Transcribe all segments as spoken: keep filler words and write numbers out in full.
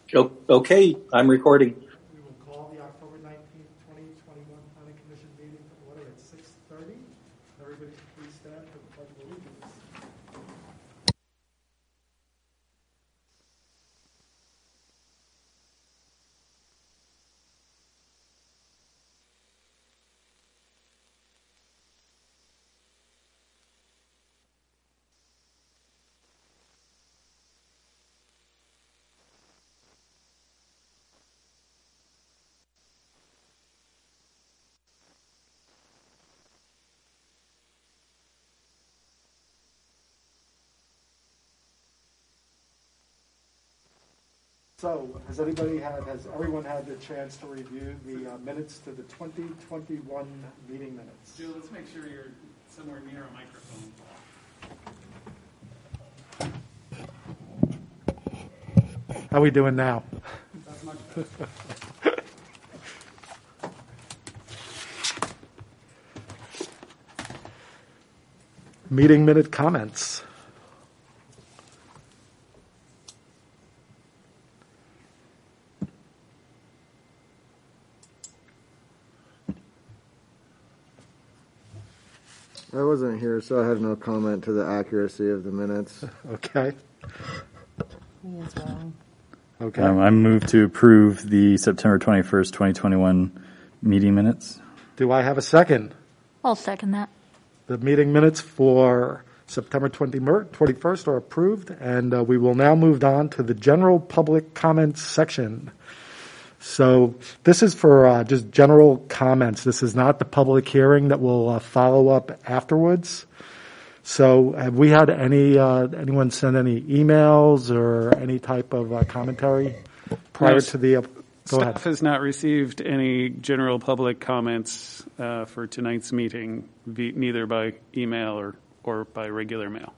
O- Okay, I'm recording. We will call the October nineteenth, twenty twenty-one Planning Commission meeting to order at six thirty. Everybody please stand for the pledge of allegiance. So, has anybody had, has everyone had the chance to review the uh, minutes to the twenty twenty-one meeting minutes? Jill, let's make sure you're somewhere near a microphone. How are we doing now? That's much better. Meeting minute comments. I wasn't here, so I had no comment to the accuracy of the minutes. Okay. Me as well. Okay. Um, I move to approve the September twenty-first, twenty twenty-one meeting minutes. Do I have a second? I'll second that. The meeting minutes for September twenty-first are approved, and uh, we will now move on to the general public comments section. So this is for uh, just general comments. This is not the public hearing that will uh, follow up afterwards. So have we had any uh, anyone send any emails or any type of uh, commentary prior No, to the? Uh, go Staff ahead. has not received any general public comments uh, for tonight's meeting, be, neither by email or, or by regular mail.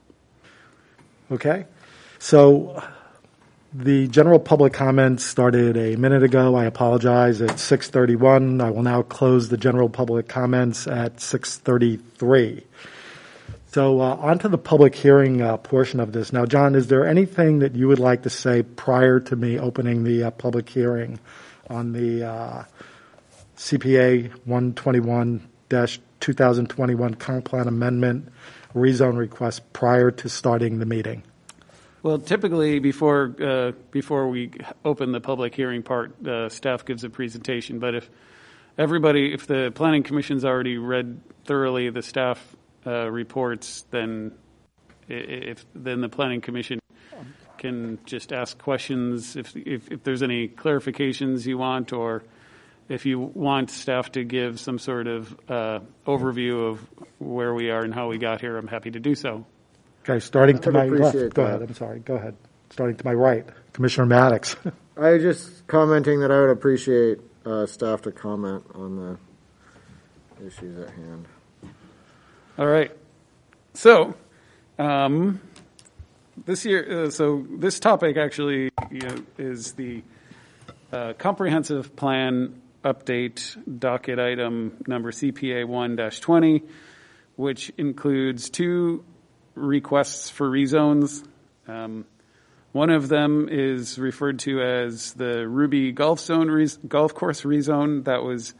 Okay. So the general public comments started a minute ago. I apologize. It's six thirty-one. I will now close the general public comments at six thirty-three. So uh, on to the public hearing uh, portion of this. Now, John, is there anything that you would like to say prior to me opening the uh, public hearing on the uh, C P A one twenty-one dash two thousand twenty-one comp plan amendment rezone request prior to starting the meeting? Well, typically before uh, before we open the public hearing part, uh, staff gives a presentation. But if everybody, if the Planning Commission's already read thoroughly the staff uh, reports, then if then the Planning Commission can just ask questions if, if if there's any clarifications you want, or if you want staff to give some sort of uh, overview of where we are and how we got here. I'm happy to do so. Okay, starting to I my would left. appreciate Go that. ahead. I'm sorry. Go ahead. Starting to my right, Commissioner Maddox. I was just commenting that I would appreciate uh, staff to comment on the issues at hand. All right. So, um, this year, uh, so this topic actually, you know, is the uh, comprehensive plan update docket item number C P A one dash twenty, which includes two requests for rezones. Um, one of them is referred to as the Ruby Golf Zone re- Golf Course rezone. That was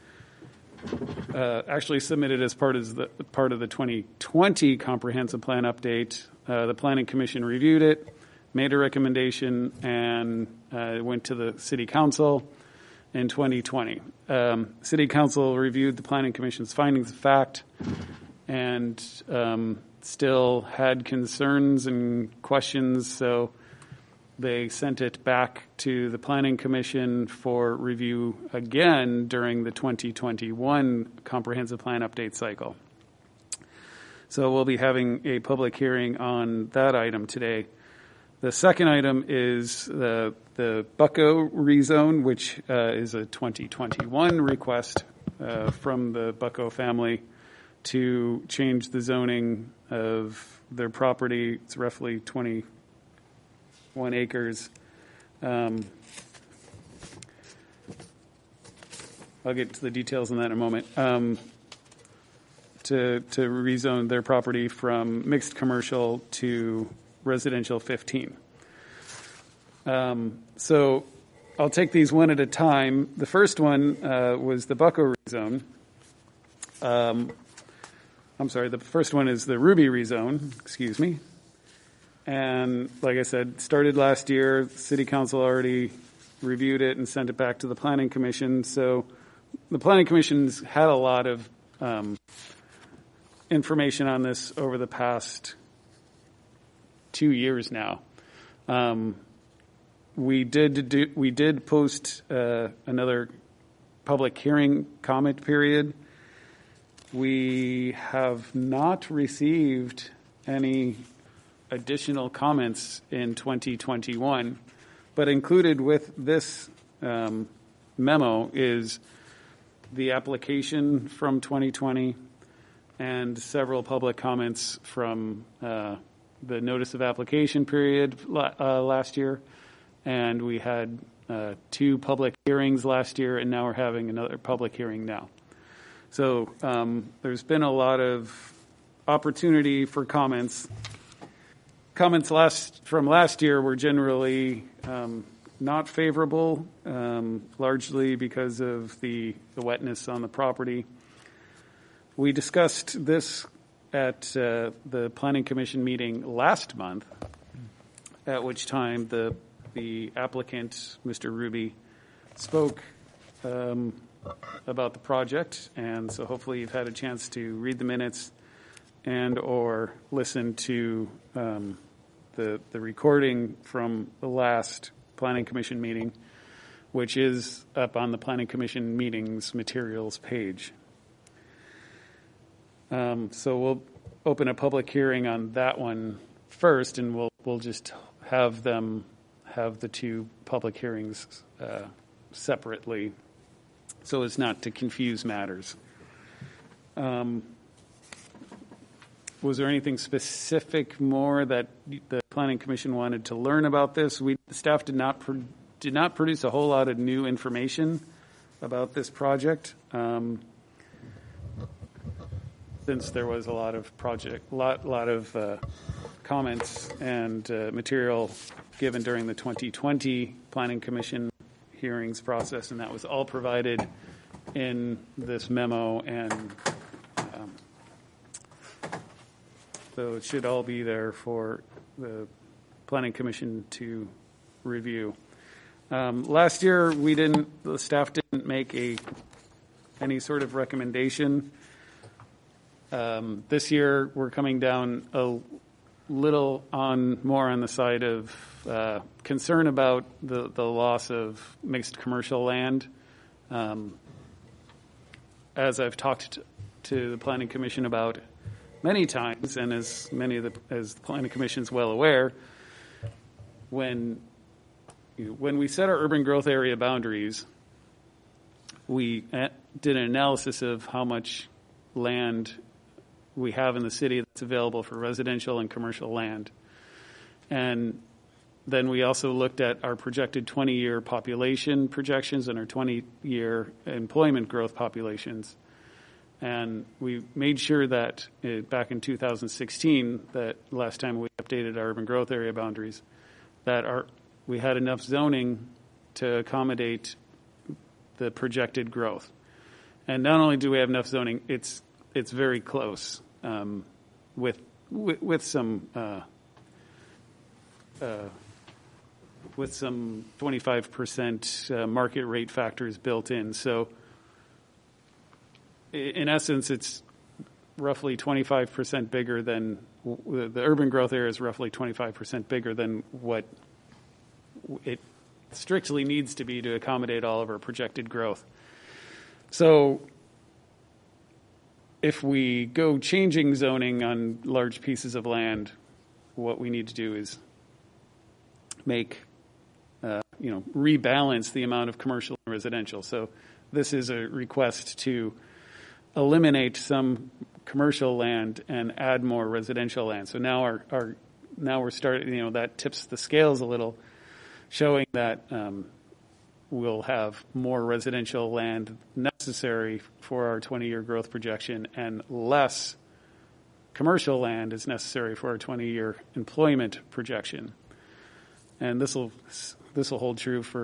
uh, actually submitted as part of the part of the twenty twenty comprehensive plan update. Uh, the Planning Commission reviewed it, made a recommendation, and uh, it went to the City Council in twenty twenty. Um, City Council reviewed the Planning Commission's findings of fact, and um, still had concerns and questions, so they sent it back to the Planning Commission for review again during the twenty twenty-one Comprehensive Plan Update cycle. So we'll be having a public hearing on that item today. The second item is the, the Bucko rezone, which uh, is a twenty twenty-one request uh, from the Bucko family to change the zoning of their property. It's roughly twenty-one acres. Um, I'll get to the details on that in a moment. Um, to to rezone their property from mixed commercial to residential fifteen. Um, so I'll take these one at a time. The first one uh, was the Bucko rezone. Um, I'm sorry, the first one is the Ruby rezone, excuse me. And like I said, started last year. City Council already reviewed it and sent it back to the Planning Commission. So the Planning Commission's had a lot of um, information on this over the past two years now. Um, we did do, we did post uh, another public hearing comment period. We have not received any additional comments in twenty twenty-one, but included with this um, memo is the application from twenty twenty and several public comments from uh, the notice of application period uh, last year. And we had uh, two public hearings last year, and now we're having another public hearing now. So um, there's been a lot of opportunity for comments. Comments last from last year were generally um, not favorable, um, largely because of the, the wetness on the property. We discussed this at uh, the Planning Commission meeting last month, at which time the the applicant, Mister Ruby, spoke um, about the project, and so hopefully you've had a chance to read the minutes and or listen to um, the the recording from the last Planning Commission meeting, which is up on the Planning Commission meetings materials page. Um, so we'll open a public hearing on that one first, and we'll we'll just have them have the two public hearings uh, separately, so as not to confuse matters. Um, was there anything specific more that the Planning Commission wanted to learn about this? We the staff did not pro- did not produce a whole lot of new information about this project, um, since there was a lot of project, lot lot of uh, comments and uh, material given during the twenty twenty Planning Commission hearings process, and that was all provided in this memo, and um, so it should all be there for the Planning Commission to review. Um, last year, we didn't, the staff didn't make a any sort of recommendation. Um, this year, we're coming down a little on more on the side of uh, concern about the, the loss of mixed commercial land. Um, as I've talked to, to the Planning Commission about many times, and as many of the as the Planning Commission is well aware, when you know, when we set our urban growth area boundaries, we did an analysis of how much land we have in the city that's available for residential and commercial land. And then we also looked at our projected twenty-year population projections and our twenty-year employment growth populations. And we made sure that uh, back in two thousand sixteen, that last time we updated our urban growth area boundaries, that our, we had enough zoning to accommodate the projected growth. And not only do we have enough zoning, it's it's very close, um, with, with with some uh, uh, with some twenty-five percent uh, market rate factors built in. So, in essence, it's roughly twenty-five percent bigger than the, the urban growth area is roughly twenty-five percent bigger than what it strictly needs to be to accommodate all of our projected growth. So, if we go changing zoning on large pieces of land, what we need to do is make, uh, you know, rebalance the amount of commercial and residential. So this is a request to eliminate some commercial land and add more residential land. So now our, our now we're starting, you know, that tips the scales a little, showing that um, we'll have more residential land necessary for our twenty-year growth projection, and less commercial land is necessary for our twenty-year employment projection. And this will this will hold true for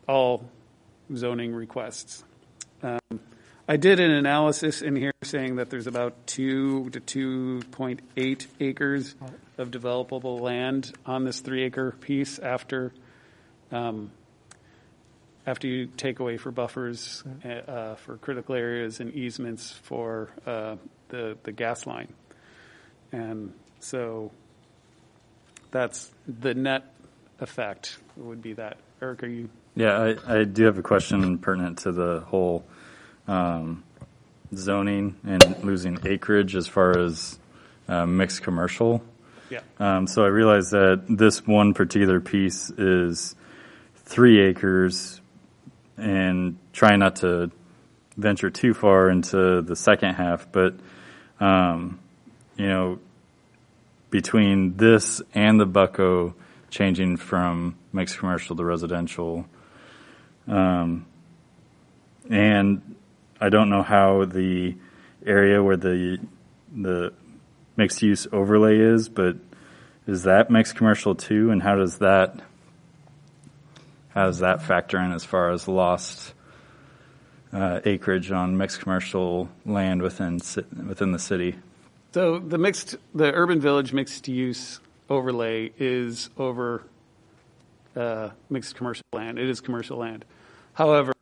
all zoning requests. Um, I did an analysis in here saying that there's about two to two point eight acres of developable land on this three acre piece after, um, after you take away for buffers, uh, for critical areas and easements for, uh, the, the gas line. And so that's the net effect would be that. Eric, are you? Yeah, I, I do have a question pertinent to the whole um, zoning and losing acreage as far as uh, mixed commercial. Yeah. Um, so I realize that this one particular piece is three acres, and try not to venture too far into the second half, but um, you know, between this and the Bucko changing from mixed commercial to residential, um, and I don't know how the area where the the mixed use overlay is, but is that mixed commercial too? And how does that how does that factor in as far as lost uh, acreage on mixed commercial land within ci- within the city? So the mixed, the urban village mixed use overlay is over uh, mixed commercial land. It is commercial land. However,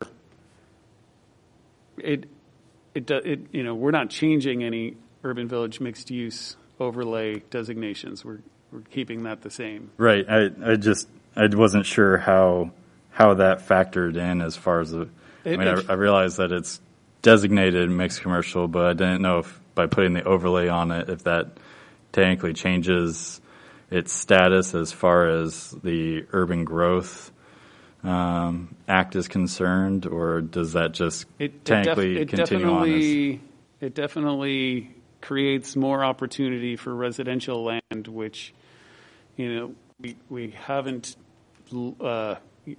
it it do, it you know we're not changing any urban village mixed use overlay designations. We're we're keeping that the same. Right. I I just I wasn't sure how how that factored in as far as the. I It- mean, I, it- I realize that it's designated mixed commercial, but I didn't know if by putting the overlay on it, if that technically changes its status as far as the urban growth um, act is concerned, or does that just It, technically it, def- it continue on as? definitely it definitely creates more opportunity for residential land, which you know we we haven't. Uh,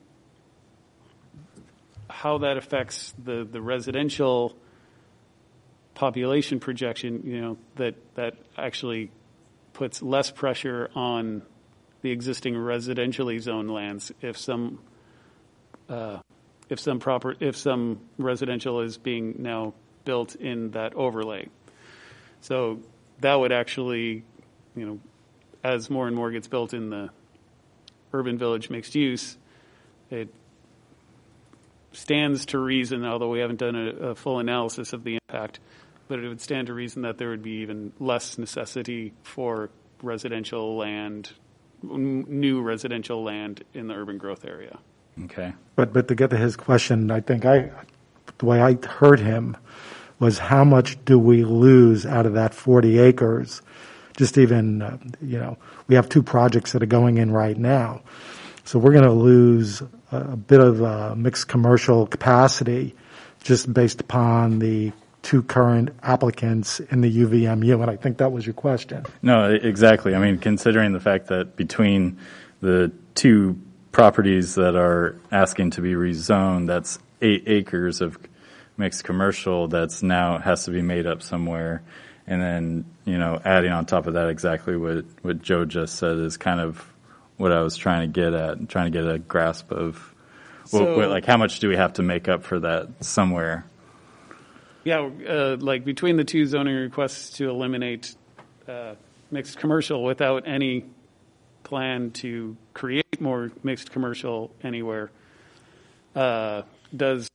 how that affects the, the residential population projection, you know, that, that actually puts less pressure on the existing residentially zoned lands if some uh, if some proper if some residential is being now built in that overlay. So that would actually, you know, as more and more gets built in the urban village mixed use, it stands to reason, although we haven't done a, a full analysis of the impact, but it would stand to reason that there would be even less necessity for residential land, n- new residential land in the urban growth area. Okay. But but to get to his question, I think I, the way I heard him was how much do we lose out of that forty acres? Just even, uh, you know, we have two projects that are going in right now. So we're going to lose a, a bit of uh, mixed commercial capacity just based upon the two current applicants in the U V M U. And I think that was your question. No, exactly. I mean, considering the fact that between the two properties that are asking to be rezoned, that's eight acres of mixed commercial that's now has to be made up somewhere. And then, you know, adding on top of that exactly what, what Joe just said is kind of what I was trying to get at, trying to get a grasp of, So- what, what, like, how much do we have to make up for that somewhere? Yeah, uh, like between the two zoning requests to eliminate uh, mixed commercial without any plan to create more mixed commercial anywhere uh, does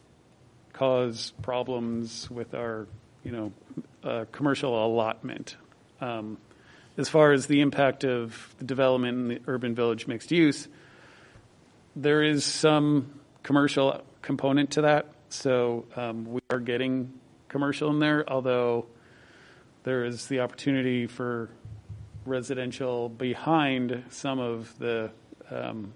cause problems with our, you know, uh, commercial allotment. Um, as far as the impact of the development in the urban village mixed use, there is some commercial component to that. So um, we are getting commercial in there, although there is the opportunity for residential behind some of the um,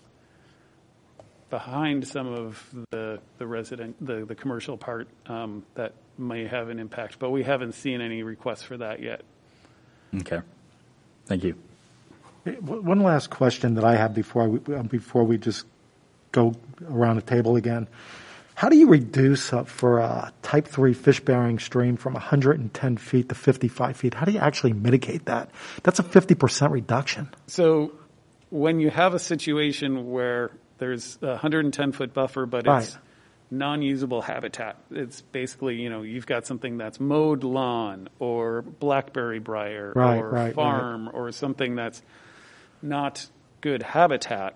behind some of the the resident the, the commercial part um, that may have an impact. But we haven't seen any requests for that yet. Okay. Thank you. One last question that I have before I, before we just go around the table again. How do you reduce uh, for a type three fish-bearing stream from one hundred ten feet to fifty-five feet? How do you actually mitigate that? That's a fifty percent reduction. So when you have a situation where there's a one hundred ten foot buffer, but Right. it's non-usable habitat. It's basically, you know, you've got something that's mowed lawn or blackberry briar Right, or right, farm or something that's not good habitat.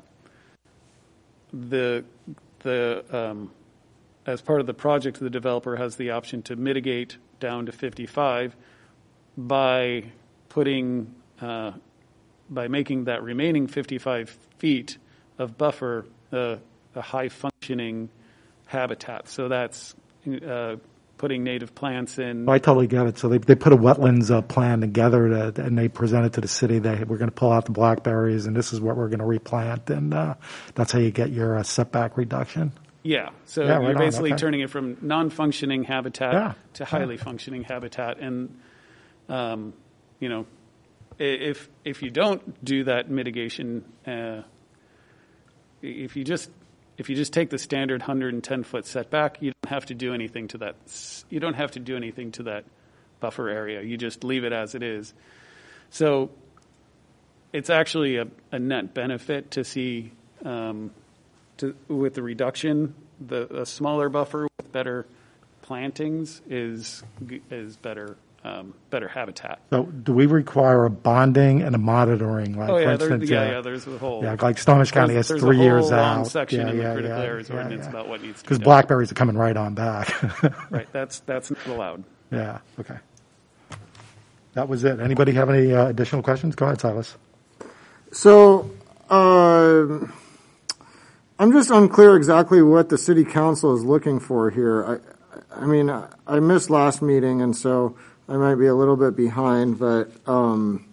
The the um, as part of the project, the developer has the option to mitigate down to fifty-five by putting uh, by making that remaining fifty-five feet of buffer uh, a high functioning habitat. So that's uh, putting native plants in. I totally get it. So they they put a wetlands uh, plan together to, and they present it to the city. They we're going to pull out the blackberries, and this is what we're going to replant, and uh, that's how you get your uh, setback reduction. Yeah, so Yeah, right you're on, basically okay. turning it from non-functioning habitat Yeah, to highly functioning habitat, and um, you know, i- if if you don't do that mitigation, uh, if you just if you just take the standard one hundred ten foot setback, you don't have to do anything to that. s- You don't have to do anything to that buffer area. You just leave it as it is. So it's actually a, a net benefit to see. Um, To, with the reduction, the a smaller buffer with better plantings is is better um, better habitat. So do we require a bonding and a monitoring? Like, Oh yeah, for there, instance, yeah, uh, yeah. There's a whole yeah, like Snohomish County has there's, three there's a years whole long out. section yeah, in yeah, the critical yeah, areas yeah, ordinance yeah. about what needs to be Because done. blackberries are coming right on back. Right, that's that's not allowed. Yeah. Okay. That was it. Anybody have any uh, additional questions? Go ahead, Silas. So, uh, I'm just unclear exactly what the city council is looking for here. I, I mean, I, I missed last meeting, and so I might be a little bit behind, but um,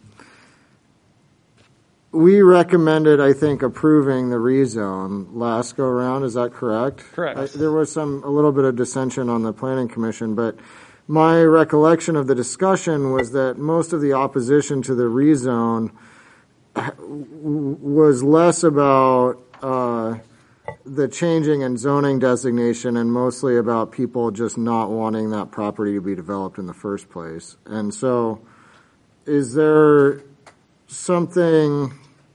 we recommended, I think, approving the rezone last go around. Is that correct? Correct. I, there was some a little bit of dissension on the planning commission, but my recollection of the discussion was that most of the opposition to the rezone was less about uh, the changing and zoning designation and mostly about people just not wanting that property to be developed in the first place. And so is there something,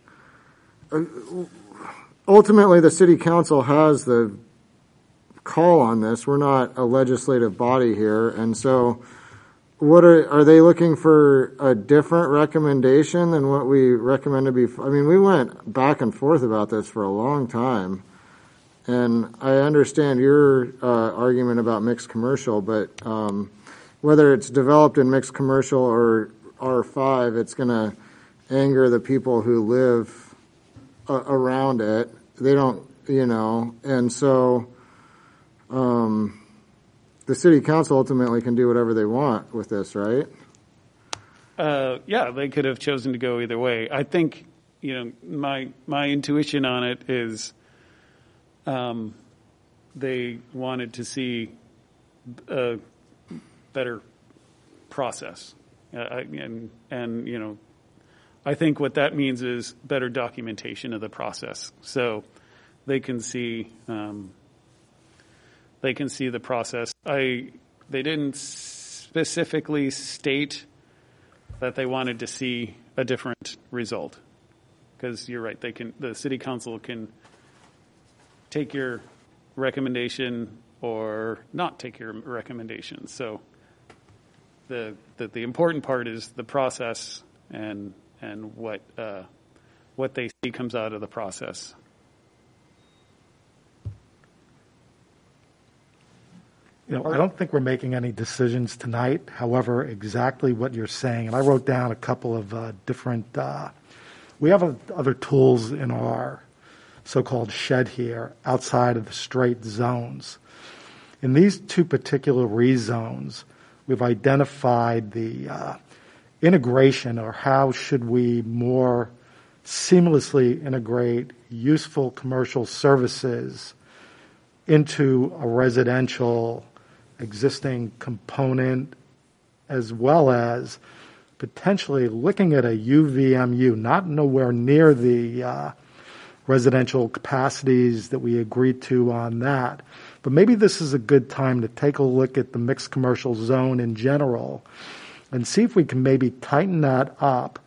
ultimately the city council has the call on this. We're not a legislative body here. And so what are, are they looking for a different recommendation than what we recommended before? I mean, we went back and forth about this for a long time. And I understand your uh, argument about mixed commercial, but um, whether it's developed in mixed commercial or R five, it's going to anger the people who live uh, around it. They don't, you know, and so um, the city council ultimately can do whatever they want with this, right? Uh, yeah, they could have chosen to go either way. I think, you know, my my intuition on it is um, they wanted to see a better process. Uh, and, and, you know, I think what that means is better documentation of the process. So they can see, um, they can see the process. I, they didn't specifically state that they wanted to see a different result. Because you're right, they can, the city council can take your recommendation or not take your recommendation. So the the, the important part is the process and and what uh, what they see comes out of the process. You know, I don't think we're making any decisions tonight. However, exactly what you're saying, and I wrote down a couple of uh, different. Uh, we have a, other tools in our so-called shed here outside of the straight zones. In these two particular rezones, we've identified the uh, integration, or how should we more seamlessly integrate useful commercial services into a residential existing component, as well as potentially looking at a U V M U, not nowhere near the uh, residential capacities that we agreed to on that. But maybe this is a good time to take a look at the mixed commercial zone in general and see if we can maybe tighten that up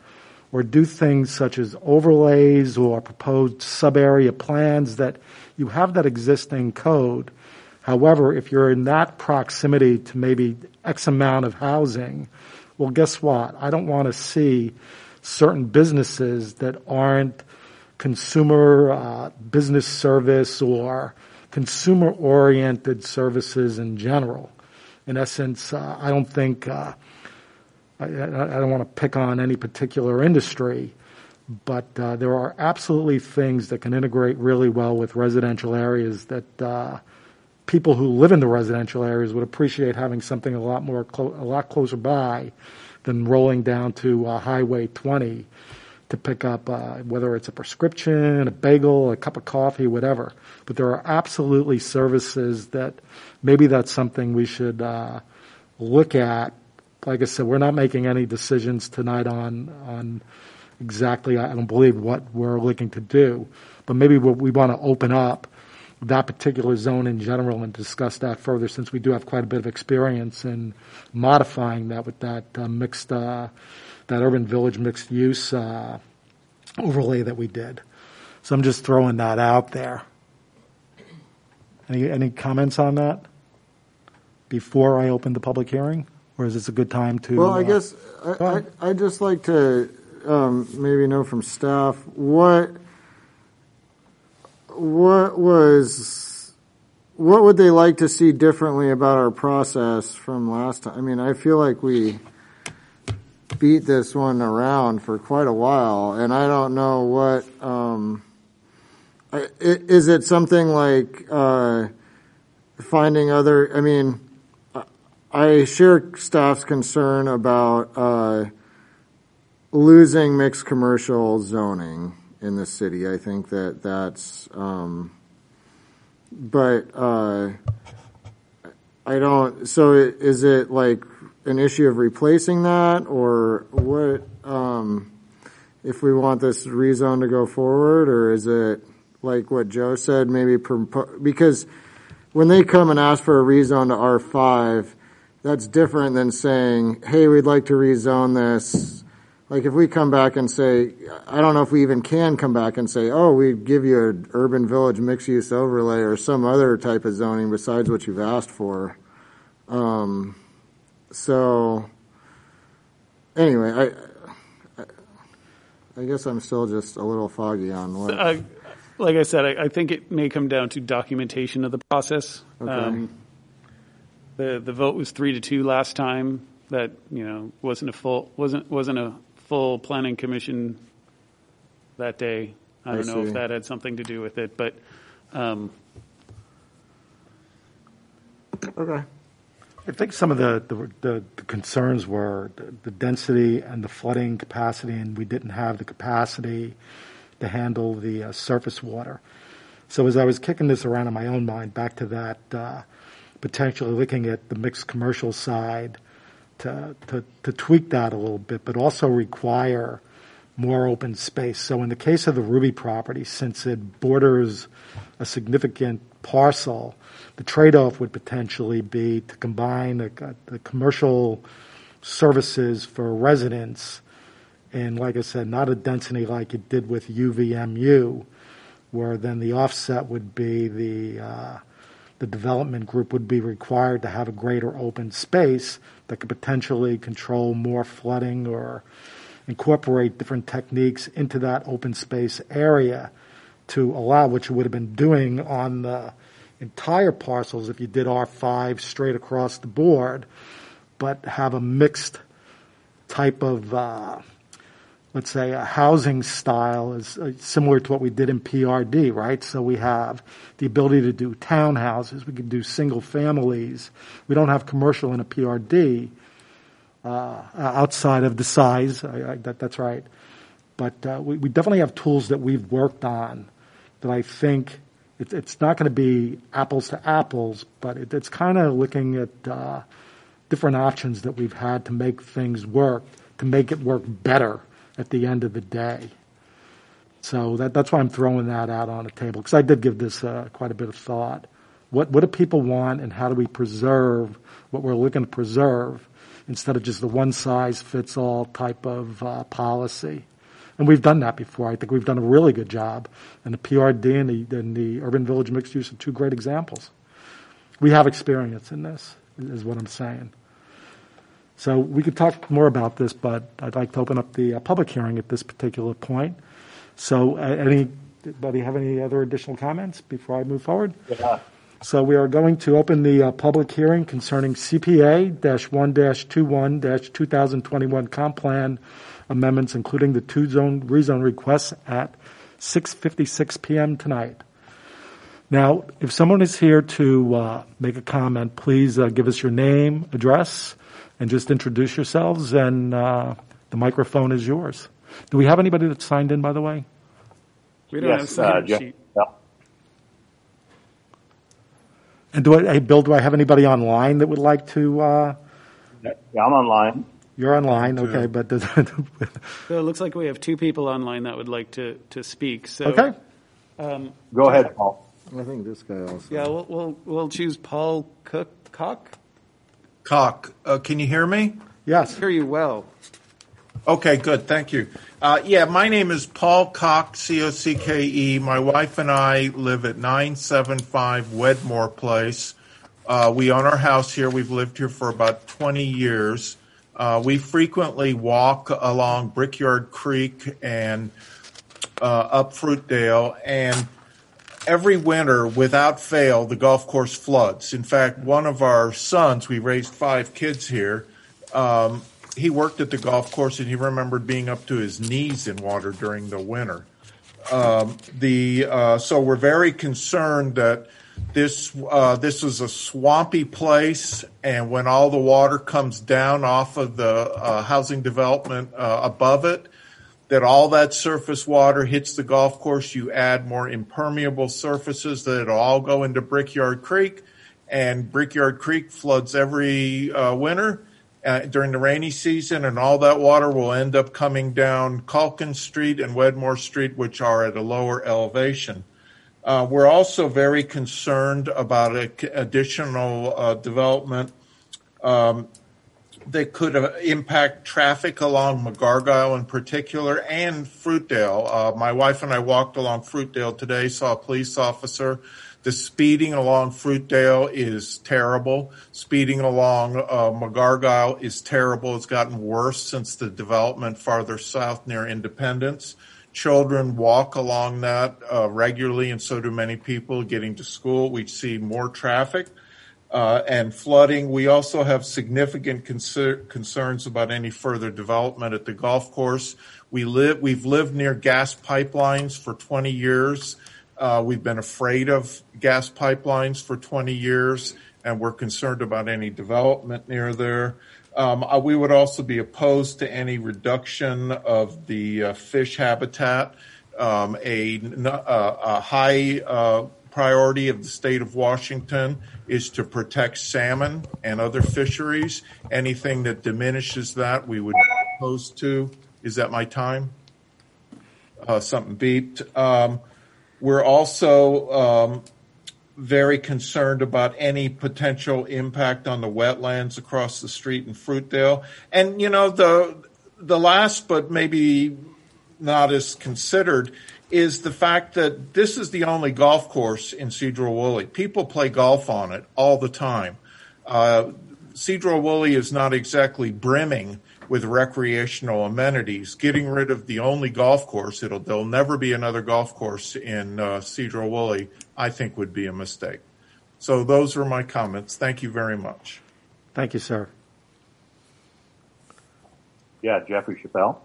or do things such as overlays or proposed sub-area plans that you have that existing code. However, if you're in that proximity to maybe X amount of housing, well, guess what? I don't want to see certain businesses that aren't consumer uh, business service or consumer-oriented services in general. In essence, uh, I don't think, uh, I, I don't want to pick on any particular industry, but uh, there are absolutely things that can integrate really well with residential areas that uh, people who live in the residential areas would appreciate having something a lot more, clo- a lot closer by than rolling down to uh, Highway twenty to pick up uh, whether it's a prescription, a bagel, a cup of coffee, whatever. But there are absolutely services that maybe that's something we should uh, look at. Like I said, we're not making any decisions tonight on on exactly, I don't believe, what we're looking to do. But maybe what we want to open up that particular zone in general and discuss that further, since we do have quite a bit of experience in modifying that with that uh, mixed, uh, that urban village mixed use uh, overlay that we did. So I'm just throwing that out there. Any any comments on that before I open the public hearing, or is this a good time to? Well, I uh, guess I, I, I'd just like to um, maybe know from staff what what was what would they like to see differently about our process from last time? I mean, I feel like we beat this one around for quite a while, and I don't know what. Um, I, is it something like uh, finding other? I mean, I share staff's concern about uh, losing mixed commercial zoning in the city. I think that that's, um, but uh, I don't. So is it like an issue of replacing that, or what? Um, if we want this rezone to go forward, or is it like what Joe said? Maybe propo- because when they come and ask for a rezone to R five. That's different than saying, hey, we'd like to rezone this. Like if we come back and say, I don't know if we even can come back and say, oh, we'd give you an urban village mixed-use overlay or some other type of zoning besides what you've asked for. Um, so anyway, I, I I guess I'm still just a little foggy on what. Uh, like I said, I, I think it may come down to documentation of the process. Okay. Um, The the vote was three to two last time. That, you know, wasn't a full wasn't wasn't a full planning commission that day. I don't I know see. if that had something to do with it, but um, Okay. I think some of the, the, the, the concerns were the, the density and the flooding capacity, and we didn't have the capacity to handle the uh, surface water. So as I was kicking this around in my own mind, back to that, uh, potentially looking at the mixed commercial side to, to, to tweak that a little bit, but also require more open space. So in the case of the Ruby property, since it borders a significant parcel, the trade-off would potentially be to combine the, the commercial services for residents and, like I said, not a density like it did with U V M U, where then the offset would be the uh, the development group would be required to have a greater open space that could potentially control more flooding or incorporate different techniques into that open space area to allow what you would have been doing on the entire parcels if you did R five straight across the board, but have a mixed type of, uh, let's say, a housing style is uh, similar to what we did in P R D, right? So we have the ability to do townhouses. We can do single families. We don't have commercial in a P R D uh, outside of the size. I, I, that, that's right. But uh, we, we definitely have tools that we've worked on that I think it, it's not going to be apples to apples, but it, it's kind of looking at uh, different options that we've had to make things work, to make it work better at the end of the day. So that, that's why I'm throwing that out on the table, because I did give this uh, quite a bit of thought. What, what do people want, and how do we preserve what we're looking to preserve instead of just the one-size-fits-all type of uh, policy? And we've done that before. I think we've done a really good job. And the P R D and the, and the urban village mixed use are two great examples. We have experience in this, is what I'm saying. So we could talk more about this, but I'd like to open up the uh, public hearing at this particular point. So uh, anybody have any other additional comments before I move forward? Yeah. So we are going to open the uh, public hearing concerning C P A one twenty-one two thousand twenty-one comp plan amendments, including the two zone rezone requests at six fifty-six p.m. tonight. Now, if someone is here to uh, make a comment, please uh, give us your name, address, and just introduce yourselves, and uh, the microphone is yours. Do we have anybody that's signed in, by the way? We don't Yes, have a uh, sign-in Jeff. sheet. Yeah. And do I, hey, Bill, do I have anybody online that would like to, uh, Yeah, I'm online. you're online, okay, but does, So it looks like we have two people online that would like to, to speak. So, okay, Um, Go ahead, Paul. I think this guy also. yeah, we'll, we'll, we'll choose Paul Cook, Cock. Cock, uh, can you hear me? yes. Hear you well. Okay, good, thank you. Uh, yeah, my name is Paul Cock, C O C K E. My wife and I live at nine seventy-five Wedmore Place. Uh, we own our house here. We've lived here for about twenty years. Uh, we frequently walk along Brickyard Creek and uh, up Fruitdale, and every winter, without fail, the golf course floods. In fact, one of our sons, we raised five kids here, um, he worked at the golf course, and he remembered being up to his knees in water during the winter. Um, the uh, so we're very concerned that this uh, this is a swampy place, and when all the water comes down off of the uh, housing development uh, above it, that all that surface water hits the golf course. You add more impermeable surfaces, that it'll all go into Brickyard Creek, and Brickyard Creek floods every uh, winter uh, during the rainy season, and all that water will end up coming down Culkin Street and Wedmore Street, which are at a lower elevation. Uh, we're also very concerned about a, additional uh, development um, that could uh, impact traffic along McGargyle in particular, and Fruitdale. Uh, my wife and I walked along Fruitdale today, saw a police officer. The speeding along Fruitdale is terrible. Speeding along uh, McGargyle is terrible. It's gotten worse since the development farther south near Independence. Children walk along that uh, regularly, and so do many people getting to school. We see more traffic. Uh, and flooding. We also have significant concer- concerns about any further development at the golf course. We live, we've lived near gas pipelines for twenty years. Uh, we've been afraid of gas pipelines for twenty years, and we're concerned about any development near there. Um, uh, we would also be opposed to any reduction of the uh, fish habitat. Um, a, uh, a high uh, priority of the state of Washington is to protect salmon and other fisheries. Anything that diminishes that, we would be opposed to. Is that my time? Uh, something beeped. Um, we're also um, very concerned about any potential impact on the wetlands across the street in Fruitdale. And, you know, the the last but maybe not as considered is the fact that this is the only golf course in Sedro-Woolley. People play golf on it all the time. Uh, Sedro-Woolley is not exactly brimming with recreational amenities. Getting rid of the only golf course, it'll there'll never be another golf course in uh, Sedro-Woolley, I think would be a mistake. So those are my comments. Thank you very much. Thank you, sir. Yeah, Jeffrey Chappelle.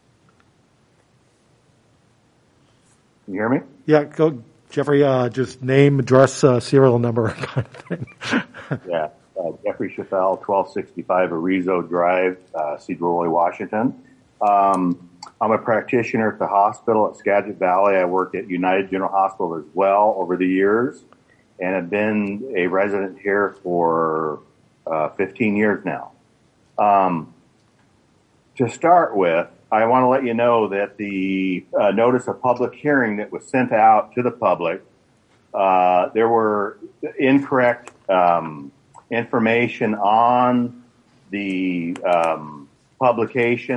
Can you hear me? Yeah, go, Jeffrey, uh, just name, address, uh, serial number kind of thing. Yeah, uh, Jeffrey Chappelle, twelve sixty-five Arizo Drive, uh, Sedro-Woolley, Washington. Um, I'm a practitioner at the hospital at Skagit Valley. I worked at United General Hospital as well over the years, and have been a resident here for uh, fifteen years now. Um, to start with, I want to let you know that the uh, notice of public hearing that was sent out to the public, uh, there were incorrect um, information on the um, publication.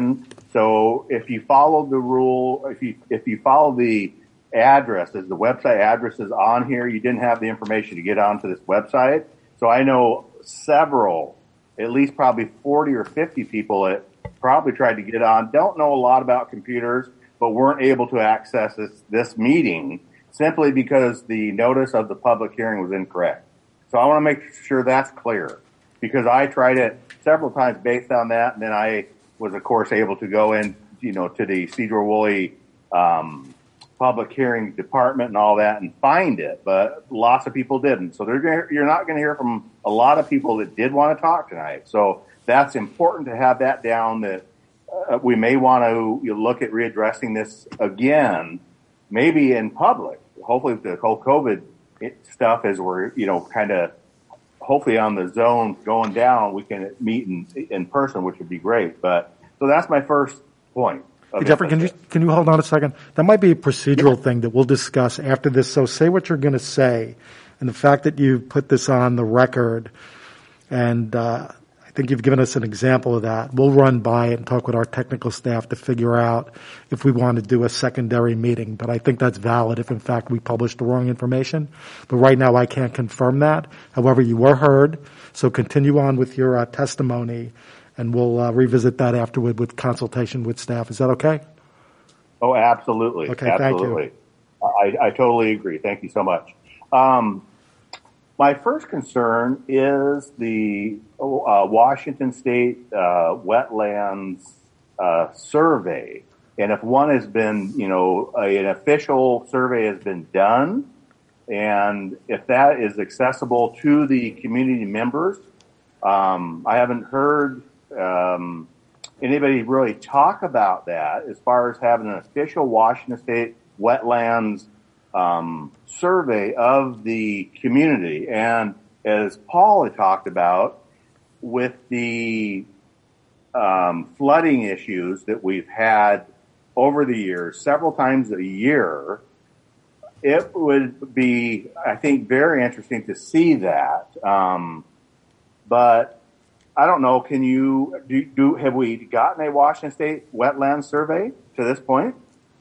So if you follow the rule, if you if you follow the addresses, the website addresses on here, you didn't have the information to get onto this website. So I know several, at least probably forty or fifty people that probably tried to get on, don't know a lot about computers, but weren't able to access this, this meeting simply because the notice of the public hearing was incorrect. So I want to make sure that's clear, because I tried it several times based on that, and then I was, of course, able to go in, you know, to the Sedro-Woolley um, public hearing department and all that and find it, but lots of people didn't. So they're gonna, you're not going to hear from a lot of people that did want to talk tonight. So that's important to have that down, that uh, we may want to you know, look at readdressing this again, maybe in public. Hopefully the whole COVID stuff, as we're, you know, kind of hopefully on the zone going down, we can meet in, in person, which would be great. But so that's my first point. Hey, Jeffrey, can you can you hold on a second? That might be a procedural yeah. thing that we'll discuss after this. So say what you're going to say, and the fact that you put this on the record, and uh, I think you've given us an example of that. We'll run by it and talk with our technical staff to figure out if we want to do a secondary meeting. But I think that's valid if, in fact, we published the wrong information. But right now, I can't confirm that. However, you were heard, so continue on with your uh, testimony. And we'll uh, revisit that afterward with consultation with staff. Is that okay? Oh, absolutely. Okay, absolutely. Thank you. I, I totally agree. Thank you so much. Um, my first concern is the uh, Washington State uh, Wetlands uh, Survey. And if one has been, you know, a, an official survey has been done, and if that is accessible to the community members, um, I haven't heard Um, anybody really talk about that as far as having an official Washington State wetlands um, survey of the community. And as Paul had talked about, with the um, flooding issues that we've had over the years, several times a year, it would be, I think, very interesting to see that. Um, but I don't know. Can you do, do? Have we gotten a Washington State wetland survey to this point?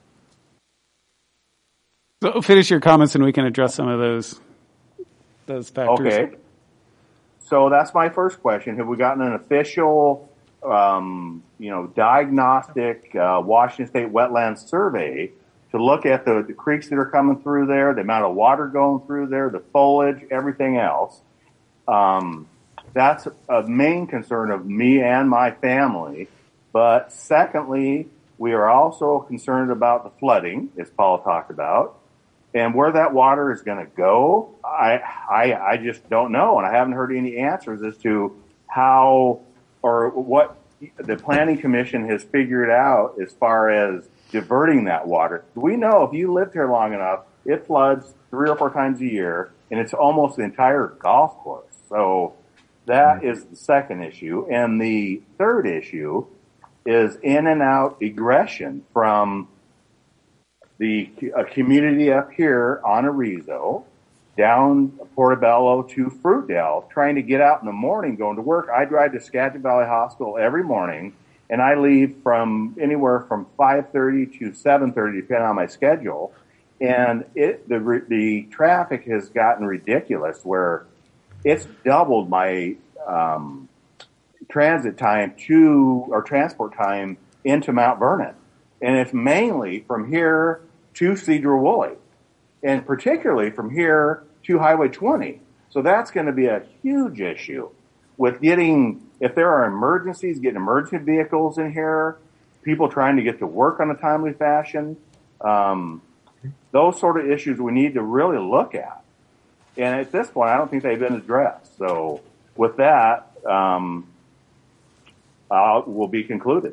So finish your comments, and we can address some of those those factors. Okay. So that's my first question. Have we gotten an official, um, you know, diagnostic uh, Washington State wetland survey to look at the, the creeks that are coming through there, the amount of water going through there, the foliage, everything else? Um, That's a main concern of me and my family. But secondly, we are also concerned about the flooding, as Paul talked about, and where that water is going to go. I, I, I just don't know, and I haven't heard any answers as to how or what the Planning Commission has figured out as far as diverting that water. We know if you lived here long enough, it floods three or four times a year, and it's almost the entire golf course. So that is the second issue. And the third issue is in and out egression from the a community up here on Arizo down Portobello to Fruitdale, trying to get out in the morning, going to work. I drive to Skagit Valley Hospital every morning, and I leave from anywhere from five thirty to seven thirty, depending on my schedule. And it the the traffic has gotten ridiculous, where it's doubled my um, transit time to, or transport time into Mount Vernon. And it's mainly from here to Sedro-Woolley, and particularly from here to Highway twenty. So that's going to be a huge issue with getting, if there are emergencies, getting emergency vehicles in here, people trying to get to work on a timely fashion. Um, those sort of issues we need to really look at. And at this point, I don't think they've been addressed. So with that, um, I'll, we'll be concluded.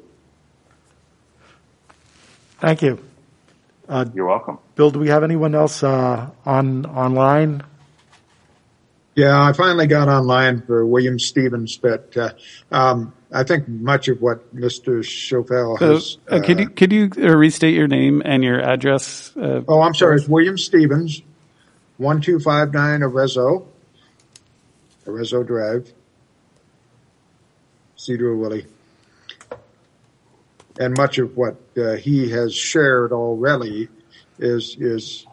Thank you. Uh, You're welcome. Bill, do we have anyone else uh, on online? Yeah, I finally got online for William Stevens, but uh, um, I think much of what Mister Schofel So, has. uh, could you could you uh, restate your name and your address? Uh, oh, I'm sorry. It's William Stevens, one two five nine Arezzo, Arezzo Drive, Sedro-Woolley. and much of what uh, he has shared already is is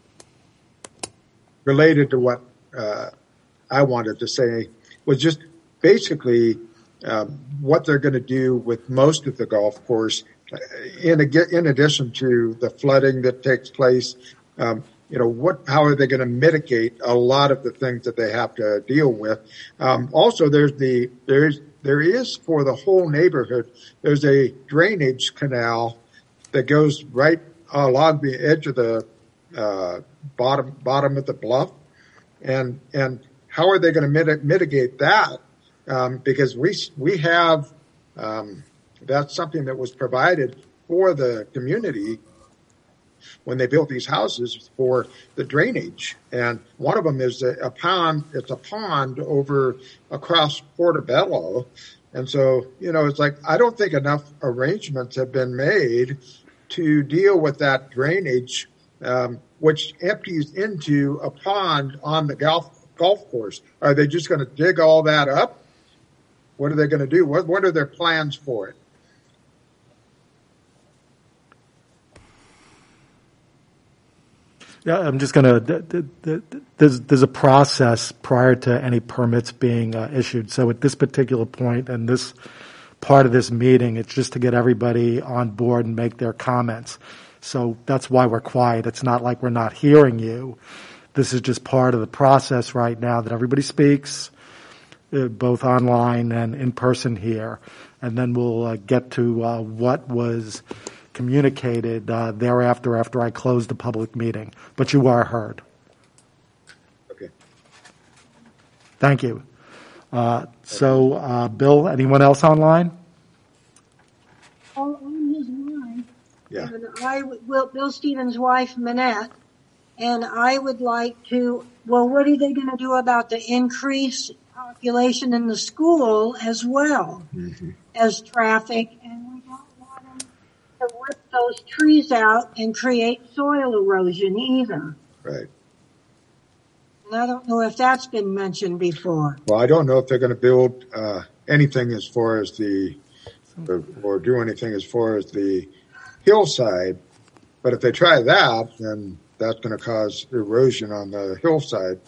related to what uh, I wanted to say, was just basically um, what they're going to do with most of the golf course, in, a, in addition to the flooding that takes place. Um, you know, what, how are they going to mitigate a lot of the things that they have to deal with? Um, also, there's the, there's, there is for the whole neighborhood, there's a drainage canal that goes right along the edge of the, uh, bottom, bottom of the bluff. And, and how are they going to mit- mitigate that? Um, because we, we have, um, that's something that was provided for the community when they built these houses for the drainage. And one of them is a, a pond, it's a pond over across Portobello. And so, you know, it's like, I don't think enough arrangements have been made to deal with that drainage, um, which empties into a pond on the golf, golf course. Are they just going to dig all that up? What are they going to do? What, what are their plans for it? Yeah, I'm just going to, there's, there's a process prior to any permits being uh, issued. So at this particular point and this part of this meeting, it's just to get everybody on board and make their comments. So that's why we're quiet. It's not like we're not hearing you. This is just part of the process right now that everybody speaks, uh, both online and in person here. And then we'll uh, get to uh, what was communicated uh, thereafter after I close the public meeting. But you are heard. Okay. Thank you. Uh, so, uh, Bill, anyone else online? Oh, on his line. Yeah. And I would, well, Bill Stevens' wife, Manette, and I would like to, well, what are they going to do about the increased population in the school as well Mm-hmm. as traffic? And we don't want them to rip those trees out and create soil erosion either. Right. And I don't know if that's been mentioned before. Well, I don't know if they're going to build uh, anything as far as the, or, or do anything as far as the hillside. But if they try that, then that's going to cause erosion on the hillside.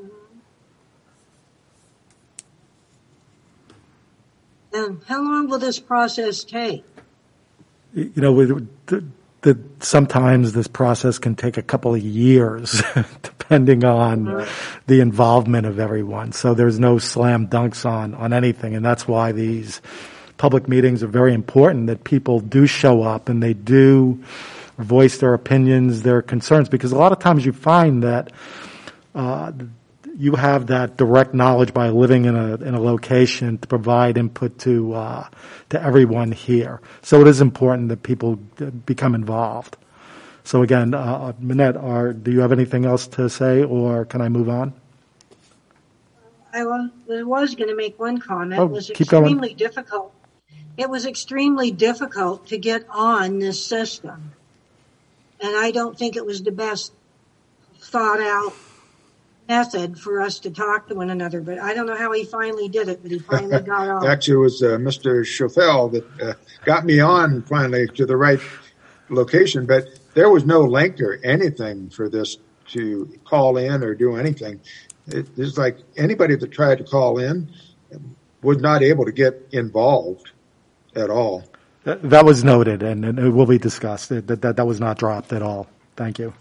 And how long will this process take? You know, with the, the, sometimes this process can take a couple of years, depending on the involvement of everyone. So there's no slam dunks on, on anything. And that's why these public meetings are very important, that people do show up and they do voice their opinions, their concerns, because a lot of times you find that uh, you have that direct knowledge by living in a in a location to provide input to uh, to everyone here. So it is important that people become involved. So again, uh, Manette, are, do you have anything else to say, or can I move on? I was, I was going to make one comment. Oh, It was keep going. extremely difficult. It was extremely difficult to get on this system. And I don't think it was the best thought out method for us to talk to one another. But I don't know how he finally did it, but he finally got on. Actually, it was uh, Mister Schoffel that uh, got me on finally to the right location. But there was no link or anything for this to call in or do anything. It, it's like anybody that tried to call in was not able to get involved at all. That, that was noted, and, and it will be discussed. That, that that was not dropped at all. Thank you.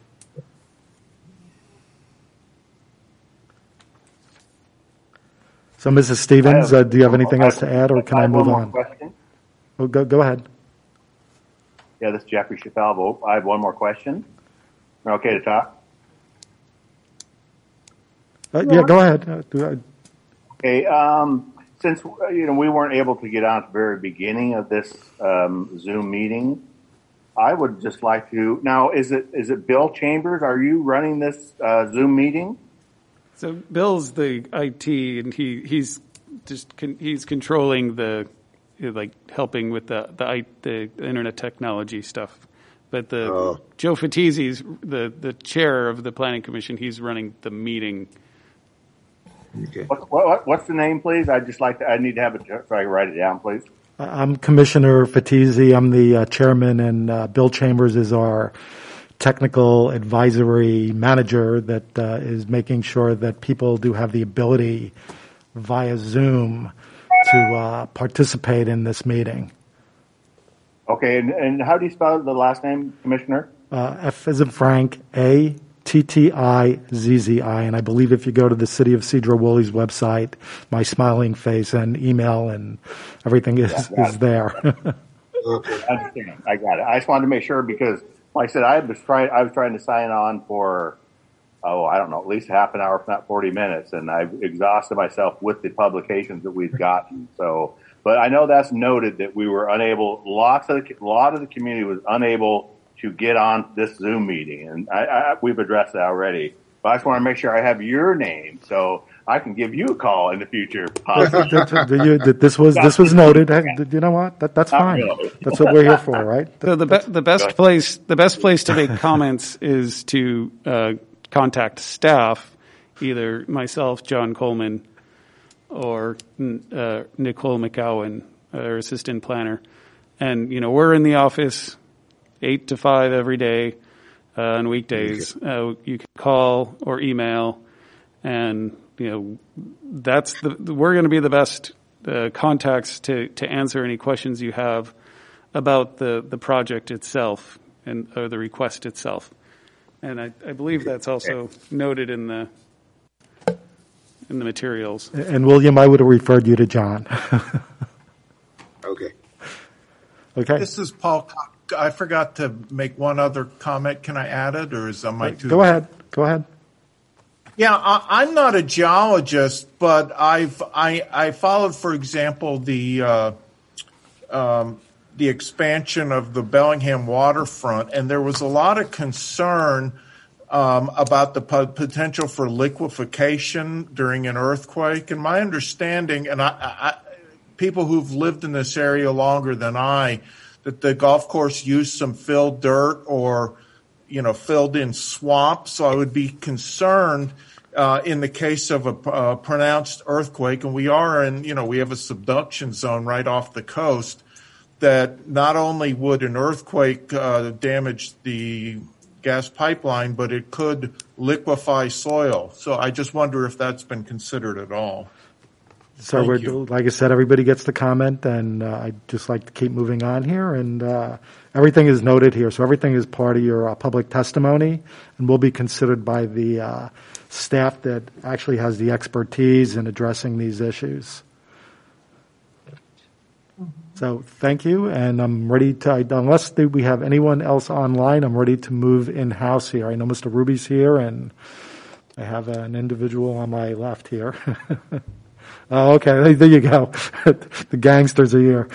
So, Missus Stevens, have- uh, do you have anything else to add, or can I have move one more on? question. Oh, go, go ahead. Yeah, this is Jeffrey Chappelle. I have one more question. Am I okay to talk? Uh, yeah, go ahead. Uh, do I- Okay, um, since, uh, you know, we weren't able to get on at the very beginning of this um, Zoom meeting, I would just like to, now, is it is it Bill Chambers? Are you running this uh, Zoom meeting? So Bill's the I T, and he he's just con, he's controlling the like helping with the the, I, the internet technology stuff. But the Oh. Joe Fatizzi's the the chair of the planning commission. He's running the meeting. Okay. What, what, what's the name, please? I'd just like to, I need to have it so I can write it down, please. I'm Commissioner Fatizzi. I'm the uh, chairman, and uh, Bill Chambers is our technical advisory manager that uh, is making sure that people do have the ability via Zoom to uh, participate in this meeting. Okay, and, and how do you spell the last name, Commissioner? Uh, F as in Frank, A T T I Z Z I, and I believe if you go to the City of Sedro-Woolley's website, my smiling face and email and everything is, yeah, is there. I understand. I got it. I just wanted to make sure because, like I said, I was trying. I was trying to sign on for, oh, I don't know, at least half an hour, if not forty minutes, and I've exhausted myself with the publications that we've gotten. So, but I know that's noted that we were unable. Lots of the, a lot of the community was unable to get on this Zoom meeting, and I, I, we've addressed that already. But I just want to make sure I have your name so I can give you a call in the future. This was this was noted. You know what? That, that's fine. Really. That's what we're here for, right? So the be- the best place the best place to make comments is to uh, contact staff, either myself, John Coleman, or uh, Nicole McCowan, our assistant planner. And you know, we're in the office eight to five every day uh, on weekdays. Uh, you can call or email, and you know that's the we're going to be the best uh, contacts to to answer any questions you have about the the project itself and or the request itself. And I, I believe that's also noted in the in the materials. And William, I would have referred you to John. Okay. Okay. This is Paul. I forgot to make one other comment. Can I add it, or is am I too? Go ahead. Go ahead. Yeah, I, I'm not a geologist, but I've I, I followed, for example, the uh, um, the expansion of the Bellingham waterfront, and there was a lot of concern um, about the po- potential for liquefaction during an earthquake. And my understanding, and I, I, people who've lived in this area longer than I, that the golf course used some filled dirt or, you know, filled in swamp. So I would be concerned uh, in the case of a uh, pronounced earthquake, and we are in, you know, we have a subduction zone right off the coast, that not only would an earthquake uh, damage the gas pipeline, but it could liquefy soil. So I just wonder if that's been considered at all. So we're, like I said, everybody gets to comment, and uh, I'd just like to keep moving on here. And uh, everything is noted here. So everything is part of your uh, public testimony and will be considered by the uh, staff that actually has the expertise in addressing these issues. So thank you, and I'm ready to, unless we have anyone else online, I'm ready to move in-house here. I know Mister Ruby's here, and I have an individual on my left here. Oh, okay, there you go. The gangsters are here.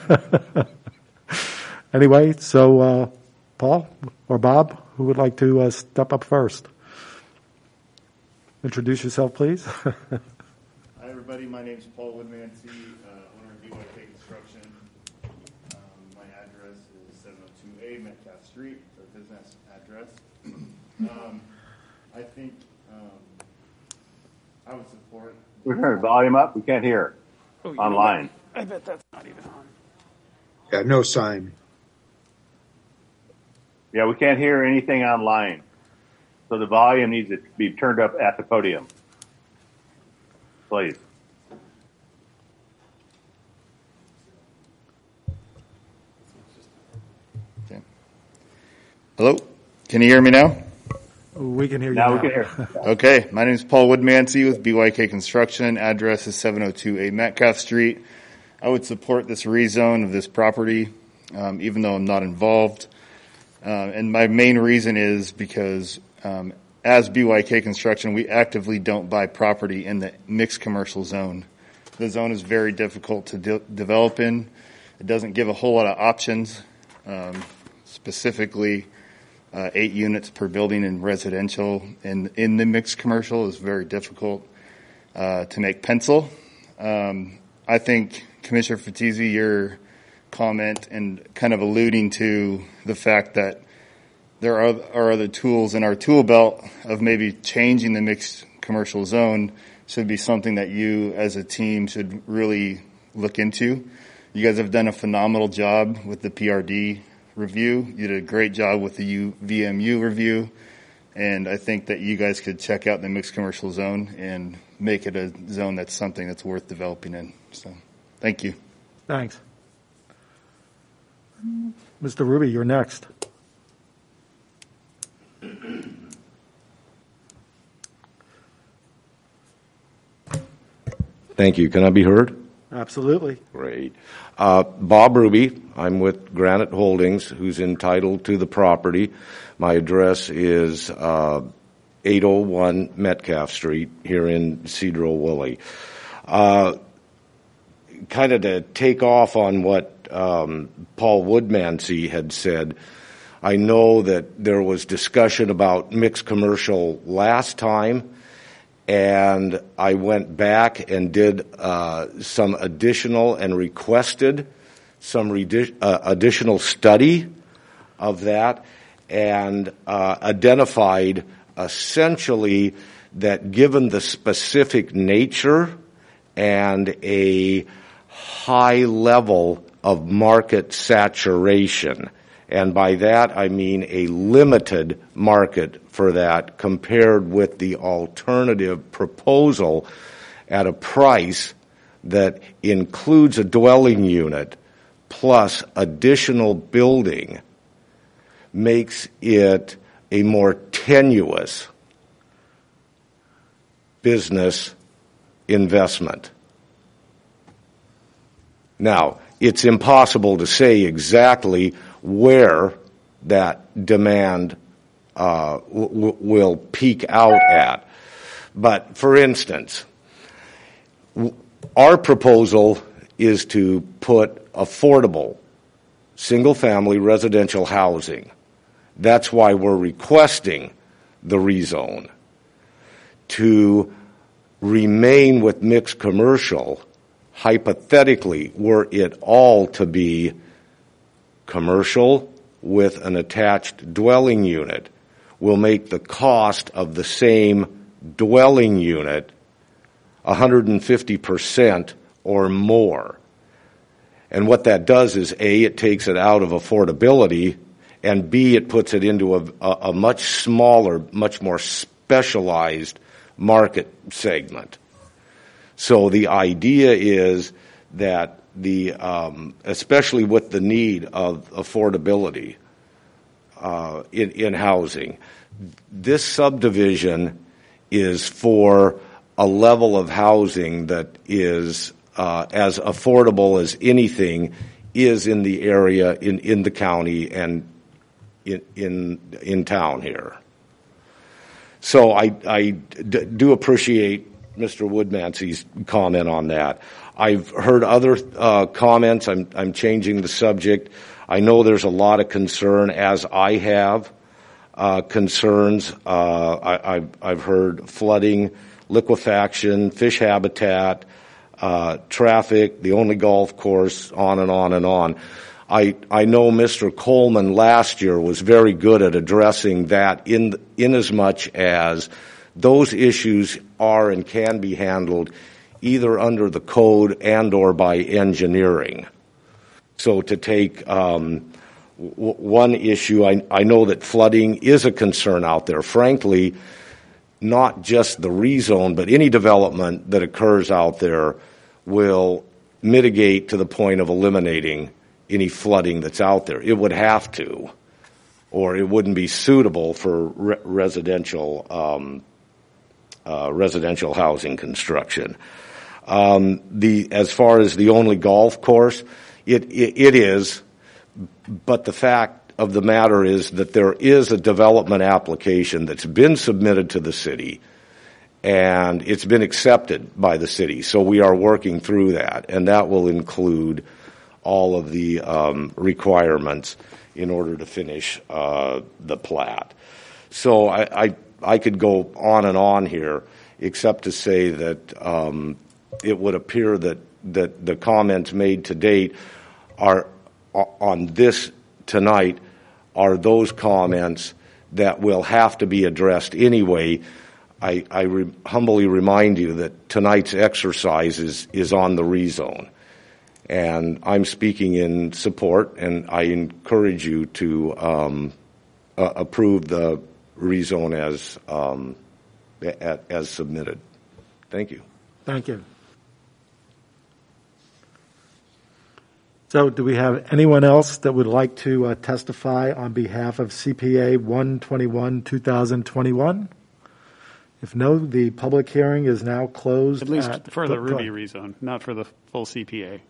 Anyway, so uh, Paul or Bob, who would like to uh, step up first? Introduce yourself, please. Hi, everybody. My name is Paul Woodmansey, uh, owner of B Y K Construction. Um, my address is seven oh two A Metcalf Street, the business address. Um, I think um, I would support. We're turning the volume up. We can't hear Oh, you online. know what? I bet that's not even on. Yeah, no sign. Yeah, we can't hear anything online. So the volume needs to be turned up at the podium. Please. Okay. Hello? Can you hear me now? We can hear you Now now. we can hear. Okay. My name is Paul Woodmansey with B Y K Construction. Address is seven oh two A Metcalf Street. I would support this rezone of this property, um, even though I'm not involved. Uh, and my main reason is because um, as B Y K Construction, we actively don't buy property in the mixed commercial zone. The zone is very difficult to de- develop in. It doesn't give a whole lot of options, um, specifically uh, eight units per building in residential. And in the mixed commercial is very difficult uh, to make pencil. Um, I think, Commissioner Fatizzi, your comment and kind of alluding to the fact that there are, are other tools in our tool belt of maybe changing the mixed commercial zone should be something that you as a team should really look into. You guys have done a phenomenal job with the P R D review. You did a great job with the U- V M U review. And I think that you guys could check out the mixed commercial zone and make it a zone that's something that's worth developing in. So, thank you. Thanks. Mister Ruby, you're next. Thank you. Can I be heard? Absolutely. Great. Uh, Bob Ruby. I'm with Granite Holdings, who's entitled to the property. My address is uh, eight oh one Metcalf Street here in Cedro-Woolley. Uh, kind of to take off on what um, Paul Woodmansey had said, I know that there was discussion about mixed commercial last time, and I went back and did uh, some additional and requested some redi- uh, additional study of that, and uh, identified essentially that given the specific nature and a high level of market saturation, and by that I mean a limited market for that compared with the alternative proposal at a price that includes a dwelling unit plus additional building, makes it a more tenuous business investment. Now, it's impossible to say exactly where that demand uh, w- w- will peak out at. But, for instance, w- our proposal is to put affordable single-family residential housing. That's why we're requesting the rezone. To remain with mixed commercial, hypothetically, were it all to be commercial with an attached dwelling unit, will make the cost of the same dwelling unit one hundred fifty percent or more. And what that does is, A, it takes it out of affordability, and B, it puts it into a, a, a much smaller, much more specialized market segment. So the idea is that the, um, especially with the need of affordability uh, in, in housing, this subdivision is for a level of housing that is uh, as affordable as anything is in the area, in, in the county, and in, in, in town here. So I, I d- do appreciate Mister Woodmansey's comment on that. I've heard other uh, comments. I'm, I'm changing the subject. I know there's a lot of concern, as I have uh, concerns. Uh, I, I've, I've heard flooding, liquefaction, fish habitat, uh, traffic, the only golf course, on and on and on. I, I know Mister Coleman last year was very good at addressing that in, in as much as those issues are and can be handled either under the code and or by engineering. So to take um, w- one issue, I, I know that flooding is a concern out there. Frankly, not just the rezone, but any development that occurs out there will mitigate to the point of eliminating any flooding that's out there. It would have to, or it wouldn't be suitable for re- residential um, uh, residential housing construction. Um, the as far as the only golf course, it, it it is, but the fact of the matter is that there is a development application that's been submitted to the city, and it's been accepted by the city. So we are working through that, and that will include all of the um, requirements in order to finish uh, the plat. So I, I I could go on and on here, except to say that um, it would appear that that the comments made to date are on this tonight are those comments that will have to be addressed anyway. I, I re- humbly remind you that tonight's exercise is, is on the rezone. And I'm speaking in support, and I encourage you to um, uh, approve the rezone as um, a- as submitted. Thank you. Thank you. So do we have anyone else that would like to uh, testify on behalf of C P A one twenty-one, two thousand twenty-one? If no, the public hearing is now closed. At least at- for the go- Ruby go- rezone, not for the full C P A.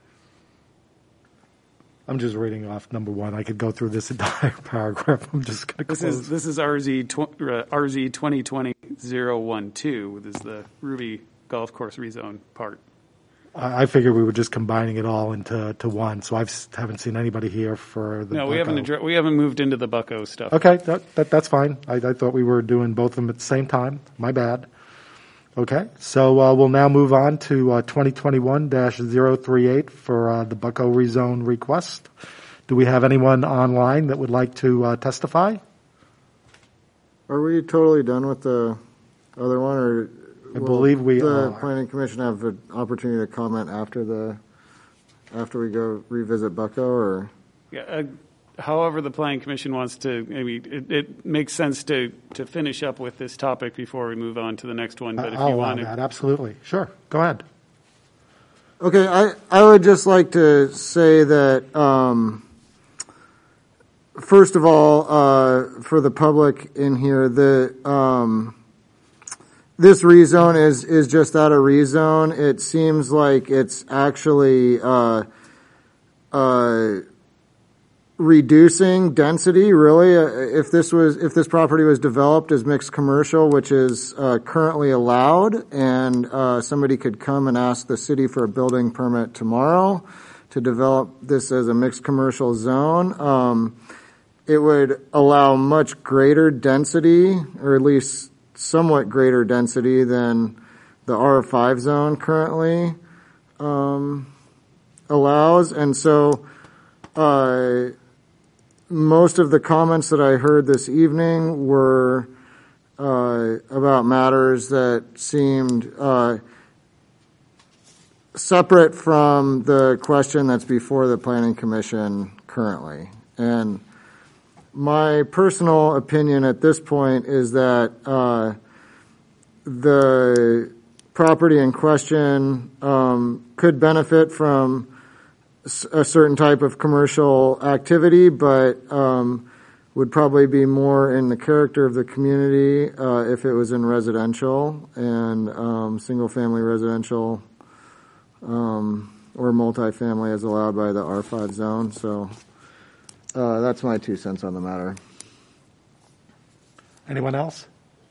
I'm just reading off number one. I could go through this entire paragraph. I'm just going to This close. is this is R Z tw- uh, R Z twenty twenty oh one two. This is the Ruby Golf Course rezone part. I I figured we were just combining it all into to one, so I haven't seen anybody here for the No, we Bucko. haven't addre- we haven't moved into the Bucko stuff. Okay, that, that that's fine. I, I thought we were doing both of them at the same time. My bad. Okay, so uh, we'll now move on to uh, twenty twenty-one dash zero three eight for uh, the Bucko rezone request. Do we have anyone online that would like to uh, testify? Are we totally done with the other one, or I will believe we the are. planning commission have an opportunity to comment after the after we go revisit Bucko, or Yeah, uh, however the planning commission wants to, maybe it, it makes sense to, to finish up with this topic before we move on to the next one. But if I'll you allow want that, to, absolutely. Sure, go ahead. okay, I I would just like to say that um, first of all, uh, for the public in here, the um, this rezone is is just that, a rezone. It seems like it's actually uh, uh, reducing density. Really, uh, if this was if this property was developed as mixed commercial, which is uh, currently allowed, and uh, somebody could come and ask the city for a building permit tomorrow to develop this as a mixed commercial zone, um, it would allow much greater density, or at least somewhat greater density than the R five zone currently um, allows. And so uh, most of the comments that I heard this evening were uh, about matters that seemed uh, separate from the question that's before the Planning Commission currently. And my personal opinion at this point is that uh, the property in question um, could benefit from a certain type of commercial activity, but um, would probably be more in the character of the community uh, if it was in residential and um, single-family residential um, or multifamily as allowed by the R five zone. So uh, that's my two cents on the matter. Anyone else?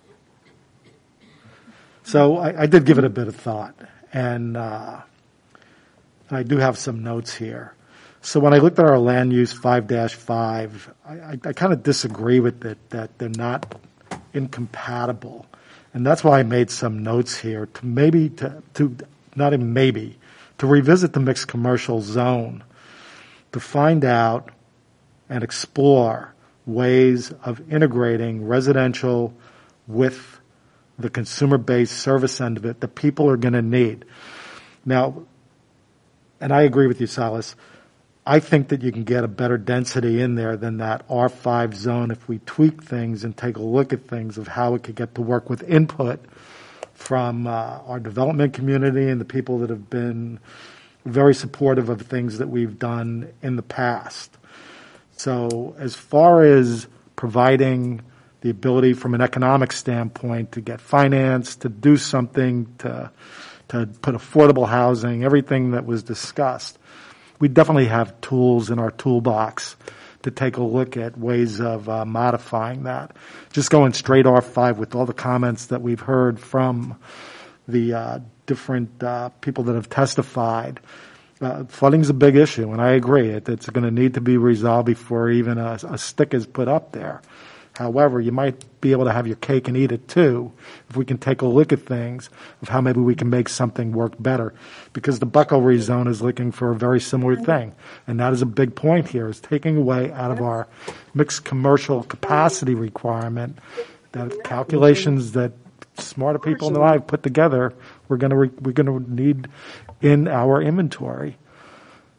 So I, I did give it a bit of thought, and uh, I do have some notes here. So when I looked at our land use five dash five, I, I, I kind of disagree with it, that they're not incompatible. And that's why I made some notes here to maybe, to, to not even maybe, to revisit the mixed commercial zone, to find out and explore ways of integrating residential with the consumer-based service end of it that people are going to need. Now, and I agree with you, Salas, I think that you can get a better density in there than that R five zone if we tweak things and take a look at things of how it could get to work with input from uh, our development community and the people that have been very supportive of things that we've done in the past. So as far as providing the ability from an economic standpoint to get finance, to do something, to to put affordable housing, everything that was discussed, we definitely have tools in our toolbox to take a look at ways of uh, modifying that. Just going straight R five with all the comments that we've heard from the uh, different uh, people that have testified, uh, flooding's a big issue, and I agree. It, it's going to need to be resolved before even a, a stick is put up there. However, you might be able to have your cake and eat it too if we can take a look at things of how maybe we can make something work better. Because the Bucko rezone is looking for a very similar thing. And that is a big point here, is taking away out of our mixed commercial capacity requirement that calculations that smarter people than I have put together we're going to re- we're going to need in our inventory.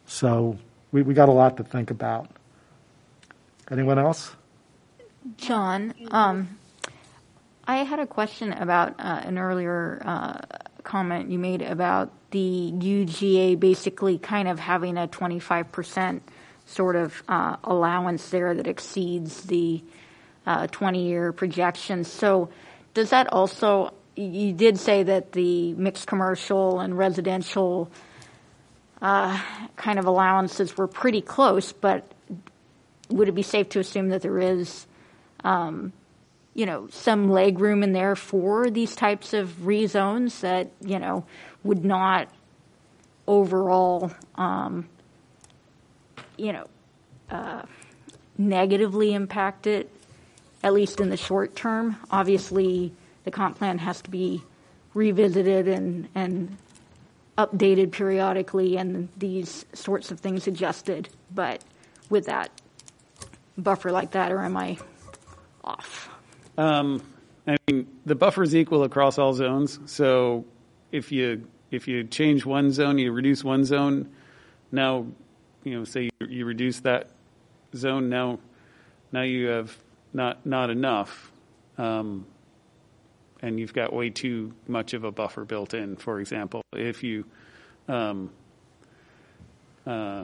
So we, we got a lot to think about. Anyone else? John, um, I had a question about uh, an earlier uh, comment you made about the U G A basically kind of having a twenty-five percent sort of uh, allowance there that exceeds the uh, twenty-year projections. So does that also, you did say that the mixed commercial and residential uh, kind of allowances were pretty close, but would it be safe to assume that there is um, you know, some leg room in there for these types of rezones that, you know, would not overall, um, you know, uh, negatively impact it, at least in the short term? Obviously, the comp plan has to be revisited and, and updated periodically and these sorts of things adjusted. But with that buffer like that, or am I off? Um, I mean, the buffer is equal across all zones. So if you if you change one zone, you reduce one zone. Now, you know, say you, you reduce that zone. Now, now you have not not enough, um, and you've got way too much of a buffer built in. For example, if you um, uh,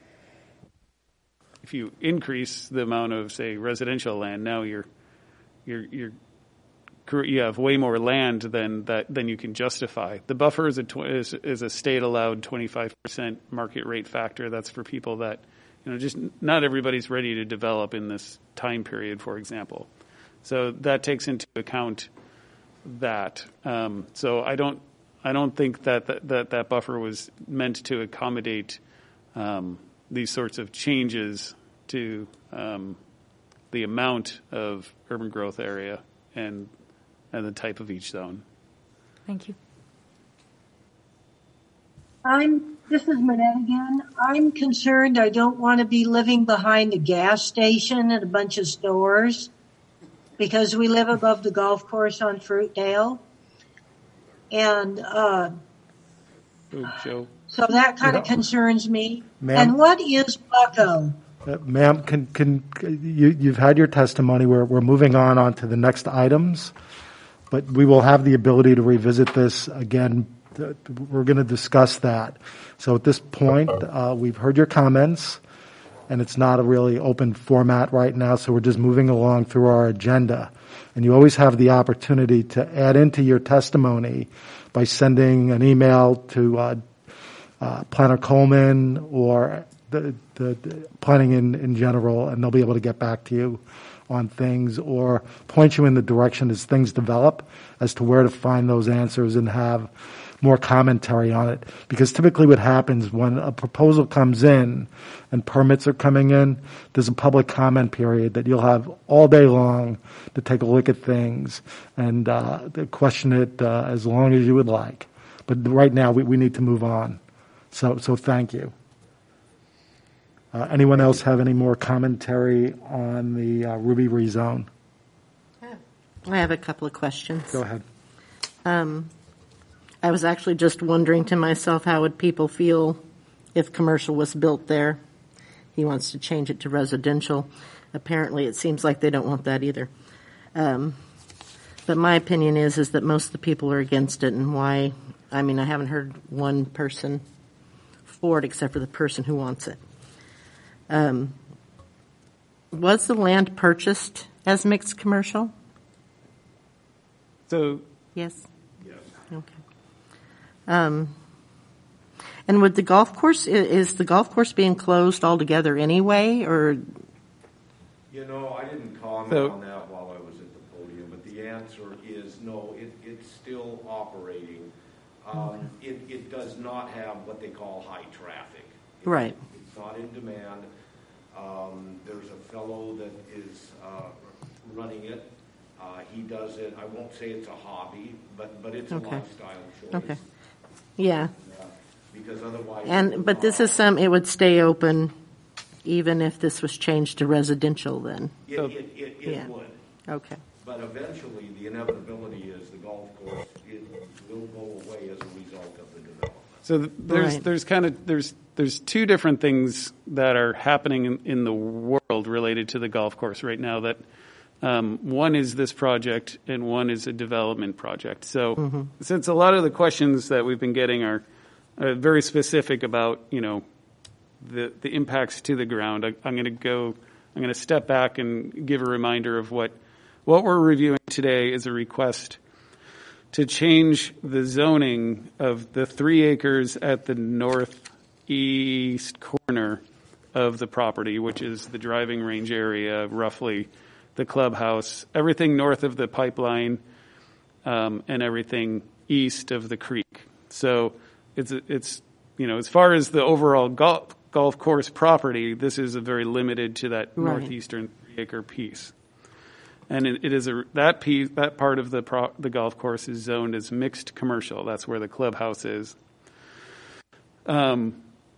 if you increase the amount of, say, residential land, now you're You're, you're, you have way more land than that than you can justify. The buffer is a tw- is, is a state allowed twenty-five percent market rate factor. That's for people that, you know, just not everybody's ready to develop in this time period, for example. So that takes into account that. Um, so I don't I don't think that that, that that buffer was meant to accommodate um, these sorts of changes to Um, the amount of urban growth area and and the type of each zone. Thank you. I'm, this is Manette again. I'm concerned I don't want to be living behind a gas station and a bunch of stores because we live above the golf course on Fruitdale. And uh, Oh, Joe. so that kind of Yeah. concerns me. Ma'am? And what is Bucko? Uh, ma'am, can, can, you, you've had your testimony. We're, we're moving on, on to the next items, but we will have the ability to revisit this again. Uh, We're going to discuss that. So at this point, uh, we've heard your comments, and it's not a really open format right now, so we're just moving along through our agenda. And you always have the opportunity to add into your testimony by sending an email to uh, uh, Planner Coleman or the, the, the planning in, in general, and they'll be able to get back to you on things or point you in the direction as things develop as to where to find those answers and have more commentary on it. Because typically what happens when a proposal comes in and permits are coming in, there's a public comment period that you'll have all day long to take a look at things and uh, question it uh, as long as you would like. But right now we, we need to move on. So, so thank you. Uh, anyone else have any more commentary on the uh, Ruby rezone? I have a couple of questions. Go ahead. Um, I was actually just wondering to myself, how would people feel if commercial was built there? He wants to change it to residential. Apparently, it seems like they don't want that either. Um, but my opinion is is that most of the people are against it, and why? I mean, I haven't heard one person for it except for the person who wants it. Um, was the land purchased as mixed commercial? So Yes. Yes. Okay. Um, and would the golf course, i- is the golf course being closed altogether anyway, or? You know, I didn't comment So- on that while I was at the podium, but the answer is no, it, it's still operating. Um, it, it does not have what they call high traffic. It- Right. It's not in demand. Um, there's a fellow that is uh, running it. Uh, he does it, I won't say it's a hobby, but, but it's a Okay. lifestyle choice. Okay. Yeah. Uh, Because otherwise. it And, would but this not- is some, it would stay open even if this was changed to residential then? It, it, it, it Yeah. would. Okay. But eventually, the inevitability is the golf course, it will go away as a result of the development. So th- there's Right. there's kind of there's there's two different things that are happening in, in the world related to the golf course right now. That um, one is this project and one is a development project. So Mm-hmm. since a lot of the questions that we've been getting are, are very specific about you know the the impacts to the ground, I, I'm going to go. I'm going to step back and give a reminder of what what we're reviewing today is a request to change the zoning of the three acres at the northeast corner of the property, which is the driving range area, roughly the clubhouse, everything north of the pipeline, um, and everything east of the creek. So it's it's you know as far as the overall golf golf course property, this is a very limited to that Right. northeastern three acre piece. And it, it is a that piece that part of the pro, the golf course is zoned as mixed commercial. That's where the clubhouse is. Um,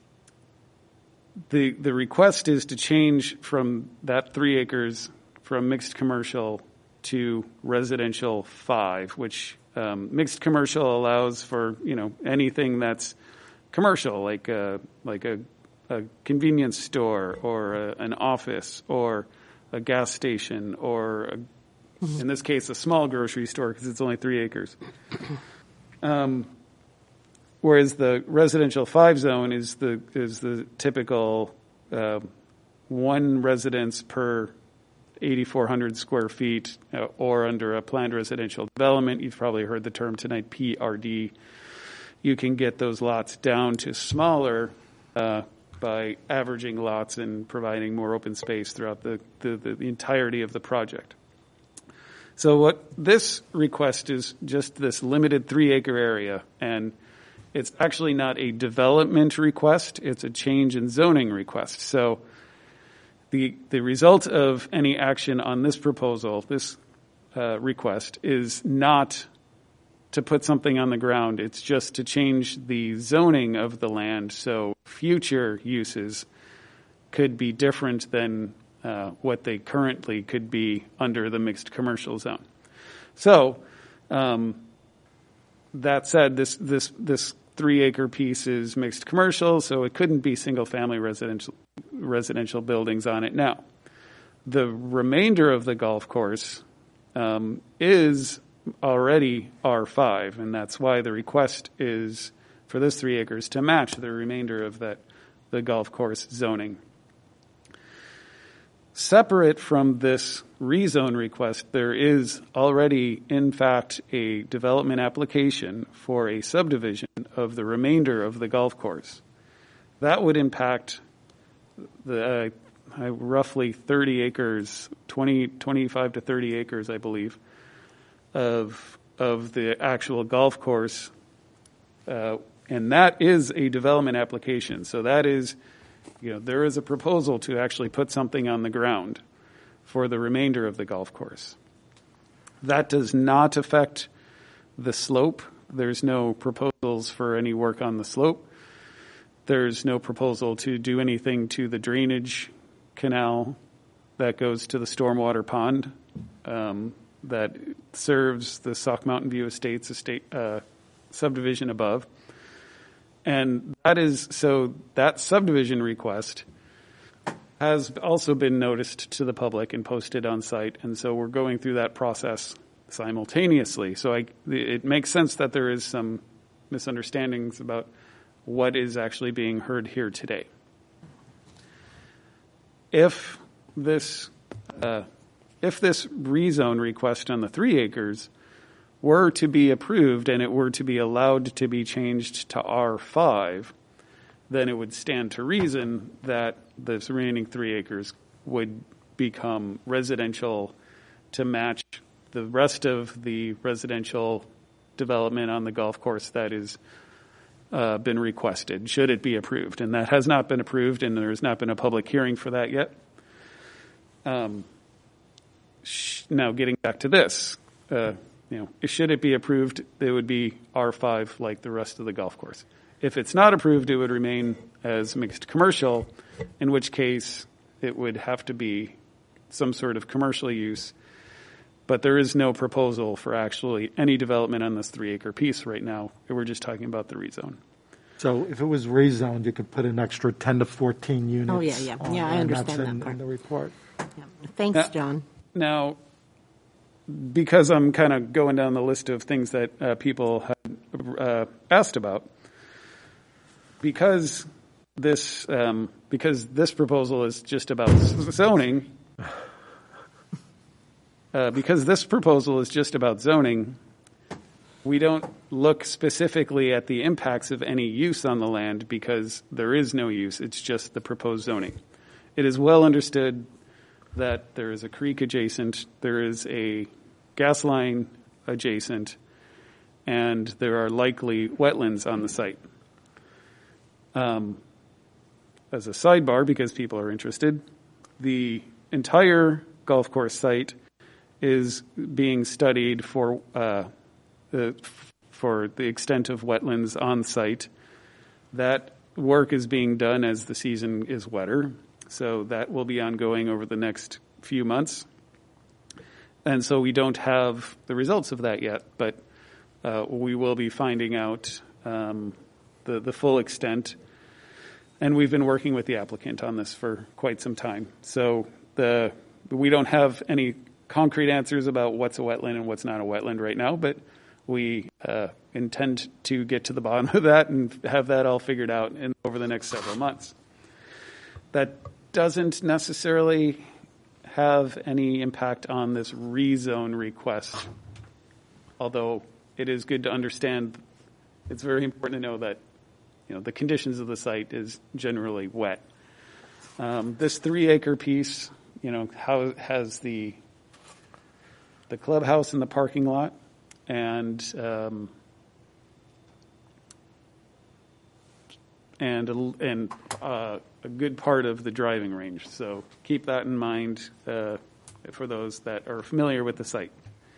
the the request is to change from that three acres from mixed commercial to residential five, which um, mixed commercial allows for you know anything that's commercial, like a like a, a convenience store or a, an office or a gas station, or a, in this case, a small grocery store because it's only three acres. Um, whereas the residential five zone is the is the typical uh, one residence per eighty-four hundred square feet, uh, or under a planned residential development. You've probably heard the term tonight, P R D. You can get those lots down to smaller Uh, by averaging lots and providing more open space throughout the, the, the entirety of the project. So what this request is just this limited three acre area, and it's actually not a development request, it's a change in zoning request. So the the result of any action on this proposal, this uh, request, is not to put something on the ground. It's just to change the zoning of the land so future uses could be different than uh, what they currently could be under the mixed commercial zone. So um, that said, this this this three acre piece is mixed commercial, so it couldn't be single family residential residential buildings on it. Now, the remainder of the golf course um, is already R five, and that's why the request is for this three acres to match the remainder of that the golf course zoning. Separate from this rezone request, there is already, in fact, a development application for a subdivision of the remainder of the golf course. That would impact the uh, roughly thirty acres, twenty, twenty-five to thirty acres, I believe, of of the actual golf course, uh, and that is a development application. So that is, you know, there is a proposal to actually put something on the ground for the remainder of the golf course. That does not affect the slope. There's no proposals for any work on the slope. There's no proposal to do anything to the drainage canal that goes to the stormwater pond. Um, that serves the Sauk Mountain View Estates estate uh, subdivision above. And that is, so that subdivision request has also been noticed to the public and posted on site, and so we're going through that process simultaneously. So I, it makes sense that there is some misunderstandings about what is actually being heard here today. If this uh, If this rezone request on the three acres were to be approved and it were to be allowed to be changed to R five, then it would stand to reason that this remaining three acres would become residential to match the rest of the residential development on the golf course that is uh, been requested, should it be approved. And that has not been approved, and there has not been a public hearing for that yet. Um, Now, getting back to this, uh, you know, should it be approved, it would be R five like the rest of the golf course. If it's not approved, it would remain as mixed commercial, in which case it would have to be some sort of commercial use. But there is no proposal for actually any development on this three acre piece right now. We're just talking about the rezone. So if it was rezoned, you could put an extra ten to fourteen units. Oh, yeah, yeah. on Yeah, I there, and understand that's in- that part. in the report. Yeah. Thanks, Uh, John. Now, because I'm kind of going down the list of things that uh, people had uh, asked about, because this um, because this proposal is just about zoning, uh, because this proposal is just about zoning, we don't look specifically at the impacts of any use on the land because there is no use. It's just the proposed zoning. It is well understood that there is a creek adjacent, there is a gas line adjacent, and there are likely wetlands on the site. Um, as a sidebar, because people are interested, the entire golf course site is being studied for uh, the for the extent of wetlands on site. That work is being done as the season is wetter, so that will be ongoing over the next few months. And so we don't have the results of that yet, but uh, we will be finding out um, the, the full extent. And we've been working with the applicant on this for quite some time. So the we don't have any concrete answers about what's a wetland and what's not a wetland right now, but we uh, intend to get to the bottom of that and have that all figured out in, over the next several months. That doesn't necessarily have any impact on this rezone request, although it is good to understand, it's very important to know that, you know, the conditions of the site is generally wet. Um, this three acre piece, you know, how, has the the clubhouse and the parking lot, and um, and a, and uh, a good part of the driving range. So keep that in mind uh, for those that are familiar with the site.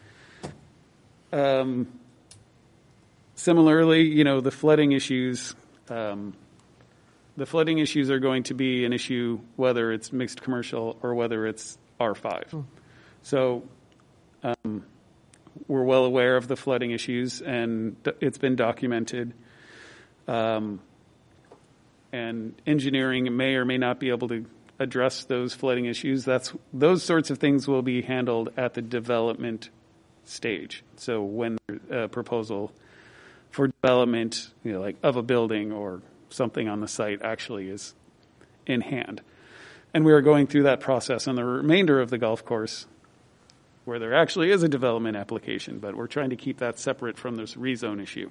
Um, similarly, you know, the flooding issues. Um, the flooding issues are going to be an issue whether it's mixed commercial or whether it's R five. Hmm. So um, we're well aware of the flooding issues, and it's been documented. Um, and engineering may or may not be able to address those flooding issues. That's those sorts of things will be handled at the development stage. So when a proposal for development, you know, like of a building or something on the site actually is in hand. And we are going through that process on the remainder of the golf course where there actually is a development application, but we're trying to keep that separate from this rezone issue.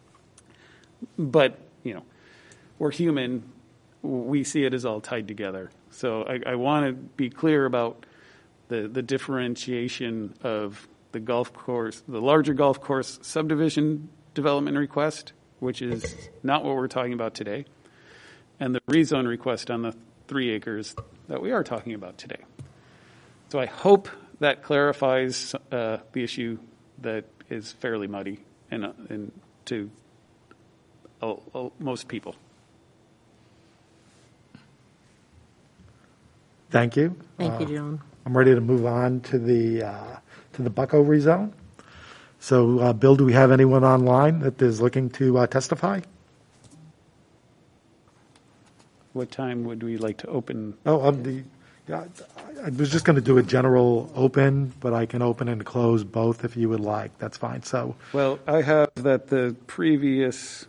But, you know, we're human. We see it as all tied together. So I, I want to be clear about the, the differentiation of the golf course, the larger golf course subdivision development request, which is not what we're talking about today, and the rezone request on the three acres that we are talking about today. So I hope that clarifies uh, the issue that is fairly muddy and, uh, and to uh, uh, most people. Thank you. Thank Uh, you, John. I'm ready to move on to the uh, to the Bucko rezone. So, uh, Bill, do we have anyone online that is looking to uh, testify? What time would we like to open? Oh, um, the, yeah, I was just going to do a general open, but I can open and close both if you would like. That's fine. So, well, I have that the previous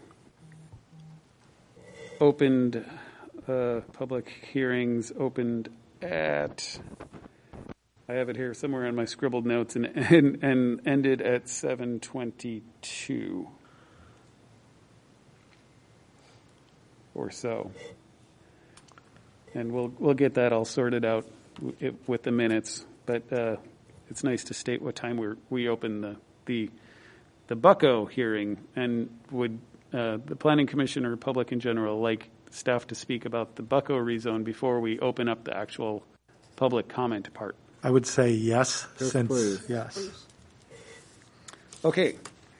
opened uh, public hearings opened at, I have it here somewhere on my scribbled notes, and and, and ended at seven twenty-two or so. And we'll we'll get that all sorted out w- with the minutes. But uh, it's nice to state what time we we open the the the Bucko hearing. And would uh, the Planning Commission or public in general like staff to speak about the Bucko rezone before we open up the actual public comment part? I would say yes, Yes, since please. yes. Okay.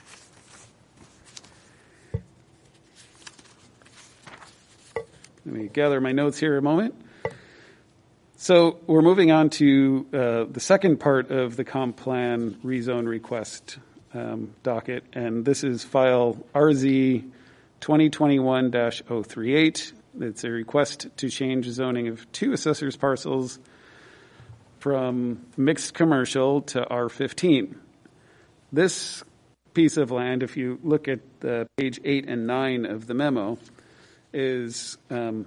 Let me gather my notes here a moment. So we're moving on to uh, the second part of the comp plan rezone request um, docket, and this is file R Z twenty twenty-one dash oh thirty-eight. It's a request to change zoning of two assessors parcels from mixed commercial to R fifteen. This piece of land, if you look at uh, page eight and nine of the memo, is um,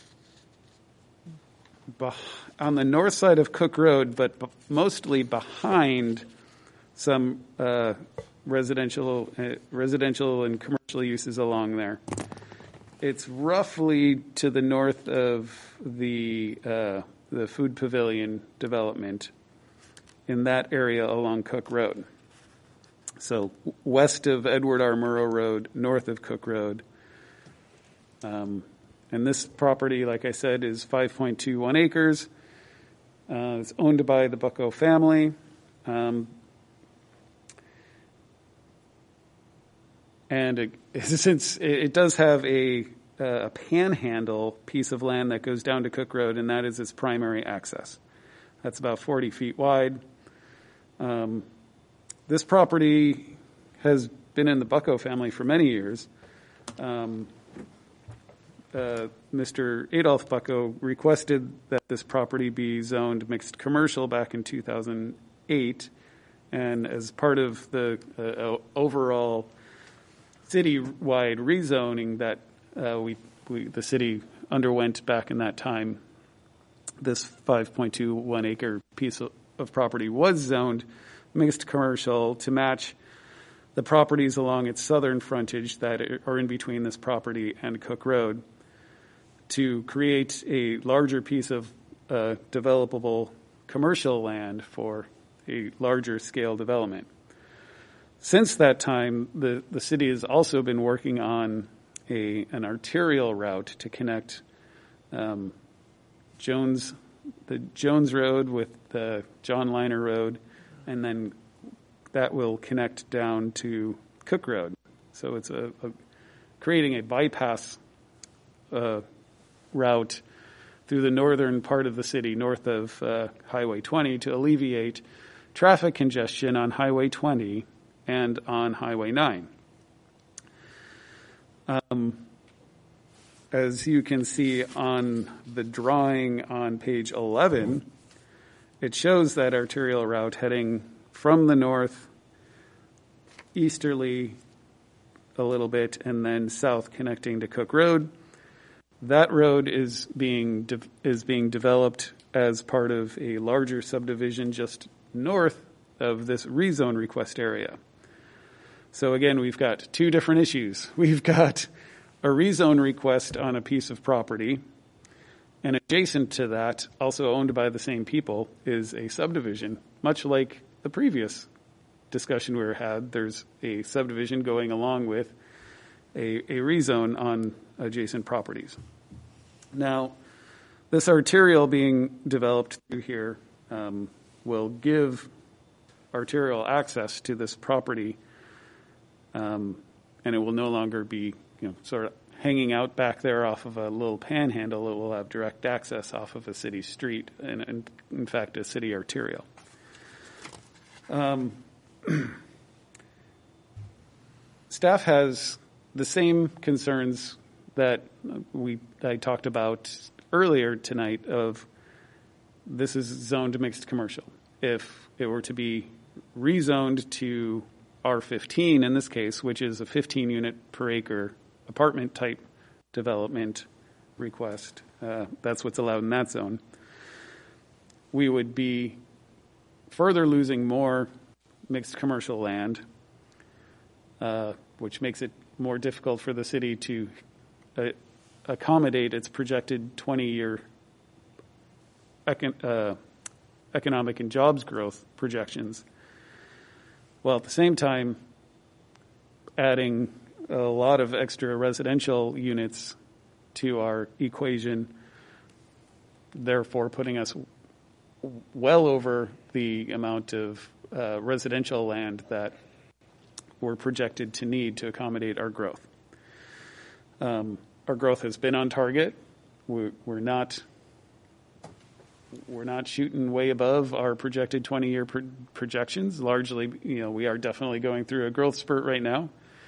beh- on the north side of Cook Road, but b- mostly behind some uh, residential, uh, residential and commercial uses along there. It's roughly to the north of the uh, the food pavilion development in that area along Cook Road. So west of Edward R. Murrow Road, north of Cook Road. Um, and this property, like I said, is five point two one acres. Uh, it's owned by the Bucko family. Um, and it, since it, it does have a, a panhandle piece of land that goes down to Cook Road, and that is its primary access. That's about forty feet wide. Um, this property has been in the Bucko family for many years. Um, uh, Mister Adolph Bucko requested that this property be zoned mixed commercial back in two thousand eight, and as part of the uh, overall city-wide rezoning that uh, we, we the city underwent back in that time, this five point two one acre piece of, of property was zoned mixed commercial to match the properties along its southern frontage that are in between this property and Cook Road, to create a larger piece of uh, developable commercial land for a larger scale development. Since that time, the, the city has also been working on a an arterial route to connect um, Jones, the Jones Road with the John Liner Road, and then that will connect down to Cook Road. So it's a, a creating a bypass uh, route through the northern part of the city, north of uh, Highway twenty, to alleviate traffic congestion on Highway twenty and on Highway nine. Um, as you can see on the drawing on page eleven, it shows that arterial route heading from the north, easterly a little bit, and then south connecting to Cook Road. That road is being de- is being developed as part of a larger subdivision just north of this rezone request area. So again, we've got two different issues. We've got a rezone request on a piece of property, and adjacent to that, also owned by the same people, is a subdivision. Much like the previous discussion we had, there's a subdivision going along with a, a rezone on adjacent properties. Now, this arterial being developed through here um, will give arterial access to this property, um, and it will no longer be, you know, sort of hanging out back there off of a little panhandle. It will have direct access off of a city street, and, and in fact, a city arterial. Um, staff has the same concerns that we I talked about earlier tonight of this is zoned mixed commercial. If it were to be rezoned to R fifteen in this case, which is a fifteen unit per acre apartment type development request, uh, that's what's allowed in that zone, we would be further losing more mixed commercial land, uh, which makes it more difficult for the city to uh, accommodate its projected twenty-year econ- uh, economic and jobs growth projections, while at the same time adding a lot of extra residential units to our equation, therefore putting us well over the amount of uh, residential land that we're projected to need to accommodate our growth. Um, our growth has been on target. We're, we're not we're not shooting way above our projected twenty-year pro- projections. Largely, you know, we are definitely going through a growth spurt right now.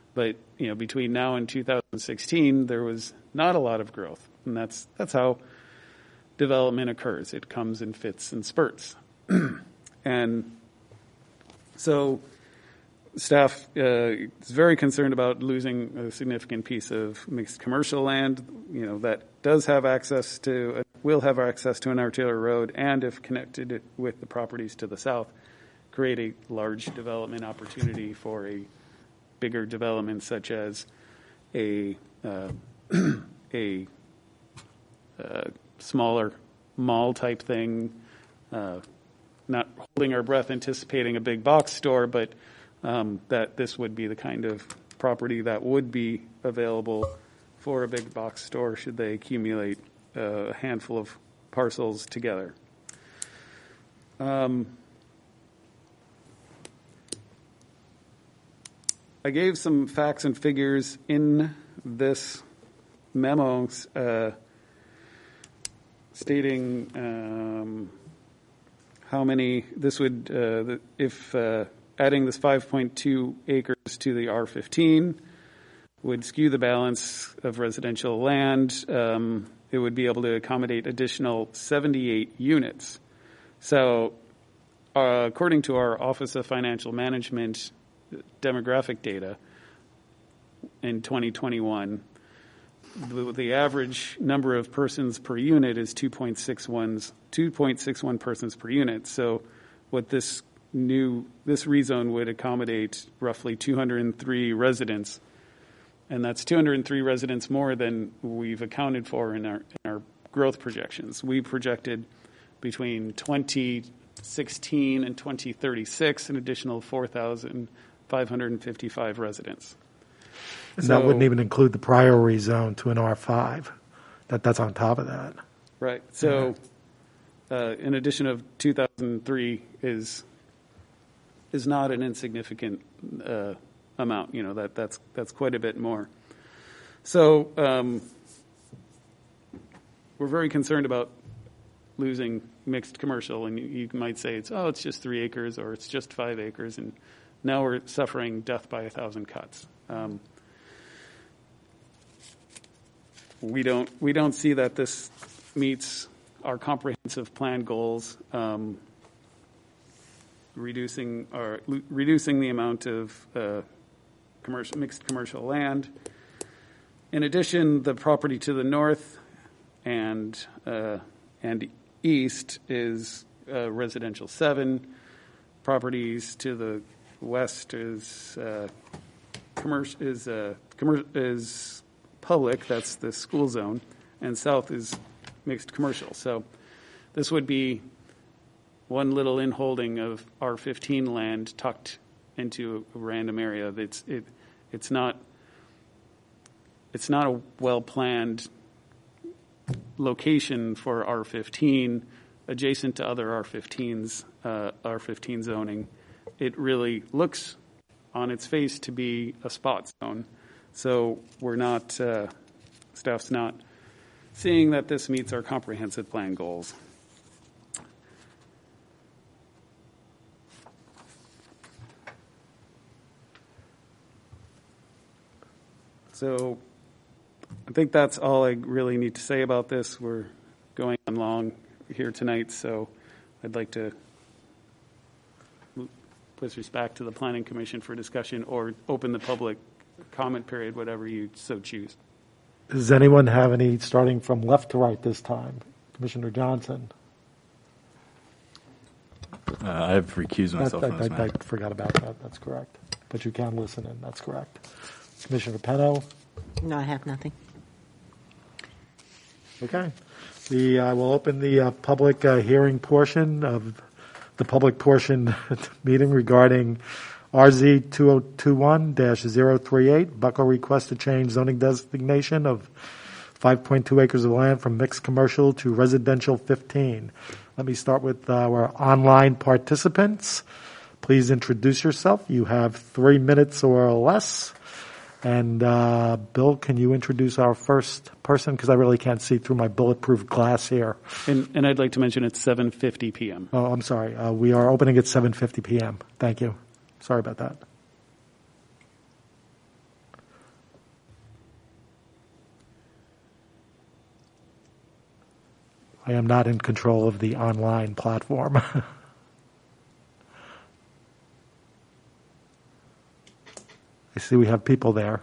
But, you know, between now and two thousand sixteen, there was not a lot of growth. And that's that's how development occurs. It comes in fits and spurts. And so staff uh, is very concerned about losing a significant piece of mixed commercial land, you know, that does have access to, uh, will have access to an arterial road, and if connected with the properties to the south, create a large development opportunity for a bigger development such as a uh, a uh, smaller mall type thing, uh, not holding our breath anticipating a big box store, but um, that this would be the kind of property that would be available for a big box store should they accumulate a handful of parcels together. Um, I gave some facts and figures in this memo uh, stating um, how many this would, uh, if uh, adding this five point two acres to the R fifteen would skew the balance of residential land. Um, it would be able to accommodate additional seventy-eight units. So uh, according to our Office of Financial Management demographic data in twenty twenty-one, the, the average number of persons per unit is two point six one persons per unit. So what this new, this rezone would accommodate roughly two hundred three residents, and that's two hundred three residents more than we've accounted for in our, in our growth projections. We projected between twenty sixteen and twenty thirty-six an additional four thousand five hundred fifty-five residents. And So- that wouldn't even include the prior rezone to an R five. That, that's on top of that. Right. So, uh, an addition of two thousand three is is not an insignificant uh, amount. You know, that that's that's quite a bit more. So, um, we're very concerned about losing mixed commercial, and you, you might say it's oh, it's just three acres or it's just five acres, and now we're suffering death by a thousand cuts. Um, we don't we don't see that this meets our comprehensive plan goals, um, reducing or l- reducing the amount of uh, commercial mixed commercial land. In addition, the property to the north and uh, and east is uh, residential seven. Properties to the west is uh, commercial is uh, commer- is public. That's the school zone, and south is mixed commercial. So this would be one little inholding of R fifteen land tucked into a random area. That's it. It's not. It's not a well planned location for R fifteen adjacent to other R fifteens, uh, R fifteen zoning. It really looks on its face to be a spot zone. So we're not, uh, staff's not seeing that this meets our comprehensive plan goals. So I think that's all I really need to say about this. We're going on long here tonight, so I'd like to put this back to the Planning Commission for discussion or open the public comment period, whatever you so choose. Does anyone have any, starting from left to right this time? Commissioner Johnson? Uh, I've recused myself I, from this I, I, matter. I forgot about that. That's correct. But you can listen in. That's correct. Commissioner Penno? No, I have nothing. Okay. The, I will open the uh, public uh, hearing portion of the public portion meeting regarding R Z two oh two one dash zero three eight, Bucko request to change zoning designation of five point two acres of land from mixed commercial to residential fifteen. Let me start with our online participants. Please introduce yourself. You have three minutes or less. And uh, Bill, can you introduce our first person? Because I really can't see through my bulletproof glass here. And, and I'd like to mention it's seven fifty p.m. Oh, I'm sorry. Uh, we are opening at seven fifty p.m. Thank you. Sorry about that. I am not in control of the online platform. I see we have people there.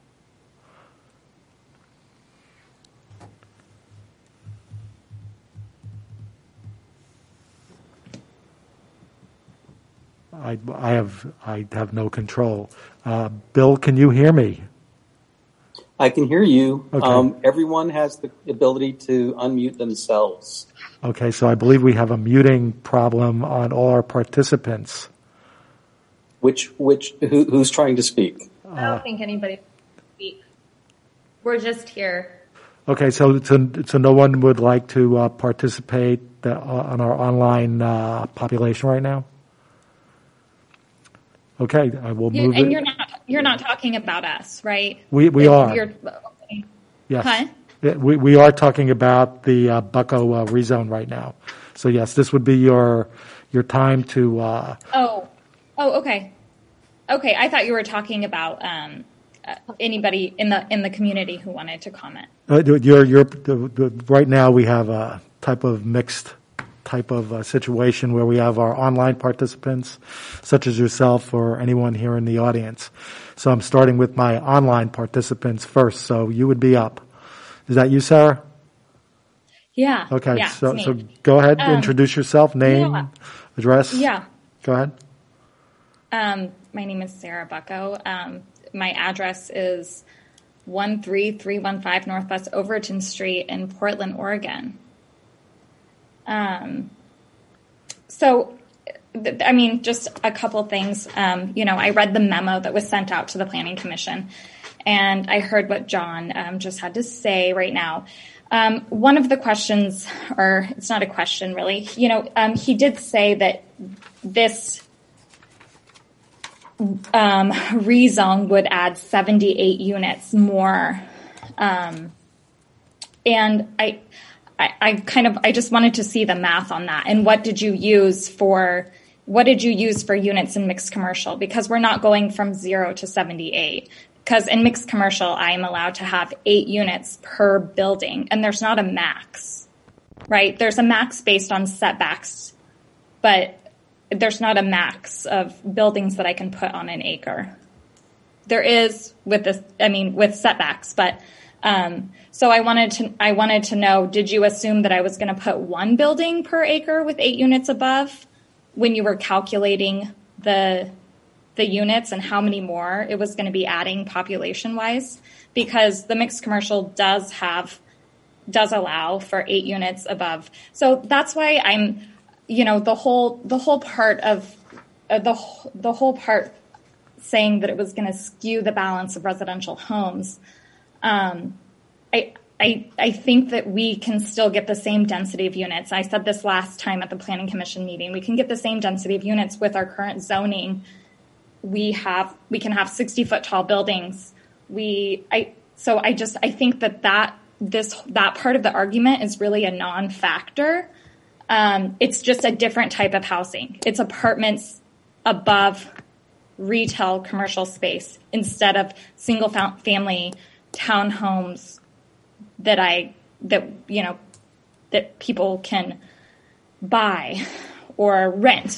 I, I have I have no control. Uh, Bill, can you hear me? I can hear you. Okay. Um, everyone has the ability to unmute themselves. Okay, so I believe we have a muting problem on all our participants. Which which who, who's trying to speak? I don't think anybody can speak. We're just here. Okay, so so, so no one would like to uh, participate the, uh, on our online uh, population right now? Okay, I will You, move and it. you're not you're not talking about us, right? We we If are. you're- okay. Yes. Huh? Yeah, We we are talking about the uh, Bucko uh, rezone right now. So yes, this would be your your time to. Uh, Oh, oh, okay, okay. I thought you were talking about um, uh, anybody in the in the community who wanted to comment. uh, your your the, the, right now we have a type of mixed type of uh, situation where we have our online participants, such as yourself or anyone here in the audience. So I'm starting with my online participants first. So you would be up. Is that you, Sarah? Yeah. Okay. Yeah, so it's so me. go ahead, Um, introduce yourself, name, yeah. address. Yeah. Go ahead. Um, my name is Sarah Bucko. Um, my address is one three three one five Northwest Overton Street in Portland, Oregon. Um, so, th- I mean, just a couple things. Um, you know, I read the memo that was sent out to the Planning Commission, and I heard what John um, just had to say right now. Um, one of the questions, or it's not a question really, you know, um, he did say that this um, rezone would add seventy-eight units more. Um, and I, I, I kind of, I just wanted to see the math on that. And what did you use for, what did you use for units in mixed commercial? Because we're not going from zero to seventy-eight. Because in mixed commercial, I am allowed to have eight units per building, and there's not a max, right? There's a max based on setbacks, but there's not a max of buildings that I can put on an acre. There is with this, I mean, with setbacks, but um, so I wanted to, I wanted to know, did you assume that I was going to put one building per acre with eight units above when you were calculating the the units and how many more it was going to be adding population wise? Because the mixed commercial does have, does allow for eight units above. So that's why I'm, you know, the whole, the whole part of uh, the, the whole part saying that it was going to skew the balance of residential homes. Um, I, I, I think that we can still get the same density of units. I said this last time at the Planning Commission meeting. We can get the same density of units with our current zoning. We have, we can have sixty foot tall buildings. We, I, so I just, I think that that, this, that part of the argument is really a non-factor. Um, it's just a different type of housing. It's apartments above retail commercial space instead of single family townhomes that I, that, you know, that people can buy or rent.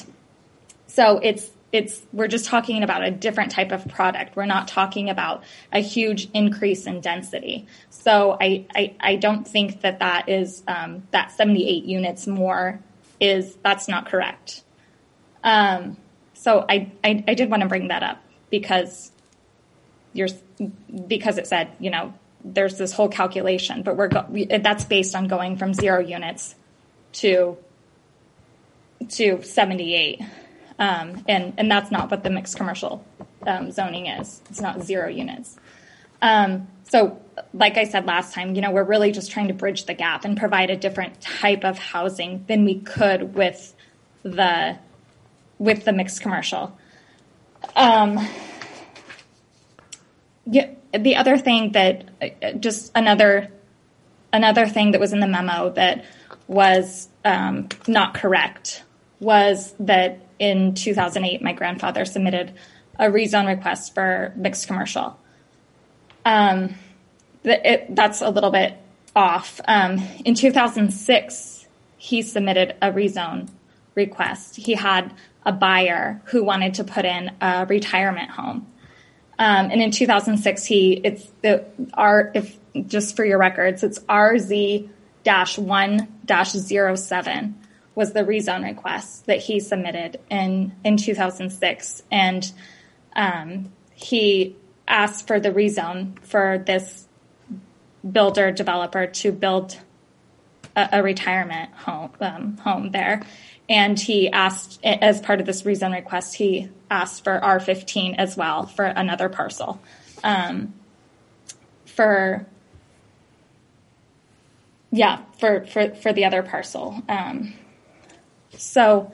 So it's, It's, we're just talking about a different type of product. We're not talking about a huge increase in density. So I, I, I don't think that that is, um, that seventy-eight units more is, that's not correct. Um, so I, I, I did want to bring that up because you're, because it said, you know, there's this whole calculation, but we're, go, we, that's based on going from zero units to, to seventy-eight. Um, and, and that's not what the mixed commercial um, zoning is. It's not zero units. Um, so like I said last time, you know, we're really just trying to bridge the gap and provide a different type of housing than we could with the with the mixed commercial. Um, yeah, the other thing that, uh, just another another thing that was in the memo that was um, not correct was that in two thousand eight, my grandfather submitted a rezone request for mixed commercial. Um, it, that's a little bit off. Um, in two thousand six, he submitted a rezone request. He had a buyer who wanted to put in a retirement home. Um, and in two thousand six, he, it's the R, if just for your records, it's R Z one zero seven was the rezone request that he submitted in, in two thousand six. And, um, he asked for the rezone for this builder developer to build a, a retirement home, um, home there. And he asked, as part of this rezone request, he asked for R fifteen as well for another parcel. Um, for, yeah, for, for, for the other parcel. Um, so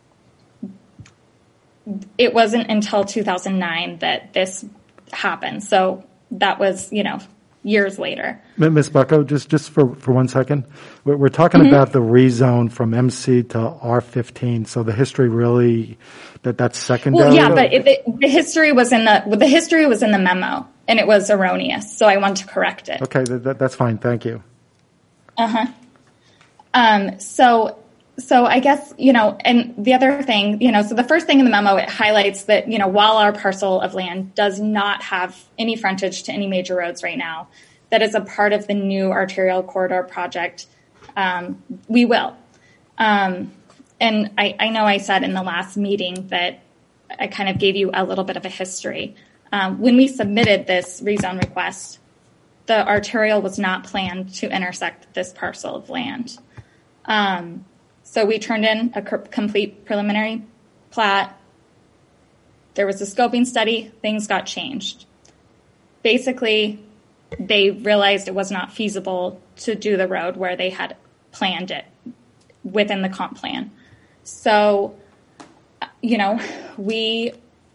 it wasn't until two thousand nine that this happened. So that was, you know, years later. Miz Bucko, just, just for, for one second. We're, we're talking mm-hmm. about the rezone from M C to R fifteen. So the history really, that that's secondary? Well, yeah, but it, it, the history was in the, the history was in the memo and it was erroneous. So I want to correct it. Okay, that, that's fine. Thank you. Uh-huh. Um, so, so I guess, you know, and the other thing, you know, so the first thing in the memo, it highlights that, you know, while our parcel of land does not have any frontage to any major roads right now, that is a part of the new arterial corridor project, um, we will. Um, and I, I know I said in the last meeting that I kind of gave you a little bit of a history. Um, when we submitted this rezone request, the arterial was not planned to intersect this parcel of land. Um, So we turned in a complete preliminary plat. There was a scoping study. Things got changed. Basically, they realized it was not feasible to do the road where they had planned it within the comp plan. So, you know, we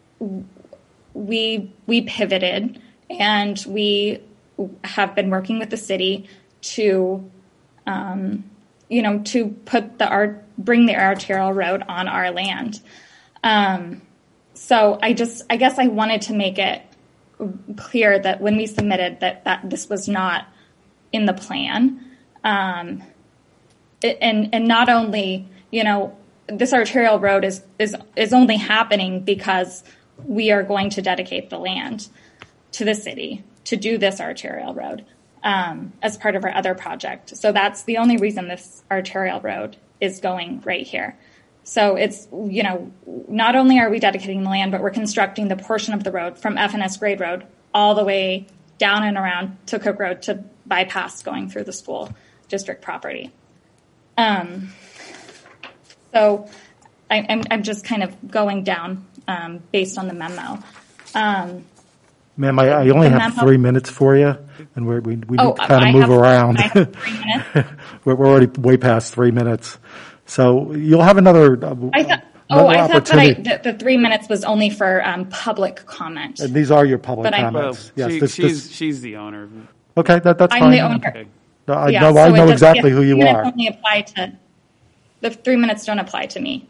we we pivoted and we have been working with the city to um, you know, to put the art, bring the arterial road on our land. Um, so I just, I guess I wanted to make it clear that when we submitted that, that this was not in the plan. Um, and, and not only, you know, this arterial road is, is, is only happening because we are going to dedicate the land to the city to do this arterial road. Um, as part of our other project. So that's the only reason this arterial road is going right here. So it's, you know, not only are we dedicating the land, but we're constructing the portion of the road from F and S Grade Road all the way down and around to Cook Road to bypass going through the school district property. Um, so I, I'm, I'm just kind of going down um, based on the memo. Um, Ma'am, I, I only have three minutes for you, and we're, we we oh, need to kind of I move have, around. I have three minutes. we're, we're already way past three minutes, so you'll have another. Uh, I thought, another oh, I thought that, I, opportunity. that the three minutes was only for um, public comment. And these are your public But I- comments. Well, yes, she, this, she's, this, she's the owner. okay, that, that's I'm fine. the owner. Okay. No, I Yeah, know, so I it know does- exactly yeah, who you three minutes are. Only apply to, the three minutes don't apply to me.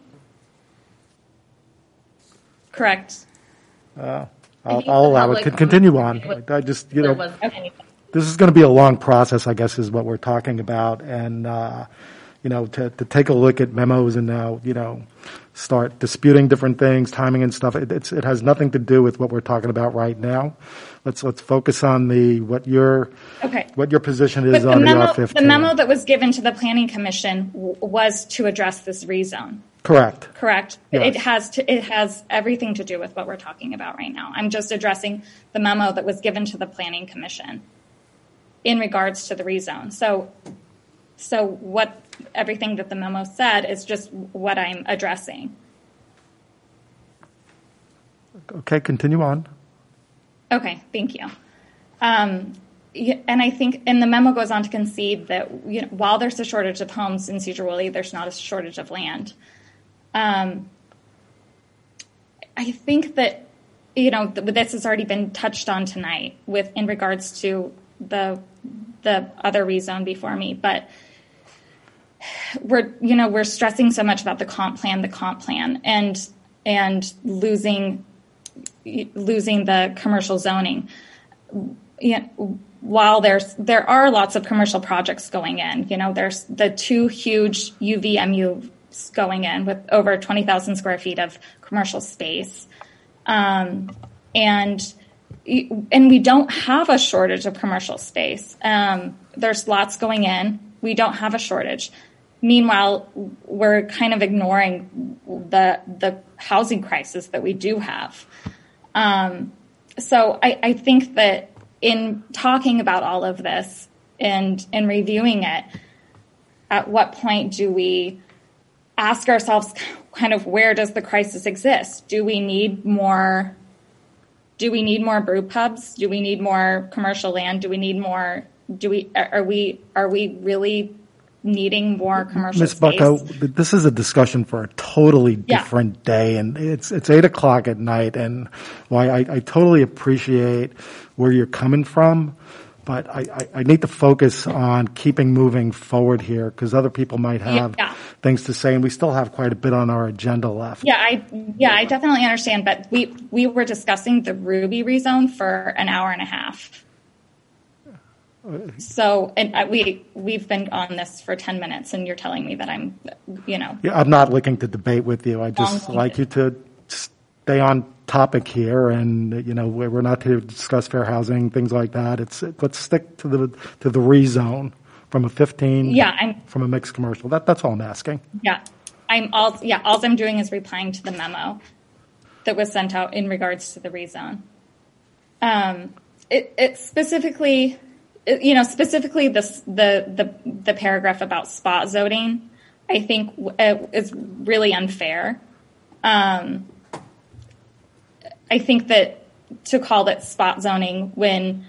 Correct. Uh, I I'll, think I'll the allow it. public Con- Continue on. comment I just, you know, was- okay. this is going to be a long process, I guess, is what we're talking about. And, uh, you know, to, to take a look at memos and now, you know, start disputing different things, timing and stuff. It, it's, it has nothing to do with what we're talking about right now. Let's, let's focus on the, what your, Okay. what your position But is the on the memo, R fifteen. the memo that was given to the planning commission w- was to address this rezone. Correct. Correct. Yes. It has to, it has everything to do with what we're talking about right now. I'm just addressing the memo that was given to the planning commission in regards to the rezone. So, so what everything that the memo said is just what I'm addressing. Okay, continue on. Okay, thank you. Um, yeah, and I think, and the memo goes on to concede that, you know, while there's a shortage of homes in Cedar Woolley, there's not a shortage of land. Um, I think that, you know, th- this has already been touched on tonight with in regards to the the other rezone before me, but we're, you know, we're stressing so much about the comp plan, the comp plan, and and losing losing the commercial zoning. you know, while there's there are lots of commercial projects going in, you know, there's the two huge U V M Us going in with over twenty thousand square feet of commercial space. Um, and and we don't have a shortage of commercial space. Um, there's lots going in. We don't have a shortage. Meanwhile, we're kind of ignoring the the housing crisis that we do have. Um, so I, I think that in talking about all of this and and reviewing it, at what point do we ask ourselves kind of where does the crisis exist? Do we need more? Do we need more brew pubs? Do we need more commercial land? Do we need more? Do we are we are we really needing more commercial Miz space? Bucko, this is a discussion for a totally different yeah. day, and it's it's eight o'clock at night, and why I, I totally appreciate where you're coming from, but I, I, I need to focus on keeping moving forward here because other people might have yeah. things to say, and we still have quite a bit on our agenda left. Yeah, I yeah, I definitely understand, but we we were discussing the Ruby rezone for an hour and a half. So, and we we've been on this for ten minutes, and you're telling me that I'm, you know. Yeah, I'm not looking to debate with you. I just like you to stay on topic here, and you know we're not to discuss fair housing, things like that. It's let's stick to the to the rezone from a fifteen. Yeah, I'm, from a mixed commercial. That that's all I'm asking. Yeah, I'm all yeah. All I'm doing is replying to the memo that was sent out in regards to the rezone. Um, it it specifically. You know, specifically this, the, the, the paragraph about spot zoning, I think is really unfair. Um, I think that to call it spot zoning when,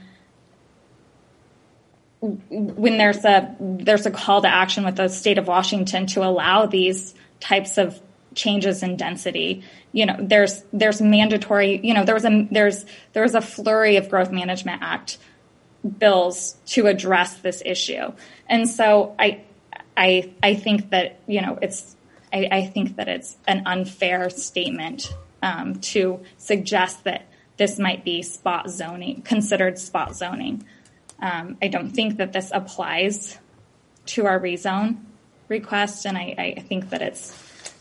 when there's a, there's a call to action with the state of Washington to allow these types of changes in density, you know, there's, there's mandatory, you know, there was a, there's, there was a flurry of Growth Management Act bills to address this issue. And so I, I, I think that, you know, it's, I, I think that it's an unfair statement um, to suggest that this might be spot zoning, considered spot zoning. Um, I don't think that this applies to our rezone request. And I, I think that it's,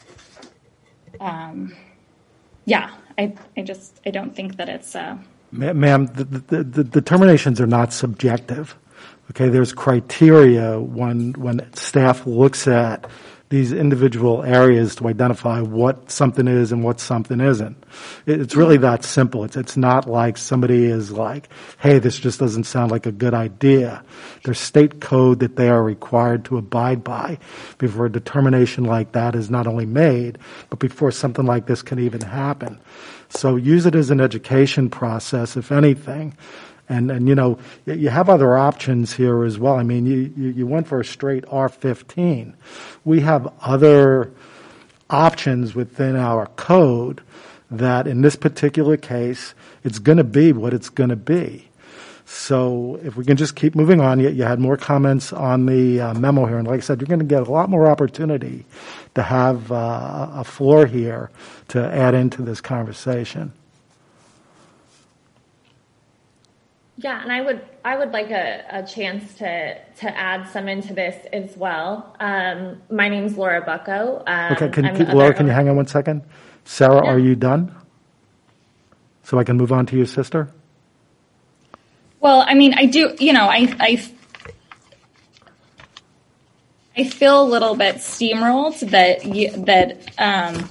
um, yeah, I, I just, I don't think that it's, uh, Ma'am, the, the, the determinations are not subjective. Okay, there's criteria when when staff looks at these individual areas to identify what something is and what something isn't. It's really that simple. It's it's not like somebody is like, hey, this just doesn't sound like a good idea. There's state code that they are required to abide by before a determination like that is not only made, but before something like this can even happen. So use it as an education process, if anything. And, and you know, you have other options here as well. I mean, you, you, you went for a straight R fifteen. We have other options within our code that in this particular case, it's going to be what it's going to be. So if we can just keep moving on, you, you had more comments on the uh, memo here. And like I said, you're going to get a lot more opportunity to have uh, a floor here to add into this conversation. Yeah, and I would I would like a, a chance to to add some into this as well. Um, my name's Laura Bucko. Um, okay, can, I'm can, the Laura, other can you owner. hang on one second? Sarah, Yeah. are you done? So I can move on to your sister? well, I mean, I do, you know, I, I, I feel a little bit steamrolled that you, that, um,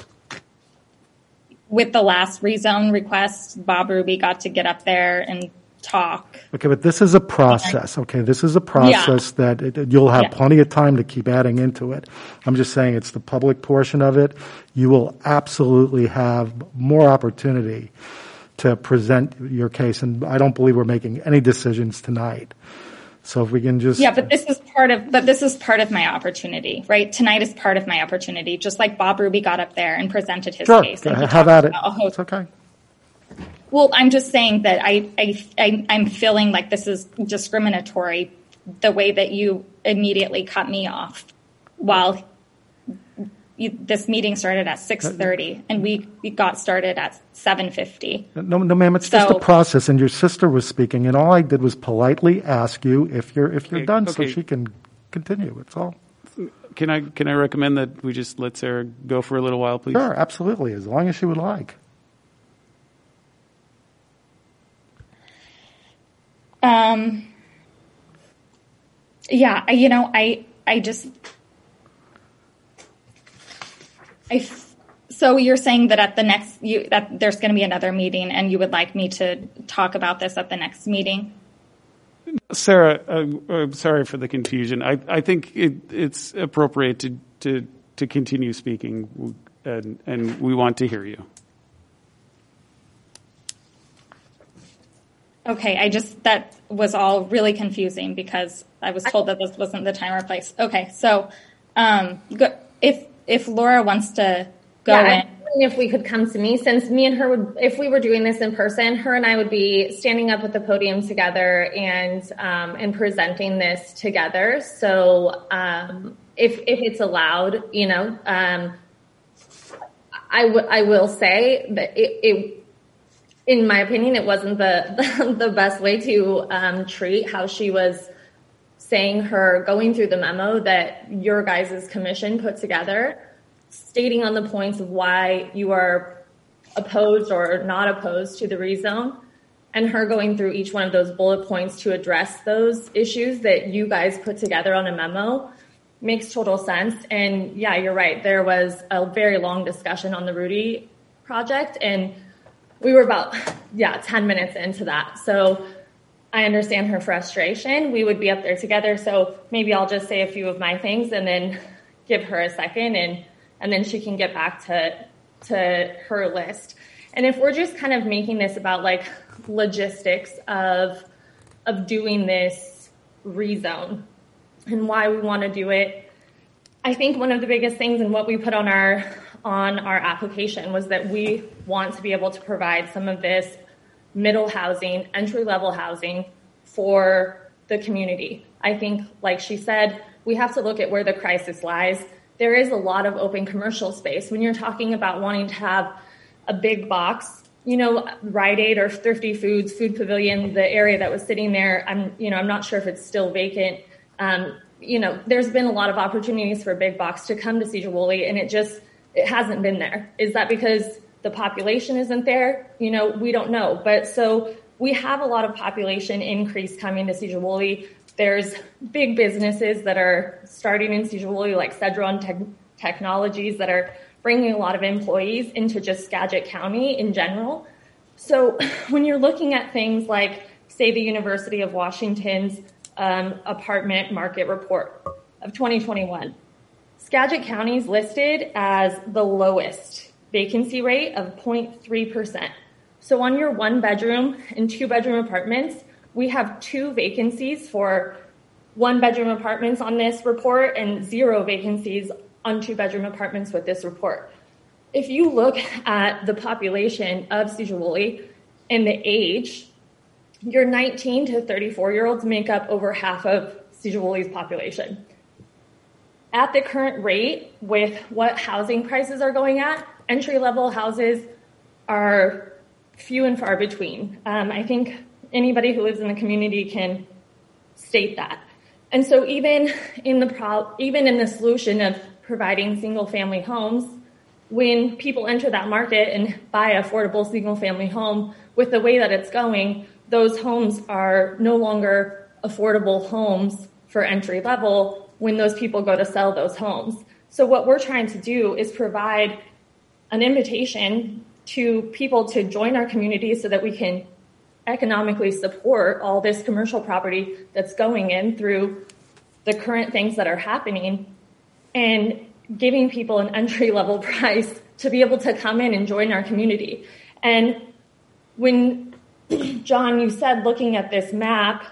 with the last rezone request, Bob Ruby got to get up there and talk. Okay, but this is a process, okay? This is a process that it, you'll have Yeah. plenty of time to keep adding into it. I'm just saying it's the public portion of it. You will absolutely have more opportunity to present your case, and I don't believe we're making any decisions tonight. So if we can just... Yeah, but this is part of, but this is part of my opportunity, right? Tonight is part of my opportunity, just like Bob Ruby got up there and presented his Sure, case. And he have talked at it. about a host- It's okay. Well, I'm just saying that I, I, I, I'm feeling like this is discriminatory, the way that you immediately cut me off while you, this meeting started at six thirty, and we, we got started at seven fifty. No, no, ma'am, it's So- just a process, and your sister was speaking, and all I did was politely ask you if you're, if you're Okay, done, so okay. she can continue, it's all. Can I, can I recommend that we just let Sarah go for a little while, please? Sure, absolutely, as long as she would like. Um, yeah, I- you know, I, I just, I, f- so you're saying that at the next, you, that there's going to be another meeting and you would like me to talk about this at the next meeting? Sarah, uh, uh, sorry for the confusion. I, I think it, it's appropriate to, to, to continue speaking, and, and we want to hear you. Okay, I just, that was all really confusing because I was told that this wasn't the time or place. Okay, so, um, go, if, if Laura wants to go yeah, in. I'm wondering if we could come to me, since me and her would, if we were doing this in person, her and I would be standing up at the podium together and, um, and presenting this together. So, um, if, if it's allowed, you know, um, I would, I will say that it, it in my opinion, it wasn't the, the, the best way to um, treat how she was saying her, going through the memo that your guys' commission put together, stating on the points of why you are opposed or not opposed to the rezone, and her going through each one of those bullet points to address those issues that you guys put together on a memo makes total sense. And yeah, you're right. There was a very long discussion on the Rudy project, and we were about, yeah, ten minutes into that. So I understand her frustration. We would be up there together. So maybe I'll just say a few of my things and then give her a second, and, and then she can get back to, to her list. And if we're just kind of making this about like logistics of, of doing this rezone and why we want to do it, I think one of the biggest things and what we put on our on our application was that we want to be able to provide some of this middle housing, entry-level housing for the community. I think, like she said, we have to look at where the crisis lies. There is a lot of open commercial space. When you're talking about wanting to have a big box, you know, Rite Aid or Thrifty Foods, Food Pavilion, the area that was sitting there, I'm, you know, I'm not sure if it's still vacant. Um, you know, there's been a lot of opportunities for big box to come to Cedar Woolley, and it just, it hasn't been there. Is that because the population isn't there? You know, we don't know. But so we have a lot of population increase coming to Cedar Woolley. There's big businesses that are starting in Cedar Woolley, like Cedron Te- Technologies, that are bringing a lot of employees into just Skagit County in general. So when you're looking at things like, say, the University of Washington's um, apartment market report of twenty twenty-one, Skagit County is listed as the lowest vacancy rate of zero point three percent. So on your one bedroom and two bedroom apartments, we have two vacancies for one bedroom apartments on this report and zero vacancies on two bedroom apartments with this report. If you look at the population of Cedar Woolley and the age, your nineteen to thirty-four year olds make up over half of Cedar Woolley's population. At the current rate, with what housing prices are going at, entry-level houses are few and far between. Um, I think anybody who lives in the community can state that. And so even in the pro- even in the solution of providing single-family homes, when people enter that market and buy an affordable single-family home, with the way that it's going, those homes are no longer affordable homes for entry-level when those people go to sell those homes. So what we're trying to do is provide an invitation to people to join our community so that we can economically support all this commercial property that's going in through the current things that are happening, and giving people an entry-level price to be able to come in and join our community. And when, John, you said looking at this map,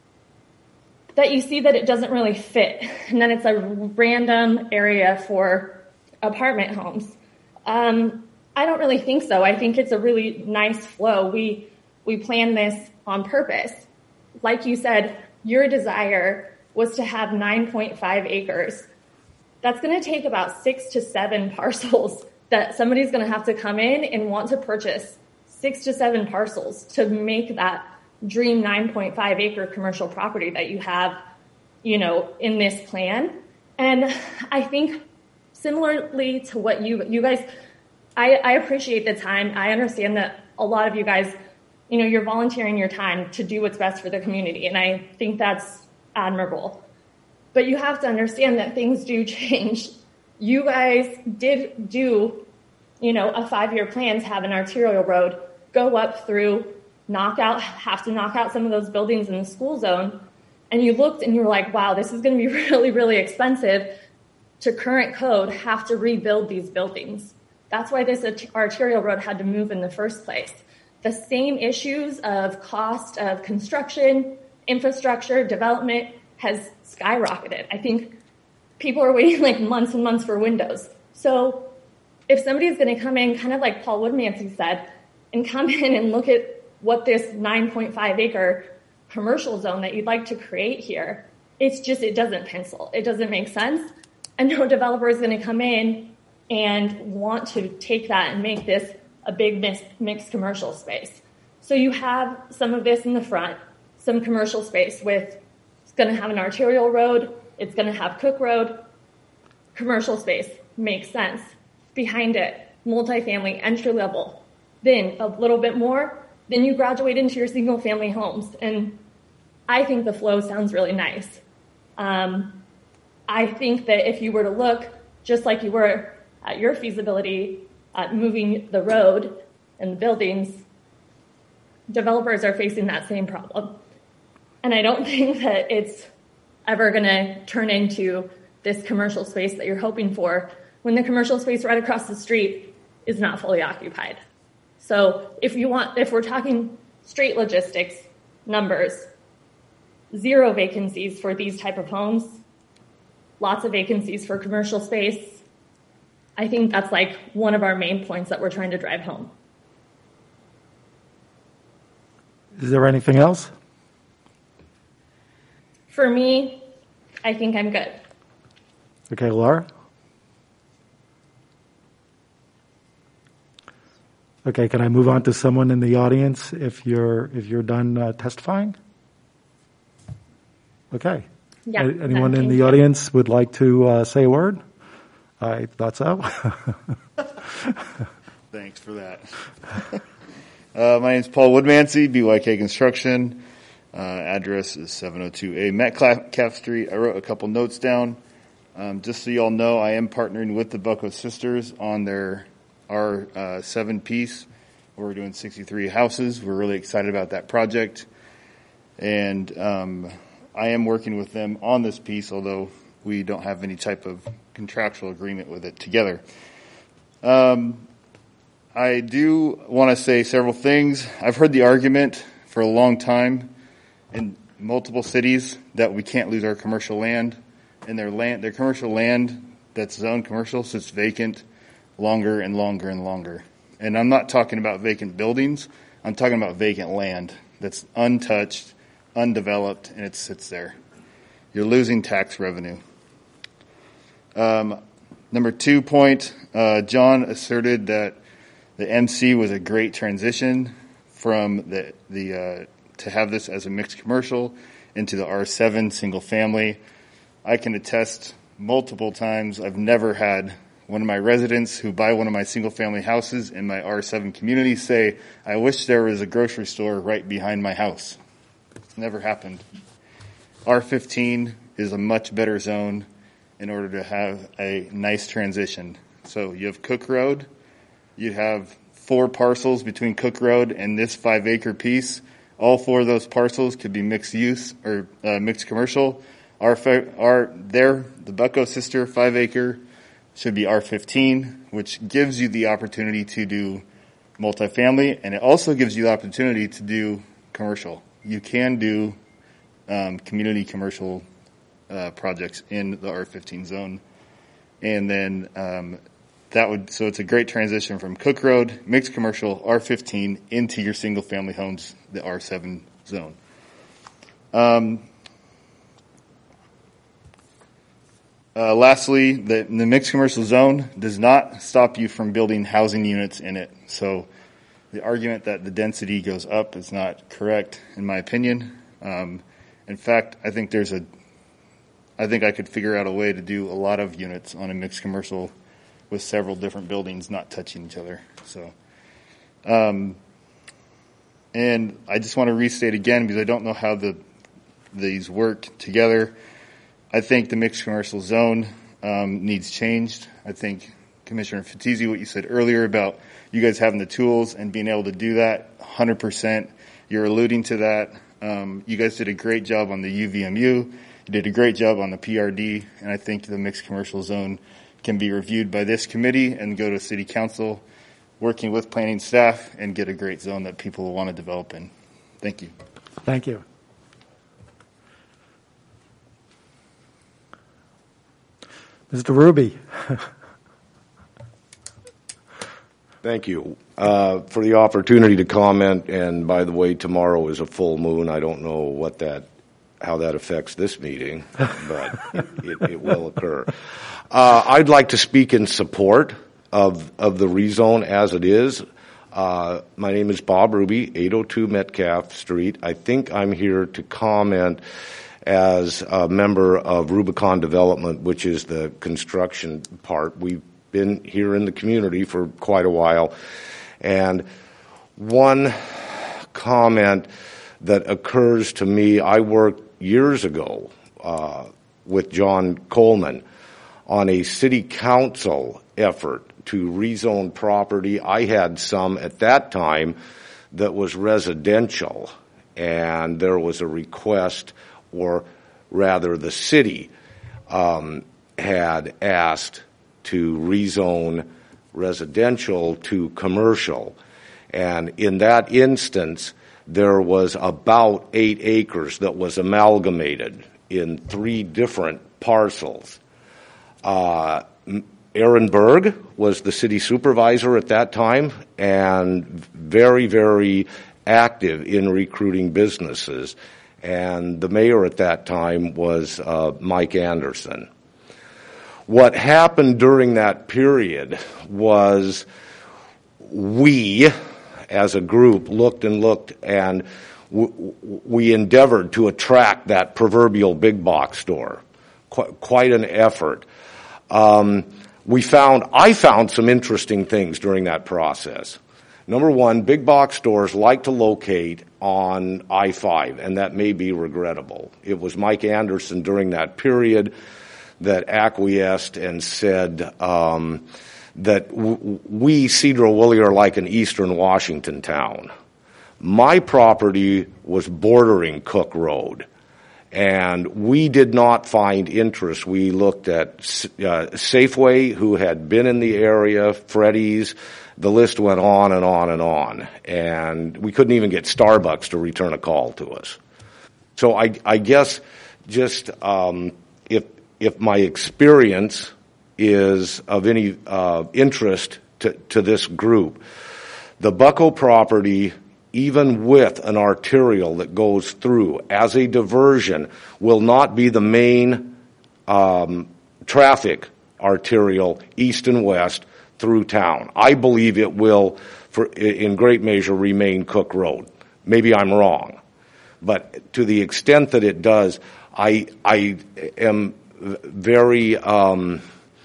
that you see that it doesn't really fit, and then it's a random area for apartment homes. Um, I don't really think so. I think it's a really nice flow. We we planned this on purpose. Like you said, your desire was to have nine point five acres. that's going to take about six to seven parcels that somebody's going to have to come in and want to purchase six to seven parcels to make that dream nine point five acre commercial property that you have, you know, in this plan. And I think similarly to what you, you guys, I, I appreciate the time. I understand that a lot of you guys, you know, you're volunteering your time to do what's best for the community. And I think that's admirable. But you have to understand that things do change. You guys did do, you know, a five-year plan to have an arterial road go up through, knock out, have to knock out some of those buildings in the school zone. And you looked and you were like, wow, this is going to be really, really expensive to current code, have to rebuild these buildings. That's why this arterial road had to move in the first place. The same issues of cost of construction, infrastructure, development has skyrocketed. I think people are waiting like months and months for windows. So if somebody's going to come in, kind of like Paul Woodmansey said, and come in and look at what this nine point five acre commercial zone that you'd like to create here, it's just, it doesn't pencil. It doesn't make sense. And no developer is going to come in and want to take that and make this a big mixed, mixed commercial space. So you have some of this in the front, some commercial space with, it's going to have an arterial road, it's going to have Cook Road, commercial space, makes sense. Behind it, multifamily, entry level. Then a little bit more, then you graduate into your single family homes. And I think the flow sounds really nice. Um, I think that if you were to look, just like you were at your feasibility, at moving the road and the buildings, developers are facing that same problem. And I don't think that it's ever going to turn into this commercial space that you're hoping for when the commercial space right across the street is not fully occupied. So if you want, if we're talking straight logistics, numbers, zero vacancies for these type of homes, lots of vacancies for commercial space, I think that's like one of our main points that we're trying to drive home. Is there anything else? For me, I think I'm good. Okay, Laura? Okay, can I move on to someone in the audience if you're if you're done uh, testifying? Okay. Yeah, A- anyone uh, in the you. audience would like to uh, say a word? I thought so. Thanks for that. uh, my name is Paul Woodmansey, B Y K Construction. Uh, address is seven oh two A Metcalf Street. I wrote a couple notes down. Um, just so you all know, I am partnering with the Bucko Sisters on their R uh, seven piece. We're doing sixty-three houses. We're really excited about that project. And um, I am working with them on this piece, although we don't have any type of contractual agreement with it together. Um, I do want to say several things. I've heard the argument for a long time in multiple cities that we can't lose our commercial land, and their land, their commercial land that's zoned commercial sits vacant longer and longer and longer. And I'm not talking about vacant buildings. I'm talking about vacant land that's untouched, undeveloped, and it sits there. You're losing tax revenue. Um, number two point, uh, John asserted that the M C was a great transition from the the uh, to have this as a mixed commercial into the R seven single family. I can attest multiple times I've never had one of my residents who buy one of my single family houses in my R seven community say, I wish there was a grocery store right behind my house. It's never happened. R fifteen is a much better zone in order to have a nice transition. So you have Cook Road, you have four parcels between Cook Road and this five acre piece. All four of those parcels could be mixed use or uh, mixed commercial. Our, our, there, the Bucko Sister five acre should be R fifteen, which gives you the opportunity to do multifamily, and it also gives you the opportunity to do commercial. You can do um, community commercial uh, projects in the R fifteen zone. And then um, that would, so it's a great transition from Cook Road, mixed commercial, R fifteen, into your single family homes, the R seven zone. Um, Uh, lastly, the, the mixed commercial zone does not stop you from building housing units in it. So the argument that the density goes up is not correct, in my opinion. Um, in fact, I think there's a, I think I could figure out a way to do a lot of units on a mixed commercial with several different buildings not touching each other. So, um, and I just want to restate again, because I don't know how the these work together. I think the mixed commercial zone um, needs changed. I think, Commissioner Fatizzi, what you said earlier about you guys having the tools and being able to do that, one hundred percent. You're alluding to that. Um, you guys did a great job on the U V M U. You did a great job on the P R D, and I think the mixed commercial zone can be reviewed by this committee and go to City Council, working with planning staff, and get a great zone that people will want to develop in. Thank you. Thank you. Mister Ruby. Thank you uh, for the opportunity to comment. And by the way, tomorrow is a full moon. I don't know what that, how that affects this meeting, but it, it, it will occur. Uh, I'd like to speak in support of of the rezone as it is. Uh, my name is Bob Ruby, eight oh two Metcalf Street. I think I'm here to comment as a member of Rubicon Development, which is the construction part. We've been here in the community for quite a while. And one comment that occurs to me, I worked years ago uh, with John Coleman on a city council effort to rezone property. I had some at that time that was residential, and there was a request, or rather the city um, had asked to rezone residential to commercial. And in that instance, there was about eight acres that was amalgamated in three different parcels. Uh, Aaron Berg was the city supervisor at that time and very, very active in recruiting businesses. And the mayor at that time was uh, Mike Anderson. What happened during that period was we, as a group, looked and looked, and w- we endeavored to attract that proverbial big box store. Qu- quite an effort. Um, we found, I found some interesting things during that process. Number one, big box stores like to locate on I five, and that may be regrettable. It was Mike Anderson during that period that acquiesced and said um, that w- we, Cedro-Woolley, are like an eastern Washington town. My property was bordering Cook Road, and we did not find interest. We looked at uh, Safeway, who had been in the area, Freddy's. The list went on and on and on, and we couldn't even get Starbucks to return a call to us. So I, I guess just um, if if my experience is of any uh, interest to, to this group, the Bucko property, even with an arterial that goes through as a diversion, will not be the main um, traffic arterial east and west through town. I believe it will, for, in great measure, remain Cook Road. Maybe I'm wrong, but to the extent that it does, I I am very. Um,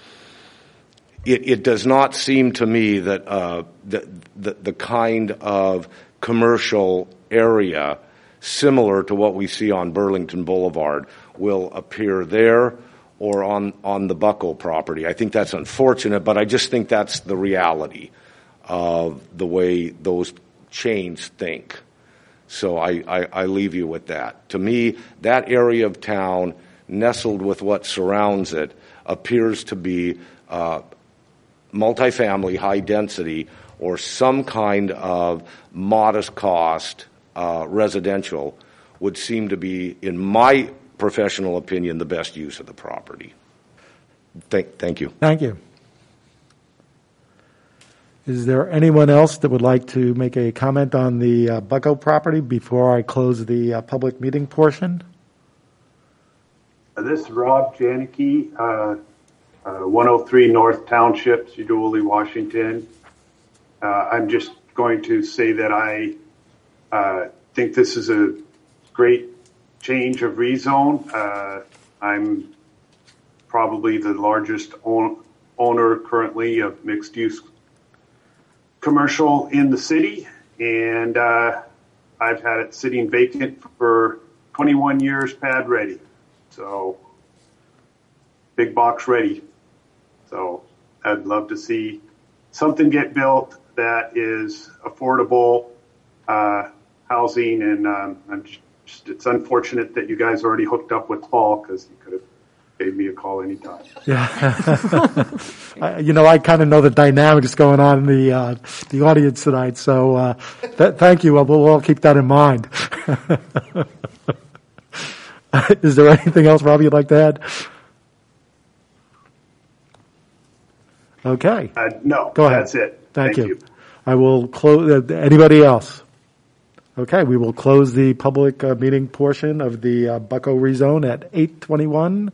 it, it does not seem to me that uh, the, the the kind of commercial area similar to what we see on Burlington Boulevard will appear there or on, on the Bucko property. I think that's unfortunate, but I just think that's the reality of the way those chains think. So I, I, I leave you with that. To me, that area of town, nestled with what surrounds it, appears to be uh, multifamily, high density, or some kind of modest cost uh, residential would seem to be, in my professional opinion, the best use of the property. Thank, thank you. Thank you. Is there anyone else that would like to make a comment on the uh, Bucko property before I close the uh, public meeting portion? Uh, This is Rob Janicki, uh, uh, one oh three North Township, Sedole, Washington. Uh, I'm just going to say that I uh, think this is a great change of rezone. Uh, I'm probably the largest own, owner currently of mixed-use commercial in the city, and uh, I've had it sitting vacant for twenty-one years, pad ready. So, big box ready. So, I'd love to see something get built that is affordable uh, housing, and um, I'm just, it's unfortunate that you guys already hooked up with Paul, because he could have gave me a call anytime. Yeah. I, you know, I kind of know the dynamics going on in the uh, the audience tonight, so uh, th- thank you. We'll, we'll all keep that in mind. Is there anything else, Rob, you'd like to add? Okay. Uh, no, Go ahead. that's it. Thank, Thank you. you. I will close. Uh, anybody else? Okay, we will close the public uh, meeting portion of the uh, Bucko rezone at eight twenty-one.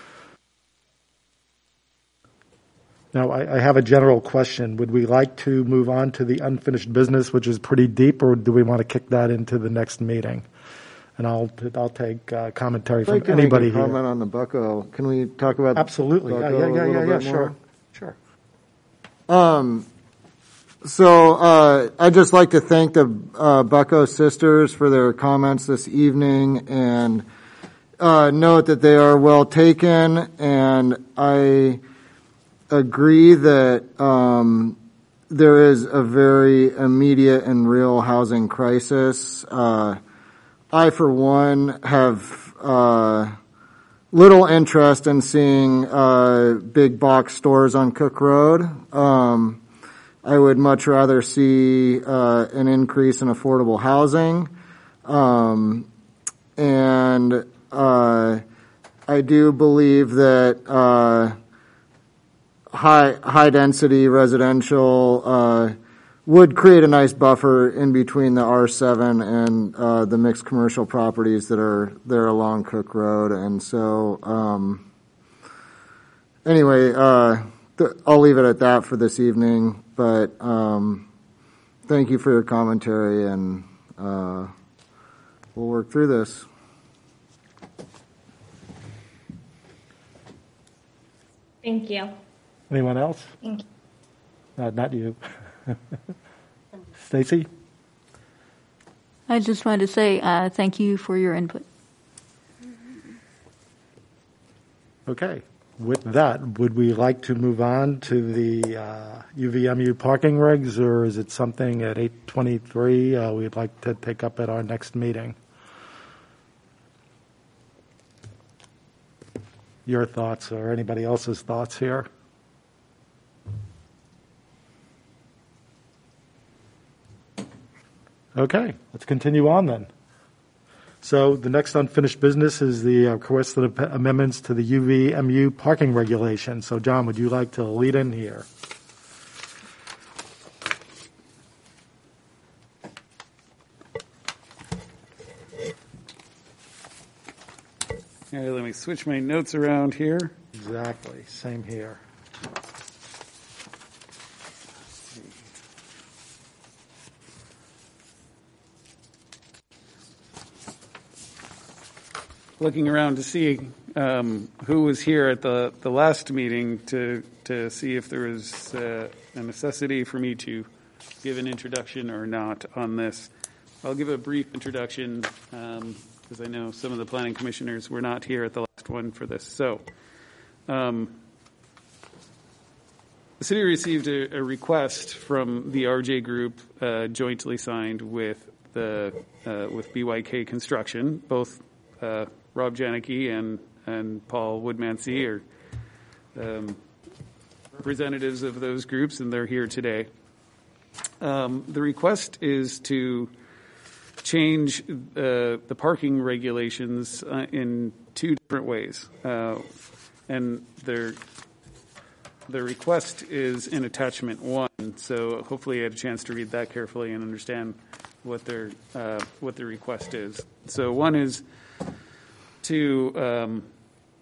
Now, I, I have a general question. Would we like to move on to the unfinished business, which is pretty deep, or do we want to kick that into the next meeting? And I'll I'll take uh, commentary I'd from like to anybody make a here. comment on the Bucko. Can we talk about Absolutely. Yeah, Bucko yeah, a yeah, little yeah, yeah, bit sure. more? Sure. Um, so uh, I'd just like to thank the uh, Bucko sisters for their comments this evening, and uh, note that they are well taken, and I agree that um, there is a very immediate and real housing crisis. Uh, I, for one, have uh, little interest in seeing uh, big box stores on Cook Road. Um, I would much rather see uh, an increase in affordable housing. Um, and uh, I do believe that uh, high high density residential uh, would create a nice buffer in between the R seven and uh, the mixed commercial properties that are there along Cook Road. And so, um, anyway, uh, th- I'll leave it at that for this evening. But um, thank you for your commentary, and uh, we'll work through this. Thank you. Anyone else? Thank you. Uh, not you. Stacy? I just wanted to say uh, thank you for your input. Okay. With that, would we like to move on to the uh, U V M U parking regs, or is it something at eight twenty-three uh, we'd like to take up at our next meeting? Your thoughts or anybody else's thoughts here? Okay, let's continue on then. So the next unfinished business is the uh, request of amendments to the U V M U parking regulation. So John, would you like to lead in here? All right, let me switch my notes around here. Exactly, same here. Looking around to see um, who was here at the, the last meeting to to see if there was uh, a necessity for me to give an introduction or not on this. I'll give a brief introduction because um, I know some of the planning commissioners were not here at the last one for this. So um, the city received a, a request from the R J Group uh, jointly signed with the uh, with B Y K Construction, both uh, Rob Janicki and, and Paul Woodmansey are um, representatives of those groups, and they're here today. Um, the request is to change uh, the parking regulations uh, in two different ways. Uh, and their, the request is in attachment one, so hopefully you had a chance to read that carefully and understand what their, uh, what the request is. So one is to um,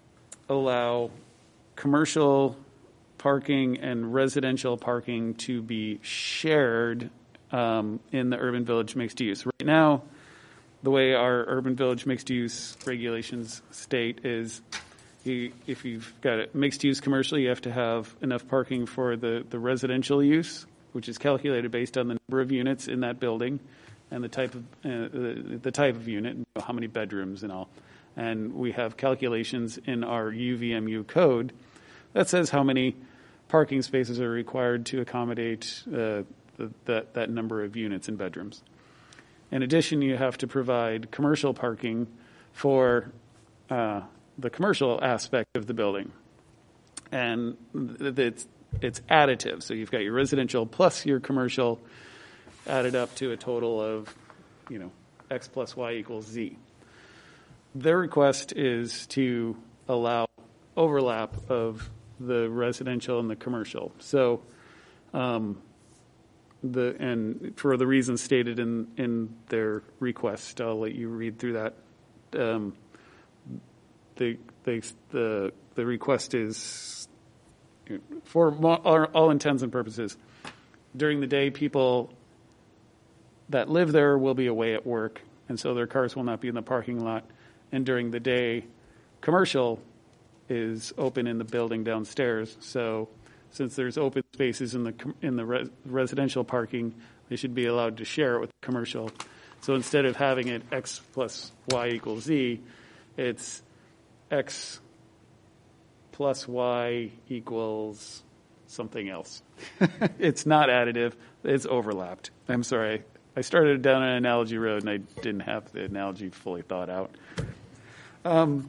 allow commercial parking and residential parking to be shared um, in the urban village mixed use. Right now, the way our urban village mixed use regulations state is you, if you've got a mixed use commercial, you have to have enough parking for the, the residential use, which is calculated based on the number of units in that building and the type of uh, the, the type of unit, and how many bedrooms and all. And we have calculations in our U V M U code that says how many parking spaces are required to accommodate uh, the, that, that number of units and bedrooms. In addition, you have to provide commercial parking for uh, the commercial aspect of the building. And it's, it's additive. So you've got your residential plus your commercial added up to a total of, you know, X plus Y equals Z. Their request is to allow overlap of the residential and the commercial. So, um, the and for the reasons stated in, in their request, I'll let you read through that. Um, the, they, the the request is, for all, all intents and purposes, during the day, people that live there will be away at work, and so their cars will not be in the parking lot. And during the day, commercial is open in the building downstairs. So since there's open spaces in the in the res, residential parking, they should be allowed to share it with the commercial. So instead of having it X plus Y equals Z, it's X plus Y equals something else. It's not additive. It's overlapped. I'm sorry. I started down an analogy road and I didn't have the analogy fully thought out. Um,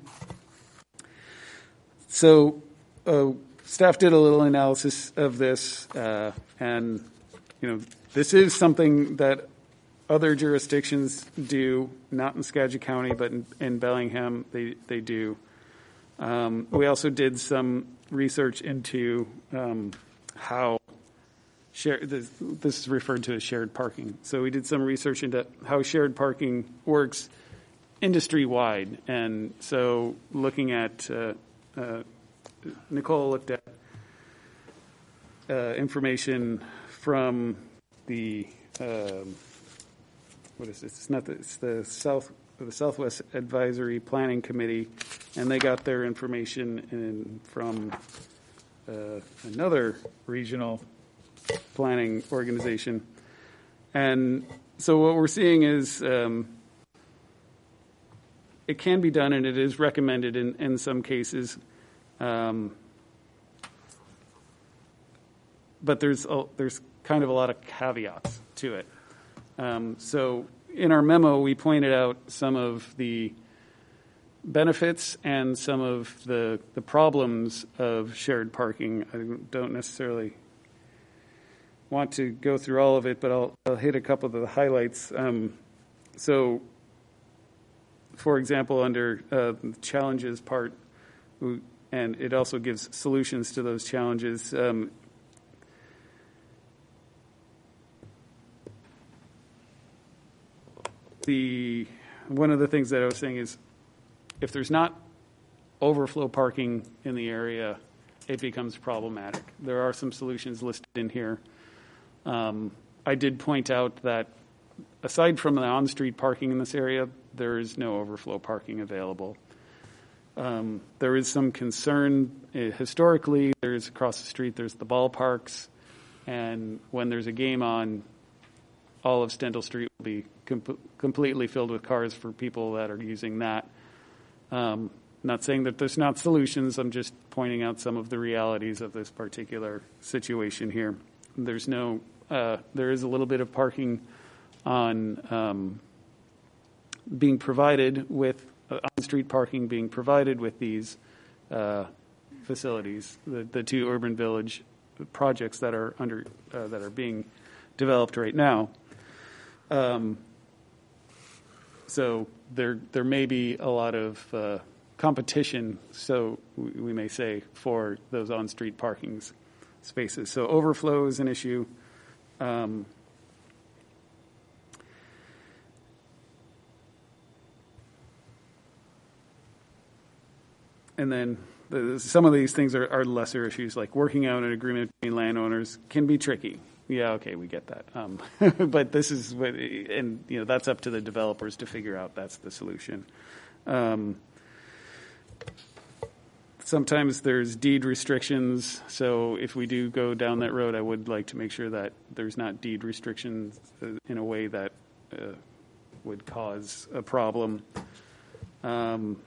so uh, staff did a little analysis of this, uh, and you know, this is something that other jurisdictions do, not in Skagit County, but in, in Bellingham they they do. Um, we also did some research into um, how share this, this is referred to as shared parking. So we did some research into how shared parking works industry-wide. And so looking at, uh, uh, Nicole looked at uh, information from the, um, what is this? It's not the, it's the South, the Southwest Advisory Planning Committee, and they got their information in, from uh, another regional planning organization. And so what we're seeing is um, it can be done, and it is recommended in, in some cases. Um, but there's a, there's kind of a lot of caveats to it. Um, so in our memo, we pointed out some of the benefits and some of the, the problems of shared parking. I don't necessarily want to go through all of it, but I'll, I'll hit a couple of the highlights. Um, so, for example, under uh, the challenges part, and it also gives solutions to those challenges. Um, the one of the things that I was saying is, if there's not overflow parking in the area, it becomes problematic. There are some solutions listed in here. Um, I did point out that aside from the on-street parking in this area, there is no overflow parking available. Um, there is some concern uh, historically. There's across the street, there's the ballparks, and when there's a game on, all of Stendal Street will be com- completely filled with cars for people that are using that. Um, not saying that there's not solutions. I'm just pointing out some of the realities of this particular situation here. There's no, uh, there is a little bit of parking on um, being provided with uh, on-street parking being provided with these uh, facilities, the, the two urban village projects that are under uh, that are being developed right now. Um, so there there may be a lot of uh, competition, so we, we may say, for those on-street parking spaces. So overflow is an issue. Um, and then the, some of these things are, are lesser issues, like working out an agreement between landowners can be tricky. Yeah, okay, we get that. Um, but this is, what, and you know, that's up to the developers to figure out. That's the solution. Um, sometimes there's deed restrictions. So if we do go down that road, I would like to make sure that there's not deed restrictions in a way that uh, would cause a problem. Um,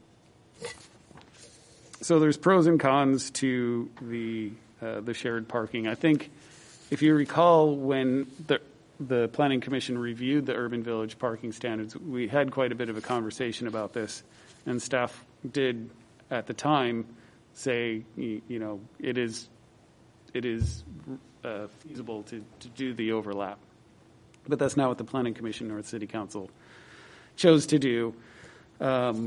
so there's pros and cons to the uh, the shared parking. I think, if you recall, when the the Planning Commission reviewed the Urban Village parking standards, we had quite a bit of a conversation about this, and staff did at the time say, you, you know, it is it is uh, feasible to, to do the overlap, but that's not what the Planning Commission or the City Council chose to do. Um,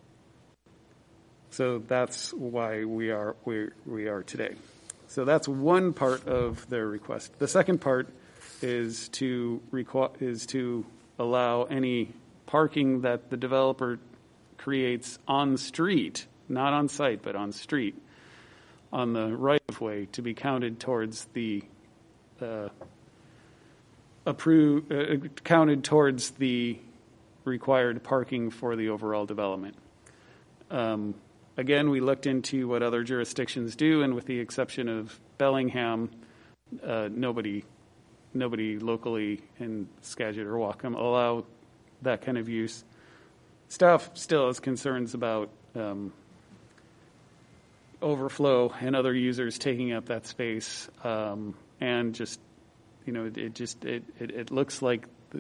so that's why we are where we are today. So that's one part of their request. The second part is to requ- is to allow any parking that the developer creates on street, not on site, but on street, on the right of way, to be counted towards the uh, approved, uh, counted towards the required parking for the overall development. Um, Again, we looked into what other jurisdictions do, and with the exception of Bellingham, uh, nobody, nobody locally in Skagit or Whatcom allow that kind of use. Staff still has concerns about um, overflow and other users taking up that space, um, and just, you know, it, it just it, it it looks like the,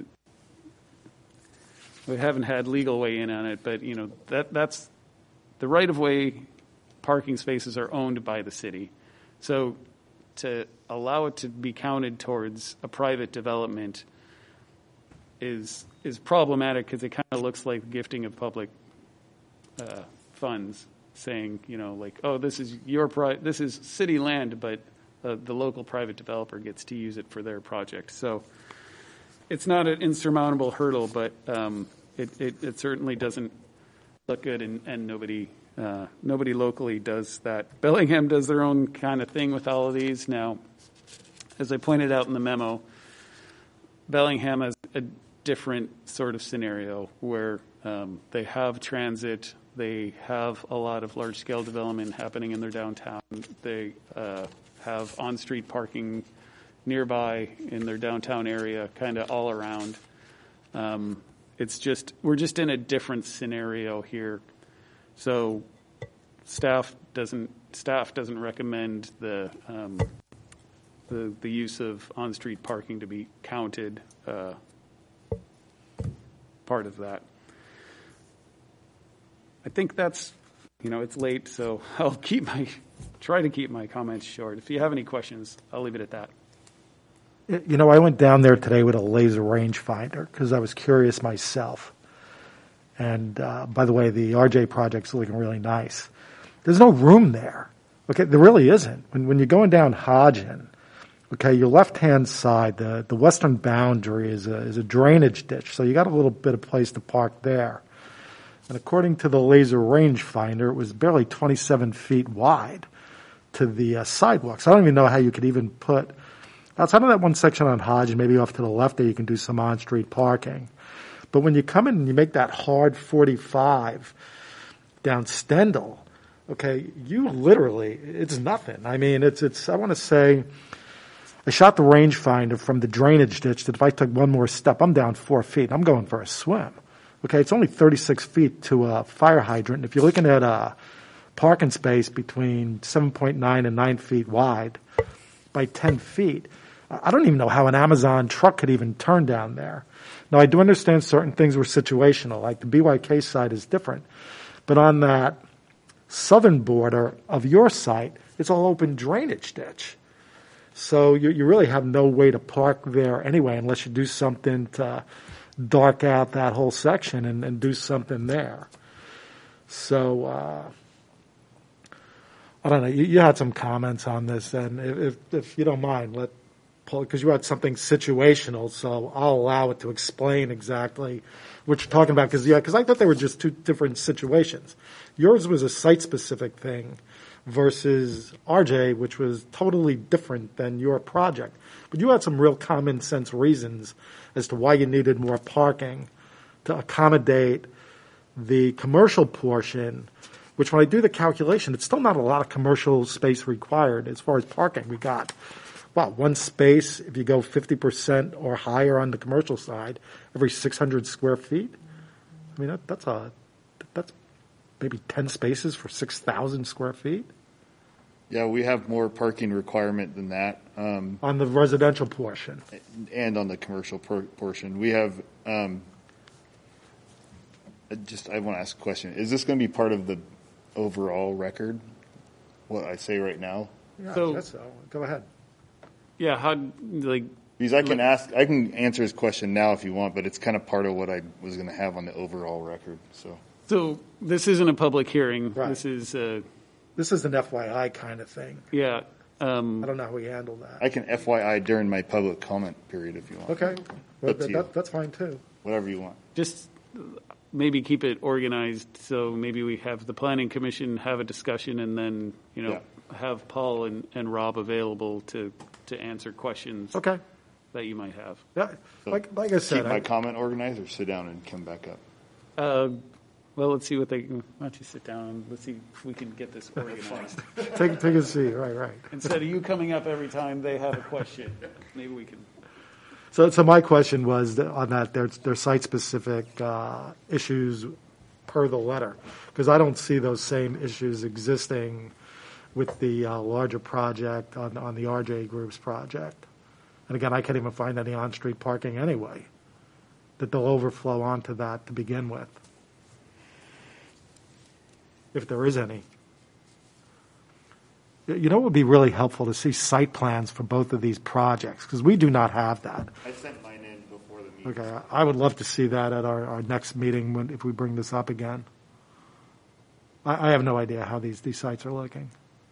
we haven't had legal weigh in on it, but you know that that's. The right-of-way parking spaces are owned by the city. So to allow it to be counted towards a private development is is problematic, because it kind of looks like gifting of public uh, funds, saying, you know, like, oh, this is your pri- this is city land, but uh, the local private developer gets to use it for their project. So it's not an insurmountable hurdle, but um, it, it, it certainly doesn't look good, and, and nobody uh, nobody locally does that. Bellingham does their own kind of thing with all of these. Now, as I pointed out in the memo, Bellingham has a different sort of scenario where um, they have transit, they have a lot of large-scale development happening in their downtown, they uh, have on-street parking nearby in their downtown area, kind of all around. Um, It's just, we're just in a different scenario here. So staff doesn't, staff doesn't recommend the, um, the, the use of on-street parking to be counted, uh, part of that. I think that's, you know, it's late, so I'll keep my, try to keep my comments short. If you have any questions, I'll leave it at that. You know, I went down there today with a laser rangefinder because I was curious myself. And uh, by the way, the R J project's looking really nice. There's no room there. Okay, there really isn't. When when you're going down Hodgen, okay, your left-hand side, the, the western boundary is a, is a drainage ditch, so you got a little bit of place to park there. And according to the laser rangefinder, it was barely twenty-seven feet wide to the uh, sidewalk. So I don't even know how you could even put, outside of that one section on Hodge, and maybe off to the left there, you can do some on-street parking. But when you come in and you make that hard forty-five down Stendhal, okay, you literally, it's nothing. I mean, it's, it's, I want to say, I shot the rangefinder from the drainage ditch that if I took one more step, I'm down four feet. I'm going for a swim. Okay, it's only thirty-six feet to a fire hydrant. If you're looking at a parking space between seven point nine and nine feet wide by ten feet, I don't even know how an Amazon truck could even turn down there. Now, I do understand certain things were situational, like the B Y K side is different. But on that southern border of your site, it's all open drainage ditch. So you, you really have no way to park there anyway unless you do something to dark out that whole section and, and do something there. So, uh, I don't know, you, you had some comments on this, and if, if, if you don't mind, let because you had something situational, so I'll allow it to explain exactly what you're talking about. Because yeah, because I thought they were just two different situations. Yours was a site-specific thing versus R J, which was totally different than your project. But you had some real common sense reasons as to why you needed more parking to accommodate the commercial portion, which when I do the calculation, it's still not a lot of commercial space required as far as parking. We got, wow, one space, if you go fifty percent or higher on the commercial side, every six hundred square feet. I mean, that, that's a, that's maybe ten spaces for six thousand square feet. Yeah, we have more parking requirement than that. Um, on the residential portion. And on the commercial por- portion. We have, um, just, I want to ask a question. Is this going to be part of the overall record, what I say right now? Yeah, So- I guess so. Go ahead. Yeah, how, like, Because I can ask, I can answer his question now if you want, but it's kind of part of what I was going to have on the overall record, so. so this isn't a public hearing. Right. This is, uh, This is an F Y I kind of thing. yeah. Um, I don't know how we handle that. I can F Y I during my public comment period if you want. Okay. Well, Up to that, you. that's fine too. Whatever you want. just maybe keep it organized, so maybe we have the planning commission have a discussion, and then, you know, have Paul and, and Rob available to, to answer questions Okay. that you might have. Yeah, like, like I said, Keep my I- comment organized or sit down and come back up? Uh, well, let's see what they, why don't you sit down, and let's see if we can get this organized. take, take a seat. Right, right. Instead of you coming up every time they have a question, maybe we can. So, so my question was that on that, there's, there's site-specific uh, issues per the letter, because I don't see those same issues existing with the uh, larger project on, on the R J Group's project. And again, I can't even find any on-street parking anyway, that they'll overflow onto that to begin with, if there is any. You know, it would be really helpful to see site plans for both of these projects, because we do not have that. I sent mine in before the meeting. Okay, I would love to see that at our, our next meeting when, if we bring this up again. I, I have no idea how these, these sites are looking.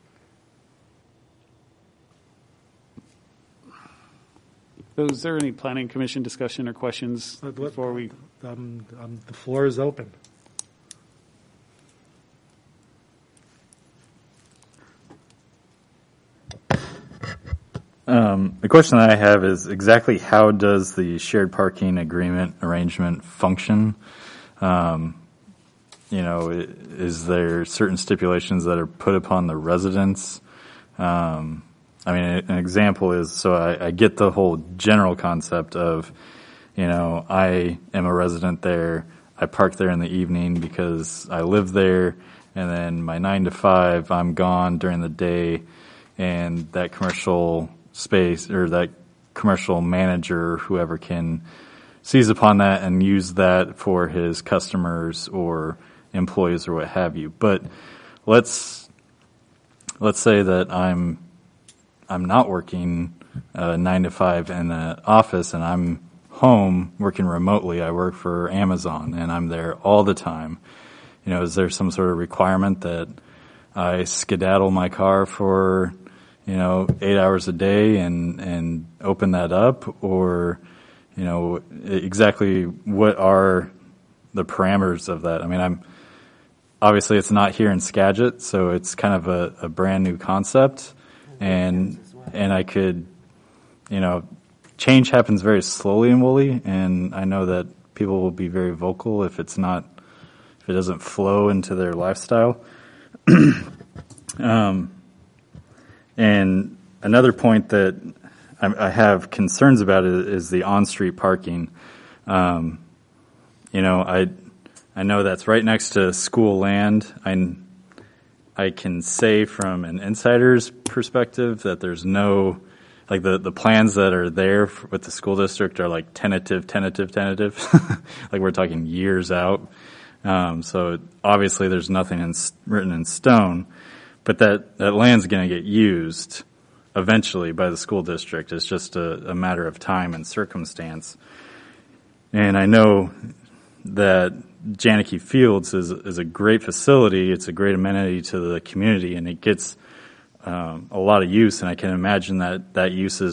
So is there any planning commission discussion or questions before we? Um, um, the floor is open. Um, the question that I have is exactly how does the shared parking agreement arrangement function? Um, you know, i- is there certain stipulations that are put upon the residents? Um, I mean, an example is, so I, I get the whole general concept of, you know, I am a resident there. I park there in the evening because I live there, and then my nine to five, I'm gone during the day, and that commercial space or that commercial manager, whoever can seize upon that and use that for his customers or employees or what have you. But let's let's say that I'm I'm not working uh, nine to five in the office, and I'm home working remotely. I work for Amazon, and I'm there all the time. You know, is there some sort of requirement that I skedaddle my car for, you know, eight hours a day and, and open that up? Or, you know, exactly what are the parameters of that? I mean, I'm, obviously it's not here in Skagit, so it's kind of a, a brand new concept. And, and I could, you know, change happens very slowly in Woolley, and I know that people will be very vocal if it's not, if it doesn't flow into their lifestyle. um, And another point that I, I have concerns about is, is the on-street parking. Um, you know, I I know that's right next to school land. I I can say from an insider's perspective that there's no, like the, the plans that are there for, with the school district are like tentative, tentative, tentative. Like we're talking years out. Um, so obviously there's nothing in, written in stone. But that, that land's going to get used eventually by the school district. It's just a, a matter of time and circumstance. And I know that Janicki Fields is, is a great facility. It's a great amenity to the community, and it gets um, a lot of use. And I can imagine that that use is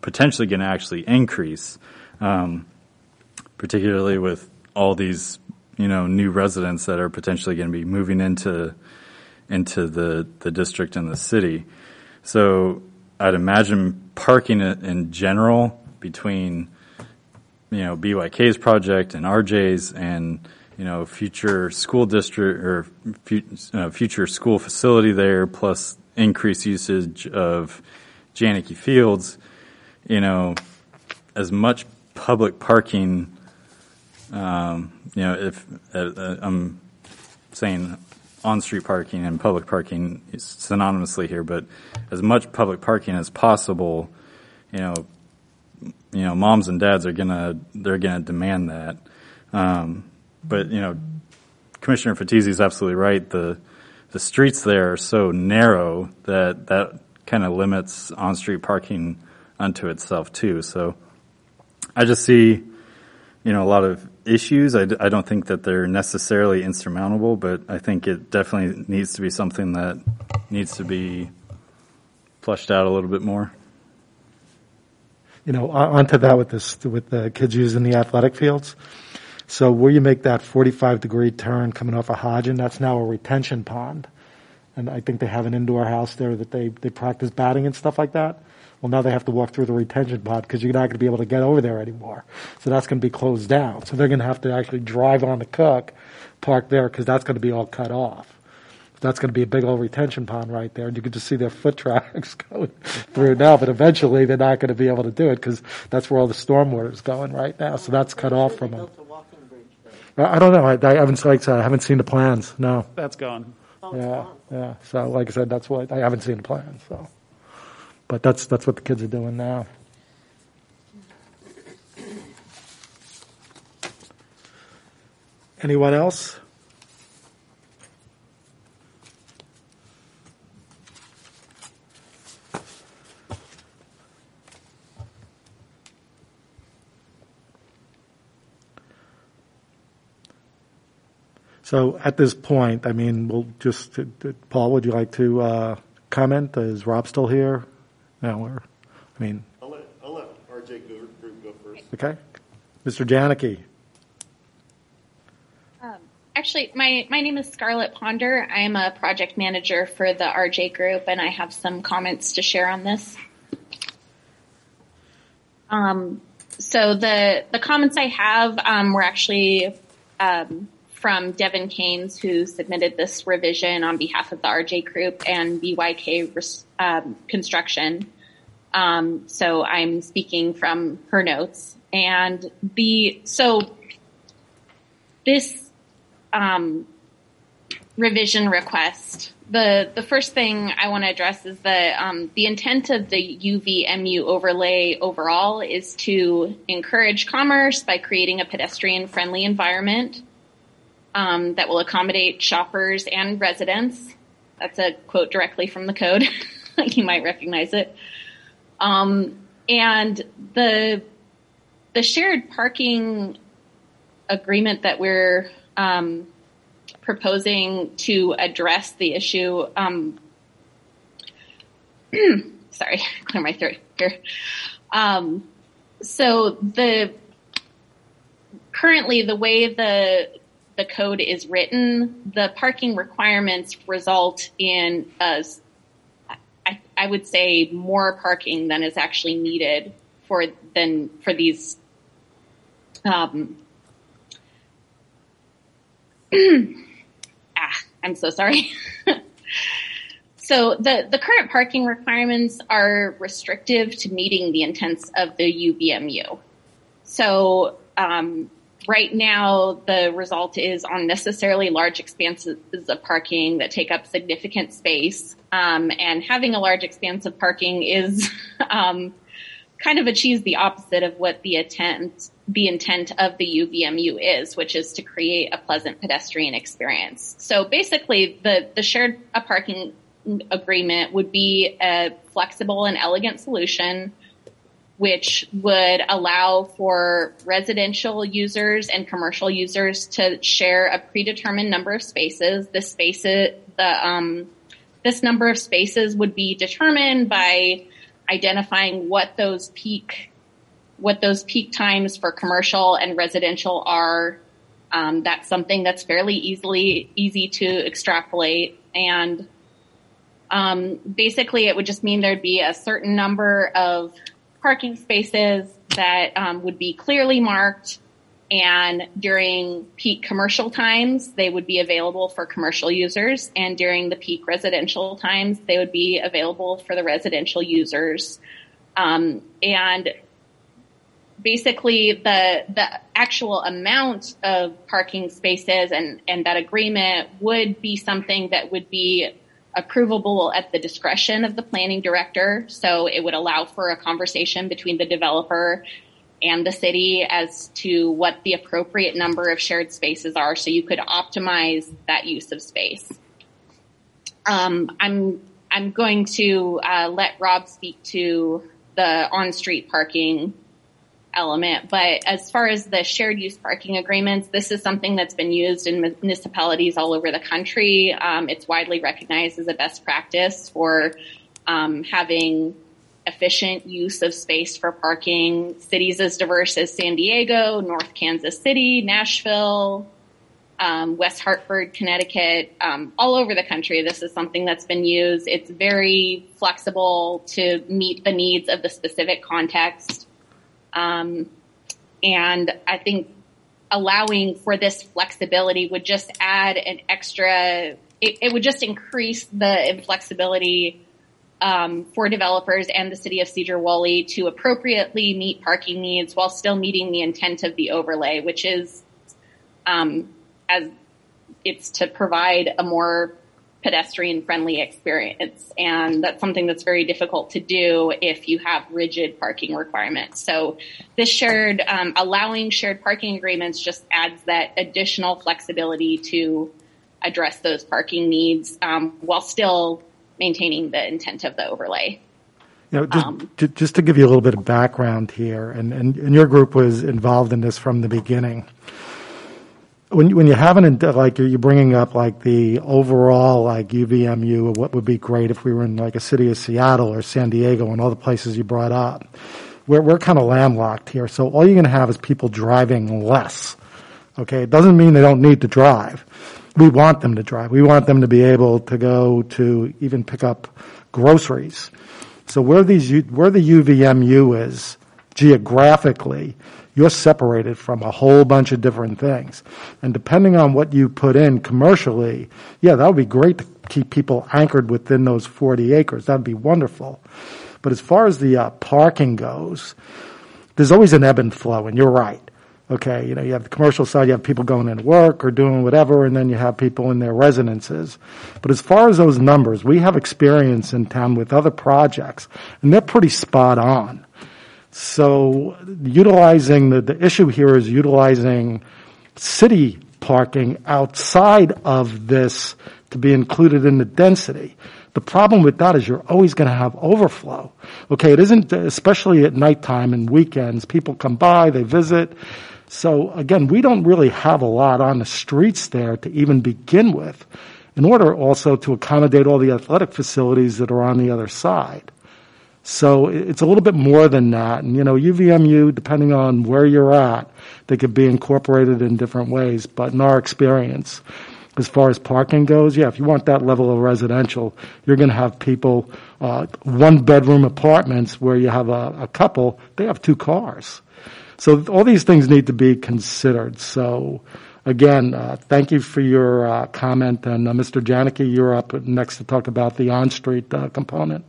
potentially going to actually increase, um, particularly with all these, you know, new residents that are potentially going to be moving into into the, the district and the city. So I'd imagine parking in general between, you know, B Y K's project and R J's and, you know, future school district or uh, future school facility there, plus increased usage of Janicki Fields, you know, as much public parking, um, you know, if uh, uh, I'm saying on-street parking and public parking is synonymously here, but as much public parking as possible, you know, you know, moms and dads are gonna they're gonna demand that. Um, but you know, Commissioner Fatizzi is absolutely right. The the streets there are so narrow that that kind of limits on-street parking unto itself too. So I just see, you know, a lot of issues. I, I don't think that they're necessarily insurmountable, but I think it definitely needs to be something that needs to be fleshed out a little bit more. You know, onto that with this, with the kids using the athletic fields. So where you make that forty-five degree turn coming off of Hodgen, that's now a retention pond. And I think they have an indoor house there that they, they practice batting and stuff like that. Well, now they have to walk through the retention pond because you're not going to be able to get over there anymore. So that's going to be closed down. So they're going to have to actually drive on the Cook, park there because that's going to be all cut off. That's going to be a big old retention pond right there. And you can just see their foot traffic's going through now. But eventually they're not going to be able to do it because that's where all the stormwater is going right now. So that's cut off from them. I don't know. I, I haven't, like I said, I haven't seen the plans. No. That's gone. Yeah, yeah. So like I said, that's what I haven't seen the plans. So, but that's that's what the kids are doing now. Anyone else? So at this point, I mean, we'll just, Paul, would you like to uh, comment? Is Rob still here? No, we're, I mean. I'll let, I'll let R J Group go first. Okay. Mister Janicki. Um, actually, my, my name is Scarlett Ponder. I'm a project manager for the R J Group, and I have some comments to share on this. Um, so the, the comments I have um, were actually um, from Devin Keynes, who submitted this revision on behalf of the R J Group and B Y K um, Construction. Um, so I'm speaking from her notes. And the so this um, revision request, the the first thing I want to address is that um, the intent of the U V M U overlay overall is to encourage commerce by creating a pedestrian-friendly environment Um, that will accommodate shoppers and residents. That's a quote directly from the code. You might recognize it. Um, and the the shared parking agreement that we're um, proposing to address the issue. Um, sorry, clear my throat here. Um, so the currently the way the the code is written, the parking requirements result in, uh, I, I would say, more parking than is actually needed for than for these. Um, ah, I'm so sorry. So the, the current parking requirements are restrictive to meeting the intents of the U V M U. So um, right now, the result is unnecessarily large expanses of parking that take up significant space. Um, and having a large expanse of parking is um, kind of achieves the opposite of what the intent, the intent of the U V M U is, which is to create a pleasant pedestrian experience. So basically, the, the shared a parking agreement would be a flexible and elegant solution which would allow for residential users and commercial users to share a predetermined number of spaces. This spaces, the um, this number of spaces would be determined by identifying what those peak what those peak times for commercial and residential are. Um, that's something that's fairly easily easy to extrapolate. And um, basically it would just mean there'd be a certain number of parking spaces that um, would be clearly marked, and during peak commercial times, they would be available for commercial users, and during the peak residential times, they would be available for the residential users. Um, and basically the the actual amount of parking spaces and, and that agreement would be something that would be approvable at the discretion of the planning director. So it would allow for a conversation between the developer and the city as to what the appropriate number of shared spaces are, so you could optimize that use of space. Um, I'm I'm going to uh, let Rob speak to the on-street parking element, but as far as the shared use parking agreements, this is something that's been used in municipalities all over the country. Um, it's widely recognized as a best practice for um, having efficient use of space for parking. Cities as diverse as San Diego, North Kansas City, Nashville, um, West Hartford, Connecticut, um, all over the country. This is something that's been used. It's very flexible to meet the needs of the specific context. Um, and I think allowing for this flexibility would just add an extra, it, it would just increase the flexibility um, for developers and the city of Sedro-Woolley to appropriately meet parking needs while still meeting the intent of the overlay, which is um, as it's to provide a more pedestrian-friendly experience, and that's something that's very difficult to do if you have rigid parking requirements. So this shared, um, allowing shared parking agreements just adds that additional flexibility to address those parking needs um, while still maintaining the intent of the overlay. You know, just, Um, ju- just to give you a little bit of background here, and, and, and your group was involved in this from the beginning. When you, when you have an, like you're bringing up like the overall like U V M U, what would be great if we were in like a city of Seattle or San Diego and all the places you brought up. We're, we're kind of landlocked here. So all you're going to have is people driving less. Okay. It doesn't mean they don't need to drive. We want them to drive. We want them to be able to go to even pick up groceries. So where these, where the U V M U is geographically, you're separated from a whole bunch of different things. And depending on what you put in commercially, yeah, that would be great to keep people anchored within those forty acres. That would be wonderful. But as far as the uh, parking goes, there's always an ebb and flow, and you're right. Okay, you know, you have the commercial side, you have people going in work or doing whatever, and then you have people in their residences. But as far as those numbers, we have experience in town with other projects, and they're pretty spot on. So utilizing the, the issue here is utilizing city parking outside of this to be included in the density. The problem with that is you're always going to have overflow. Okay, it isn't, especially at nighttime and weekends, people come by, they visit. So again, we don't really have a lot on the streets there to even begin with, in order also to accommodate all the athletic facilities that are on the other side. So it's a little bit more than that. And, you know, U V M U, depending on where you're at, they could be incorporated in different ways. But in our experience, as far as parking goes, yeah, if you want that level of residential, you're going to have people, uh, one-bedroom apartments where you have a, a couple, they have two cars. So all these things need to be considered. So, again, uh, thank you for your uh, comment. And, uh, Mister Janicki, you're up next to talk about the on-street uh, component.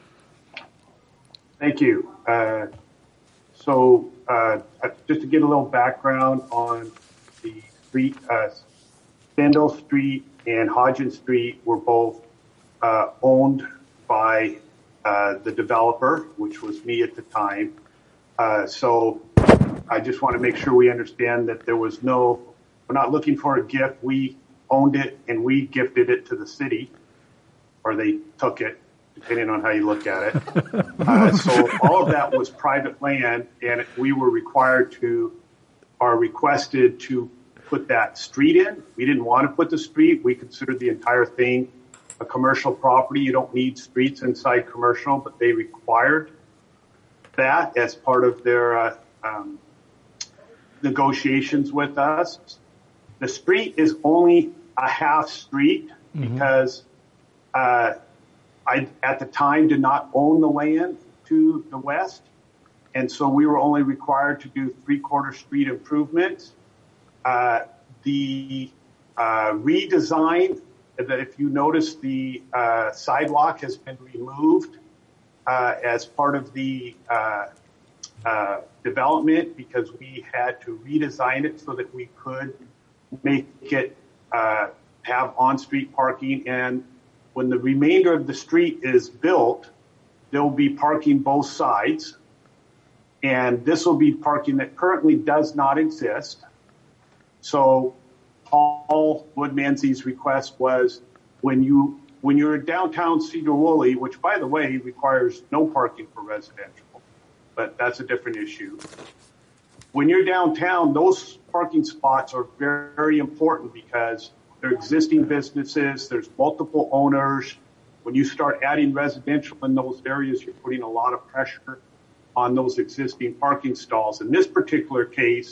Thank you. Uh, so uh, just to get a little background on the street, uh, Stendhal Street and Hodgin Street were both uh, owned by uh, the developer, which was me at the time. Uh, so I just want to make sure we understand that there was no, we're not looking for a gift. We owned it and we gifted it to the city, or they took it, depending on how you look at it. Uh, so all of that was private land, and we were required to, or requested to put that street in. We didn't want to put the street. We considered the entire thing a commercial property. You don't need streets inside commercial, but they required that as part of their uh, um, negotiations with us. The street is only a half street mm-hmm. because uh, I, at the time, did not own the land to the west. And so we were only required to do three-quarter street improvements. Uh, the uh, redesign, that if you notice, the uh, sidewalk has been removed uh, as part of the uh, uh, development because we had to redesign it so that we could make it uh, have on-street parking. And when the remainder of the street is built, there will be parking both sides. And this will be parking that currently does not exist. So Paul Woodmansey's request was when you when you're in downtown Cedar Woolley, which by the way requires no parking for residential, but that's a different issue. When you're downtown, those parking spots are very, very important because they're existing businesses, there's multiple owners. When you start adding residential in those areas, you're putting a lot of pressure on those existing parking stalls. In this particular case,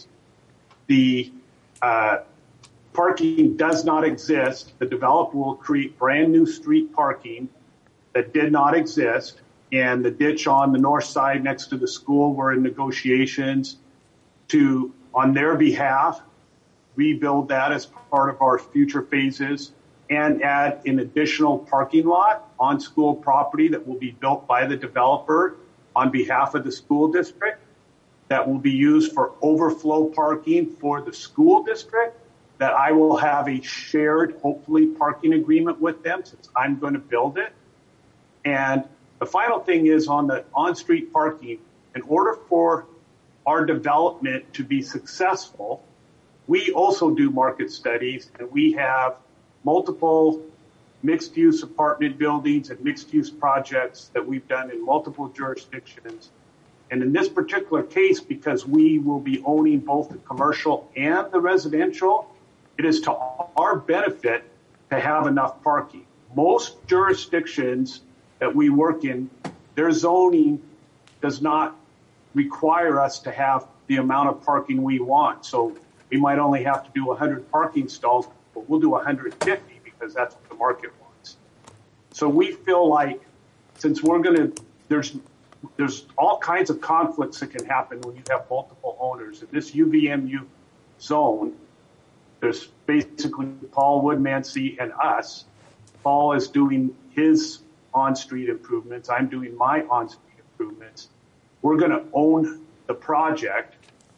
the uh, parking does not exist. The developer will create brand new street parking that did not exist. And the ditch on the north side next to the school, we're in negotiations to, on their behalf, rebuild that as part of our future phases and add an additional parking lot on school property that will be built by the developer on behalf of the school district that will be used for overflow parking for the school district, that I will have a shared, hopefully, parking agreement with them since I'm going to build it. And the final thing is on the on-street parking, in order for our development to be successful, we also do market studies, and we have multiple mixed-use apartment buildings and mixed-use projects that we've done in multiple jurisdictions. And in this particular case, because we will be owning both the commercial and the residential, it is to our benefit to have enough parking. Most jurisdictions that we work in, their zoning does not require us to have the amount of parking we want. So we might only have to do one hundred parking stalls, but we'll do one hundred fifty because that's what the market wants. So we feel like since we're going to, there's there's all kinds of conflicts that can happen when you have multiple owners. In this U V M U zone, there's basically Paul Woodmansey and us. Paul is doing his on-street improvements. I'm doing my on-street improvements. We're going to own the project,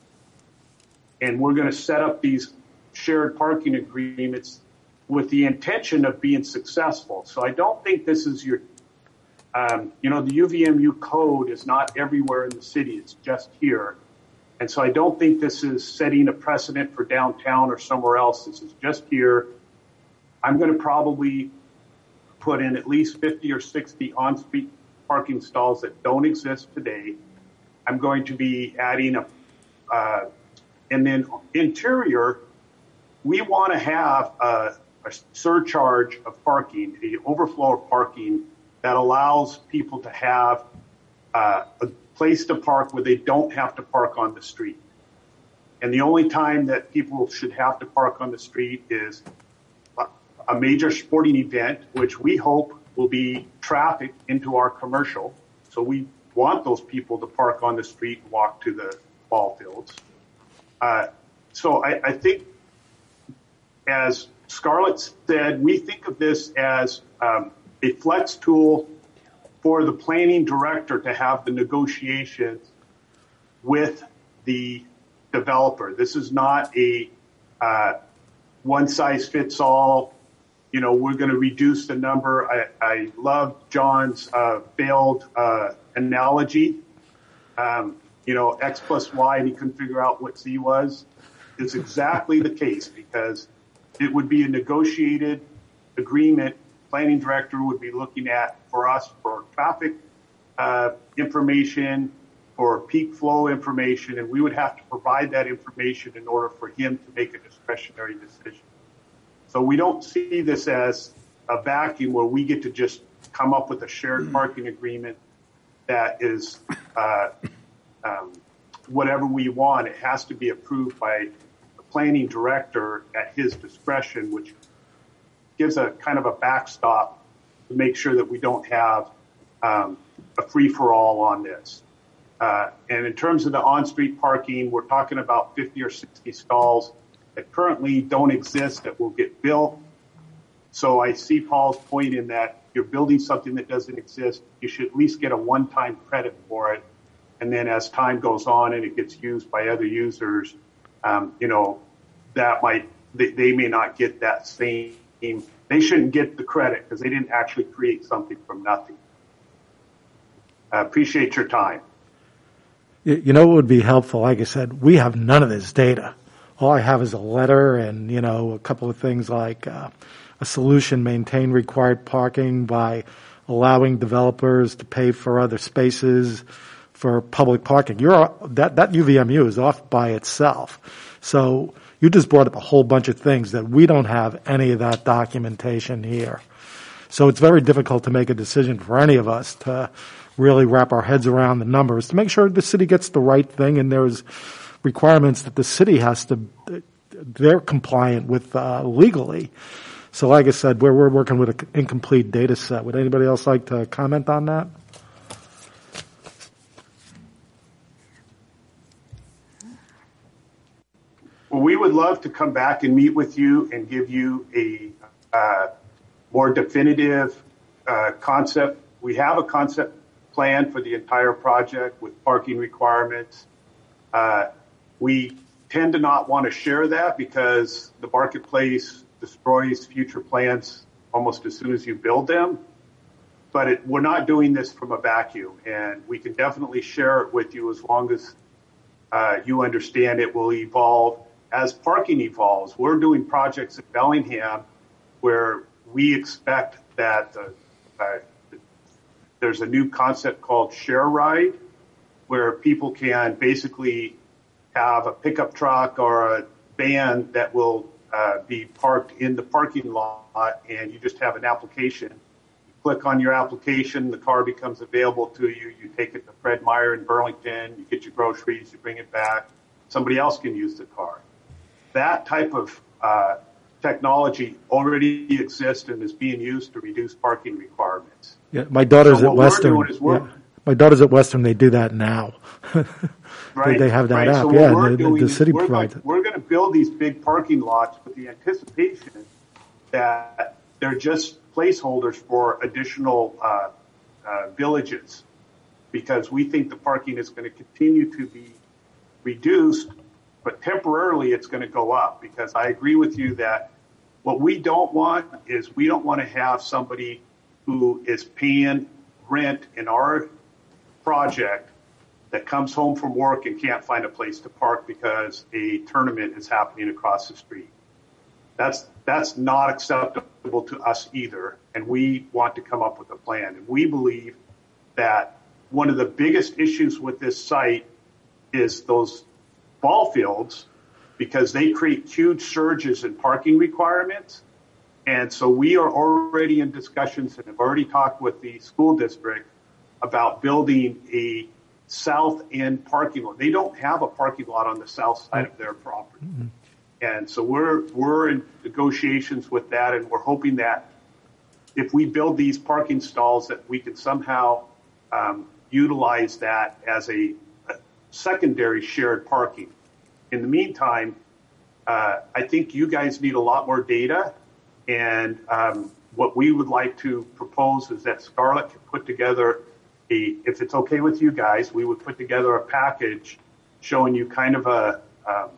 and we're going to set up these shared parking agreements with the intention of being successful. So I don't think this is your, um, you know, the U V M U code is not everywhere in the city. It's just here. And so I don't think this is setting a precedent for downtown or somewhere else. This is just here. I'm going to probably put in at least fifty or sixty on-street parking stalls that don't exist today. I'm going to be adding a, uh, and then interior, we want to have a, a surcharge of parking, the overflow of parking that allows people to have uh, a place to park where they don't have to park on the street. And the only time that people should have to park on the street is a major sporting event, which we hope will be traffic into our commercial. So we want those people to park on the street and walk to the ball fields. Uh, so I, I think, as Scarlett said, we think of this as um, a flex tool for the planning director to have the negotiations with the developer. This is not a uh, one-size-fits-all, you know, we're going to reduce the number. I, I love John's uh, failed uh, analogy. Um, you know, X plus Y, and he couldn't figure out what Z was. It's exactly the case because it would be a negotiated agreement. Planning director would be looking at for us for traffic uh, information, for peak flow information, and we would have to provide that information in order for him to make a discretionary decision. So we don't see this as a vacuum where we get to just come up with a shared parking agreement that is uh, um, whatever we want. It has to be approved by the planning director at his discretion, which gives a kind of a backstop to make sure that we don't have um, a free-for-all on this. Uh, and in terms of the on-street parking, we're talking about fifty or sixty stalls that currently don't exist that will get built. So I see Paul's point in that you're building something that doesn't exist. You should at least get a one-time credit for it. And then as time goes on and it gets used by other users, um, you know, that might, they, they may not get that same, they shouldn't get the credit because they didn't actually create something from nothing. I appreciate your time. You know what would be helpful? Like I said, we have none of this data. All I have is a letter and, you know, a couple of things like uh, a solution maintain required parking by allowing developers to pay for other spaces for public parking. You're that that U V M U is off by itself. So you just brought up a whole bunch of things that we don't have any of that documentation here. So it's very difficult to make a decision for any of us to really wrap our heads around the numbers to make sure the city gets the right thing, and there's requirements that the city has to, they're compliant with uh, legally. So like I said, we're, we're working with an incomplete data set. Would anybody else like to comment on that? Well, we would love to come back and meet with you and give you a uh, more definitive uh, concept. We have a concept plan for the entire project with parking requirements. Uh, we tend to not want to share that because the marketplace destroys future plans almost as soon as you build them. But it, we're not doing this from a vacuum, and we can definitely share it with you as long as uh, you understand it will evolve. As parking evolves, we're doing projects in Bellingham where we expect that uh, uh, there's a new concept called Share Ride, where people can basically have a pickup truck or a van that will uh, be parked in the parking lot, and you just have an application. You click on your application, the car becomes available to you. You take it to Fred Meyer in Burlington, you get your groceries, you bring it back. Somebody else can use the car. That type of uh, technology already exists and is being used to reduce parking requirements. Yeah, my daughter's so at Western. Yeah, my daughter's at Western. They do that now. Right, they, they have that right. app. So yeah, what the, doing the city we're provides going, it. We're going to build these big parking lots with the anticipation that they're just placeholders for additional uh, uh, villages, because we think the parking is going to continue to be reduced, but temporarily it's going to go up. Because I agree with you that what we don't want is we don't want to have somebody who is paying rent in our project that comes home from work and can't find a place to park because a tournament is happening across the street. That's that's not acceptable to us either, and we want to come up with a plan. And we believe that one of the biggest issues with this site is those ball fields, because they create huge surges in parking requirements. And so we are already in discussions and have already talked with the school district about building a south end parking lot. They don't have a parking lot on the south side of their property. Mm-hmm. And so we're we're in negotiations with that, and we're hoping that if we build these parking stalls that we can somehow um, utilize that as a, a secondary shared parking. In the meantime, uh, I think you guys need a lot more data, and um, what we would like to propose is that Scarlett can put together a, if it's okay with you guys, we would put together a package showing you kind of a um,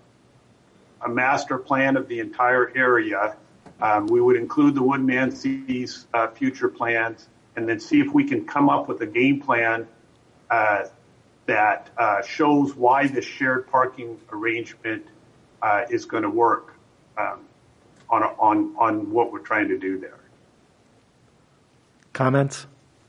a master plan of the entire area. Um, we would include the Woodmansey's uh, future plans, and then see if we can come up with a game plan uh, that uh, shows why this shared parking arrangement uh, is going to work um, on, on, on what we're trying to do there. Comments?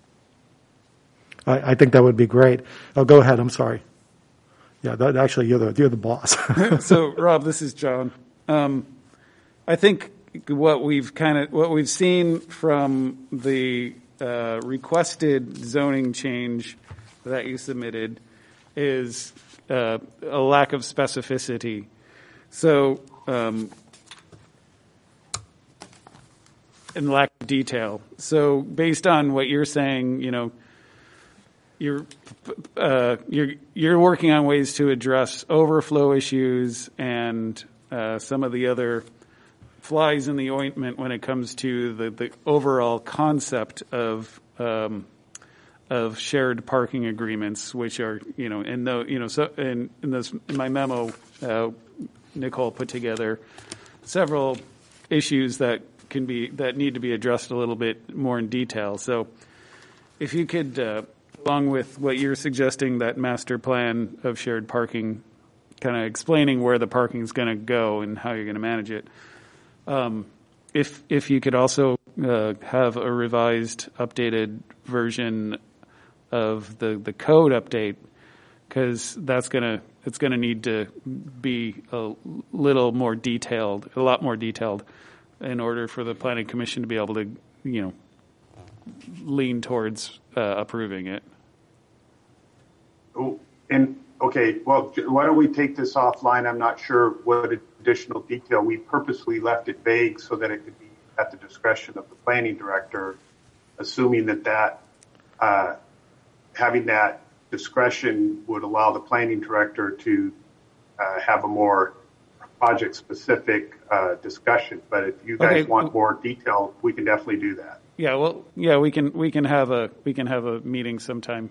I, I think that would be great. Oh, go ahead. I'm sorry. Yeah, that, actually, you're the you're the boss. So, Rob, this is John. Um, I think what we've kind of what we've seen from the uh, requested zoning change that you submitted is uh, a lack of specificity. So, um, and lack of detail. So, based on what you're saying, you know, you're uh, you're you're working on ways to address overflow issues and uh, some of the other flies in the ointment when it comes to the, the overall concept of um, of shared parking agreements, which are, you know, in the, you know, so in, in this, in my memo, uh, Nicole put together several issues that can be, that need to be addressed a little bit more in detail. So if you could, uh, along with what you're suggesting, that master plan of shared parking, kind of explaining where the parking is going to go and how you're going to manage it. Um, if, if you could also, uh, have a revised, updated version of the, the code update, because that's gonna it's gonna need to be a little more detailed, a lot more detailed, in order for the planning commission to be able to, you know, lean towards uh, approving it. Oh, and okay, well, why don't we take this offline? I'm not sure what additional detail. We purposely left it vague so that it could be at the discretion of the planning director, assuming that that uh, having that discretion would allow the planning director to uh, have a more project-specific uh, discussion. But if you guys Okay. want more detail, we can definitely do that. Yeah, well, yeah, we can we can have a we can have a meeting sometime.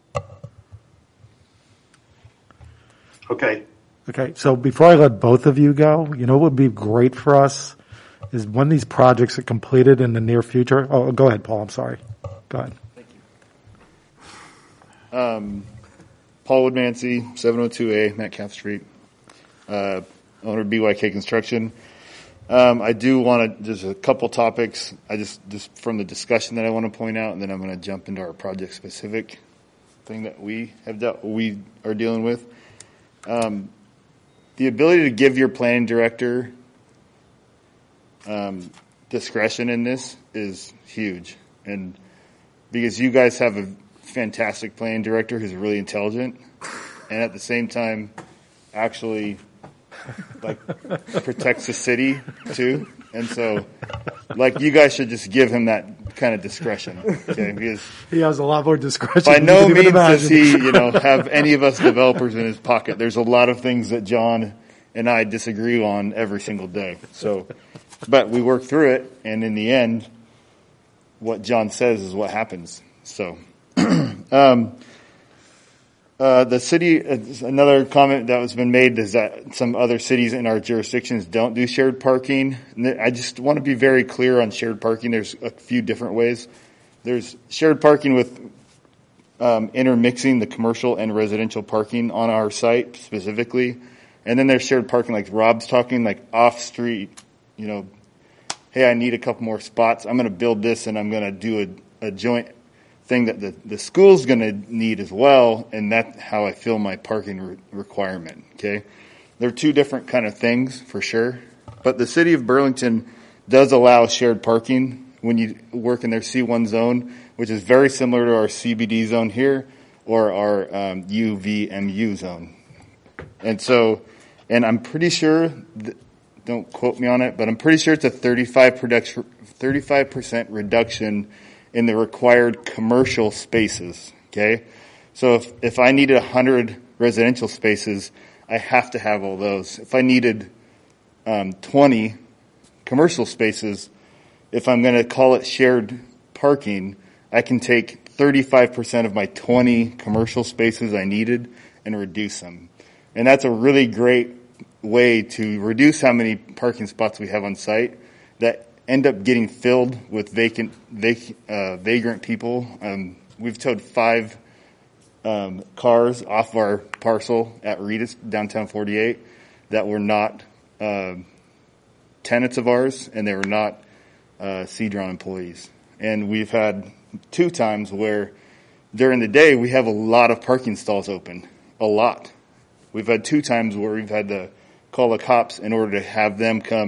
Okay. Okay, so before I let both of you go, you know what would be great for us is when these projects are completed in the near future. Oh, go ahead, Paul. I'm sorry. Go ahead. Um, Paul Woodmancy, seven oh two A, Metcalf Street, uh, owner of B Y K Construction. Um, I do want to, just a couple topics, I just, just from the discussion that I want to point out, and then I'm going to jump into our project specific thing that we have dealt, we are dealing with. Um, the ability to give your planning director um, discretion in this is huge, and because you guys have a fantastic planning director who's really intelligent and at the same time actually like protects the city too, and so like you guys should just give him that kind of discretion, okay? Because he has a lot more discretion. by no than you can means does he, imagine. you know, have any of us developers in his pocket. There's a lot of things that John and I disagree on every single day. So, but we work through it, and in the end, what John says is what happens. So. Um, uh, the city, uh, another comment that was been made is that some other cities in our jurisdictions don't do shared parking. And I just want to be very clear on shared parking. There's a few different ways. There's shared parking with um, intermixing the commercial and residential parking on our site specifically. And then there's shared parking like Rob's talking, like off street, you know, hey, I need a couple more spots. I'm going to build this and I'm going to do a, a joint thing that the, the school's going to need as well, and that's how I fill my parking re- requirement, okay? They're two different kind of things, for sure, but the city of Burlington does allow shared parking when you work in their C one zone, which is very similar to our C B D zone here, or our um, U V M U zone. And so, and I'm pretty sure, th- don't quote me on it, but I'm pretty sure it's a thirty-five production, thirty-five percent reduction in the required commercial spaces, okay? So if, if I needed one hundred residential spaces, I have to have all those. If I needed um, twenty commercial spaces, if I'm going to call it shared parking, I can take thirty-five percent of my twenty commercial spaces I needed and reduce them. And that's a really great way to reduce how many parking spots we have on site that end up getting filled with vacant, vac, uh, vagrant people. Um, we've towed five um, cars off our parcel at Reedus, downtown forty-eight, that were not uh, tenants of ours, and they were not uh, C-Dron employees. And we've had two times where during the day we have a lot of parking stalls open, a lot. We've had two times where we've had to call the cops in order to have them come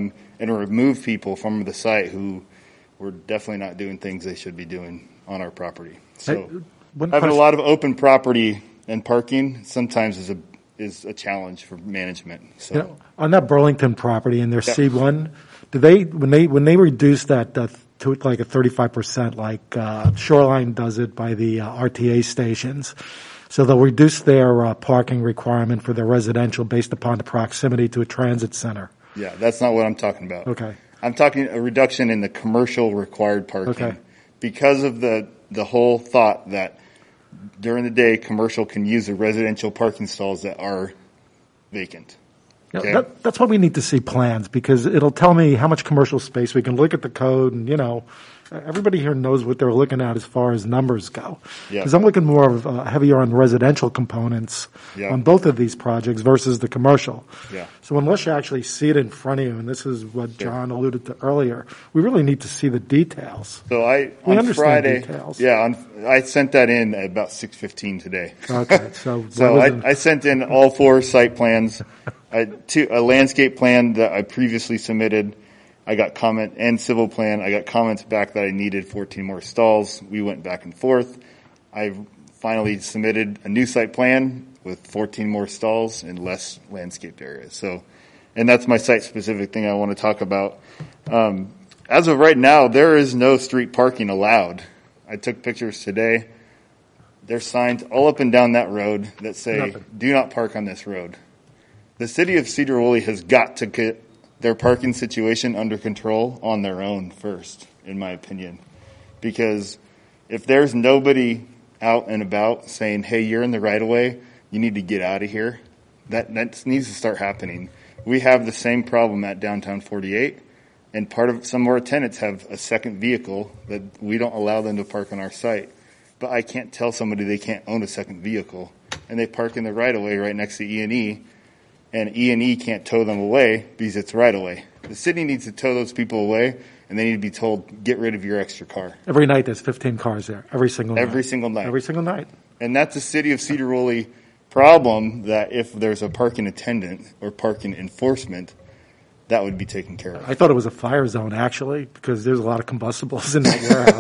and remove people from the site who were definitely not doing things they should be doing on our property. So Hey, one having question- a lot of open property and parking sometimes is a is a challenge for management. So You know, on that Burlington property in their Yeah. C one, do they, when they, when they reduce that, uh, to like a thirty-five percent, like, uh, Shoreline does it by the uh, R T A stations, so they'll reduce their, uh, parking requirement for their residential based upon the proximity to a transit center. yeah, that's not what I'm talking about. Okay. I'm talking a reduction in the commercial required parking Okay. because of the the whole thought that during the day commercial can use the residential parking stalls that are vacant. You know, Okay. that, that's why we need to see plans, because it'll tell me how much commercial space we can look at the code, and, you know, everybody here knows what they're looking at as far as numbers go. Yeah. Because I'm looking more of, uh, heavier on residential components Yeah. on both of these projects versus the commercial. Yeah. So unless you actually see it in front of you, and this is what John alluded to earlier, we really need to see the details. So I We on understand Friday, details. yeah, on, I sent that in at about six fifteen today. Okay, so so what I, was it? I sent in all four site plans, I, two, a landscape plan that I previously submitted. I got comment and civil plan. I got comments back that I needed fourteen more stalls. We went back and forth. I finally submitted a new site plan with fourteen more stalls and less landscaped areas. So, and that's my site specific thing I want to talk about. Um, as of right now, there is no street parking allowed. I took pictures today. There's signs all up and down that road that say, Nothing. do not park on this road. The city of Cedar Woolley has got to get their parking situation under control on their own first, in my opinion. Because if there's nobody out and about saying, hey, you're in the right of way, you need to get out of here, that, that needs to start happening. We have the same problem at downtown forty-eight, and part of some of our tenants have a second vehicle that we don't allow them to park on our site. But I can't tell somebody they can't own a second vehicle, and they park in the right of way right next to E and E, and E and E can't tow them away because it's right away. The city needs to tow those people away, and they need to be told, get rid of your extra car. Every night there's fifteen cars there, every single night. Every single night. Every single night. And that's a city of Cedar Woolley problem that if there's a parking attendant or parking enforcement, that would be taken care of. I thought it was a fire zone, actually, because there's a lot of combustibles in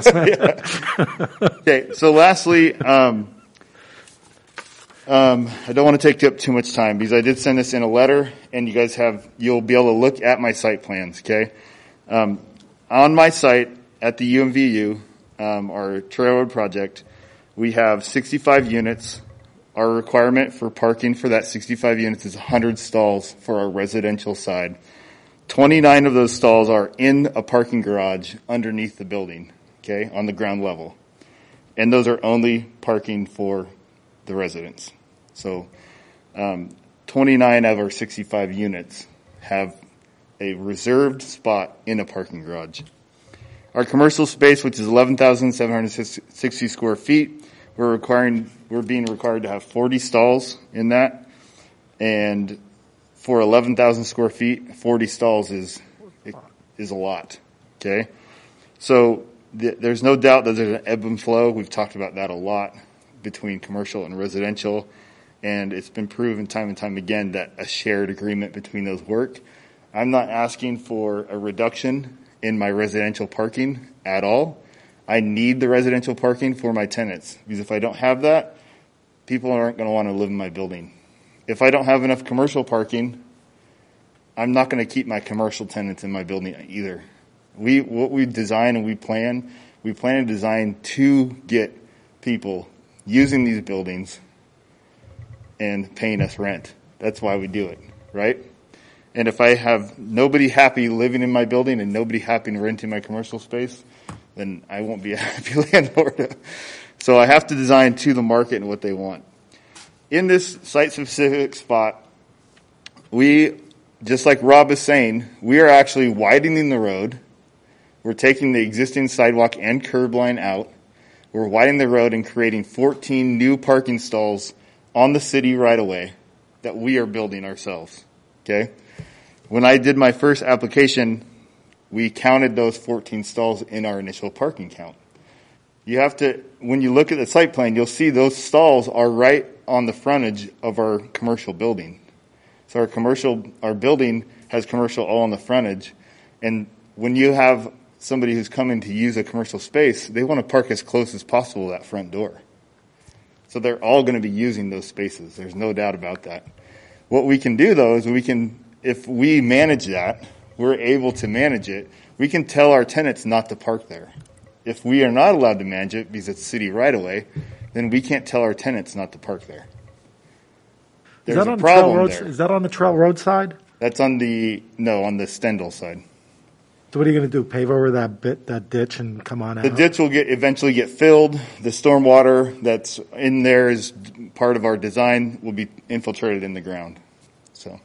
that warehouse. Okay, so lastly, um, um, I don't want to take up too much time because I did send this in a letter, and you guys have, you'll be able to look at my site plans, okay? Um, on my site at the U M V U, um, our Trail Road project, we have sixty-five units. Our requirement for parking for that sixty-five units is one hundred stalls for our residential side. twenty-nine of those stalls are in a parking garage underneath the building, okay, on the ground level. And those are only parking for the residents. So um, twenty-nine of our sixty-five units have a reserved spot in a parking garage. Our commercial space, which is eleven thousand seven hundred sixty square feet, we're requiring, we're being required to have forty stalls in that. And for eleven thousand square feet, forty stalls is, is a lot. Okay. So th- there's no doubt that there's an ebb and flow. We've talked about that a lot between commercial and residential. And it's been proven time and time again that a shared agreement between those work. I'm not asking for a reduction in my residential parking at all. I need the residential parking for my tenants, because if I don't have that, people aren't going to want to live in my building. If I don't have enough commercial parking, I'm not going to keep my commercial tenants in my building either. We, what we design and we plan, we plan and design to get people using these buildings and paying us rent. That's why we do it, right? And if I have nobody happy living in my building and nobody happy renting my commercial space, then I won't be a happy landlord. So I have to design to the market and what they want. In this site-specific spot, we, just like Rob is saying, we are actually widening the road. We're taking the existing sidewalk and curb line out. We're widening the road and creating fourteen new parking stalls on the city right-of-way that we are building ourselves, okay? When I did my first application, we counted those fourteen stalls in our initial parking count. You have to, when you look at the site plan, you'll see those stalls are right on the frontage of our commercial building. So our commercial, our building has commercial all on the frontage, And when you have somebody who's coming to use a commercial space, they want to park as close as possible to that front door. So they're all going to be using those spaces. There's no doubt about that. What we can do, though, is we can, if we manage that, we're able to manage it. We can tell our tenants not to park there. If we are not allowed to manage it because it's city right away, then we can't tell our tenants not to park there. Is There's that a on the trail problem road? there. Is that on the trail road side? That's on the, no, on the Stendhal side. So what are you going to do? Pave over that bit, that ditch, and come on out? The ditch will get eventually get filled. The stormwater that's in there is part of our design will be infiltrated in the ground. So,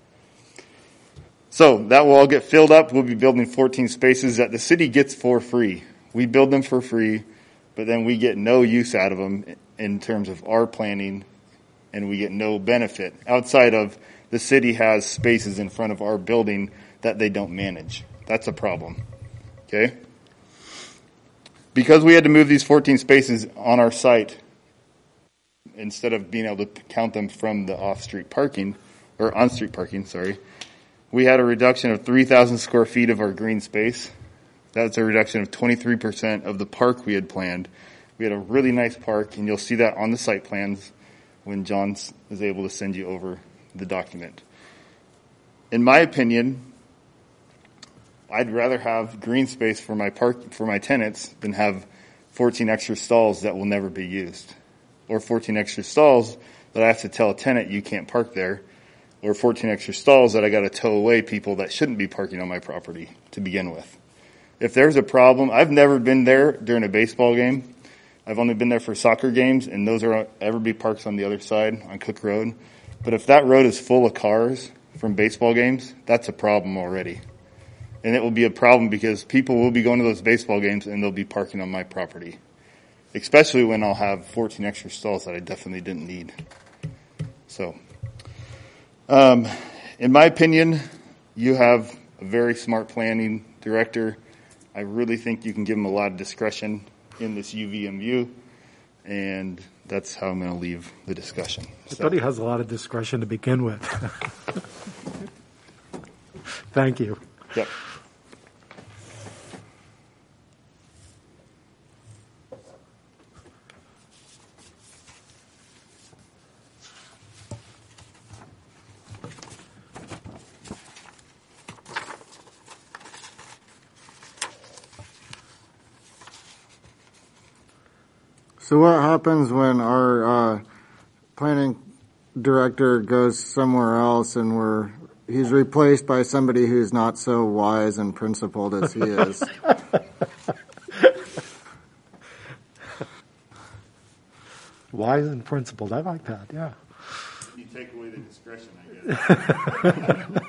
so that will all get filled up. We'll be building fourteen spaces that the city gets for free. We build them for free, but then we get no use out of them in terms of our planning, and we get no benefit outside of the city has spaces in front of our building that they don't manage. That's a problem, okay? Because we had to move these fourteen spaces on our site, instead of being able to count them from the off-street parking, or on-street parking, sorry, we had a reduction of three thousand square feet of our green space. That's a reduction of twenty-three percent of the park we had planned. We had a really nice park, and you'll see that on the site plans when John is able to send you over the document. In my opinion, I'd rather have green space for my park for my tenants than have fourteen extra stalls that will never be used, or fourteen extra stalls that I have to tell a tenant you can't park there, or fourteen extra stalls that I got to tow away people that shouldn't be parking on my property to begin with. If there's a problem, I've never been there during a baseball game. I've only been there for soccer games, and those are Everby parks on the other side on Cook Road. But if that road is full of cars from baseball games, that's a problem already. And it will be a problem because people will be going to those baseball games and they'll be parking on my property, especially when I'll have fourteen extra stalls that I definitely didn't need. So, um, in my opinion, you have a very smart planning director. I really think you can give him a lot of discretion in this U V M U, and that's how I'm going to leave the discussion. I thought he has a lot of discretion to begin with. Thank you. Yep. So what happens when our uh, planning director goes somewhere else and we're he's replaced by somebody who's not so wise and principled as he is? Wise and principled. I like that, yeah. You take away the discretion, I guess.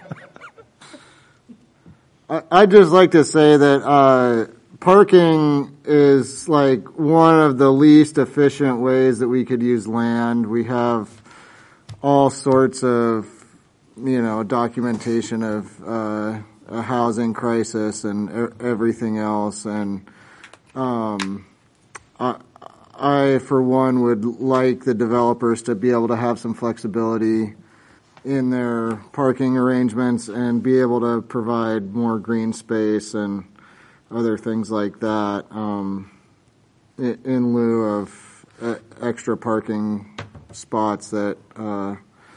I, I'd just like to say that uh, parking is like one of the least efficient ways that we could use land. We have all sorts of, you know, documentation of uh, a housing crisis and er- everything else. And um, I, I, for one, would like the developers to be able to have some flexibility in their parking arrangements and be able to provide more green space and other things like that, um, in, in lieu of uh, extra parking spots that uh,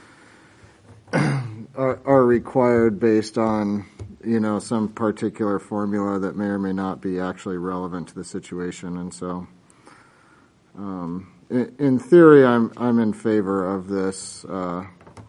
are, are required based on, you know, some particular formula that may or may not be actually relevant to the situation. And so, um, in, in theory, I'm I'm in favor of this uh,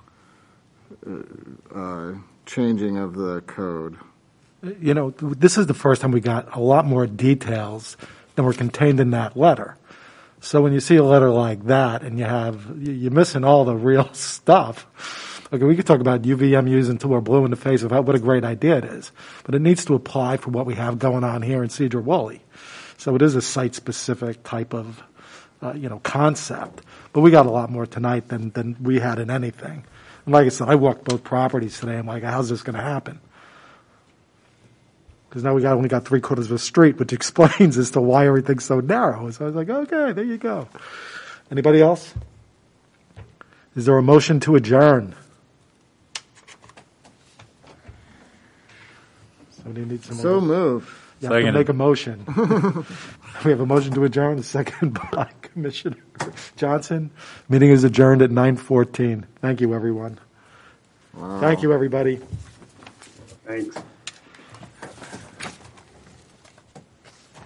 uh, changing of the code. You know, this is the first time we got a lot more details than were contained in that letter. So when you see a letter like that and you have, you're missing all the real stuff. Okay, we could talk about U V M Us until we're blue in the face of how, what a great idea it is. But it needs to apply for what we have going on here in Cedar-Woolley. So it is a site-specific type of, uh, you know, concept. But we got a lot more tonight than, than we had in anything. And like I said, I walked both properties today. I'm like, how's this going to happen? Because now we got only got three quarters of a street, which explains as to why everything's so narrow. So I was like, okay, there you go. Anybody else? Is there a motion to adjourn? Somebody needs some. So moved. You have to make a motion. We have a motion to adjourn, a second by Commissioner Johnson. Meeting is adjourned at nine fourteen. Thank you, everyone. Wow. Thank you, everybody. Thanks.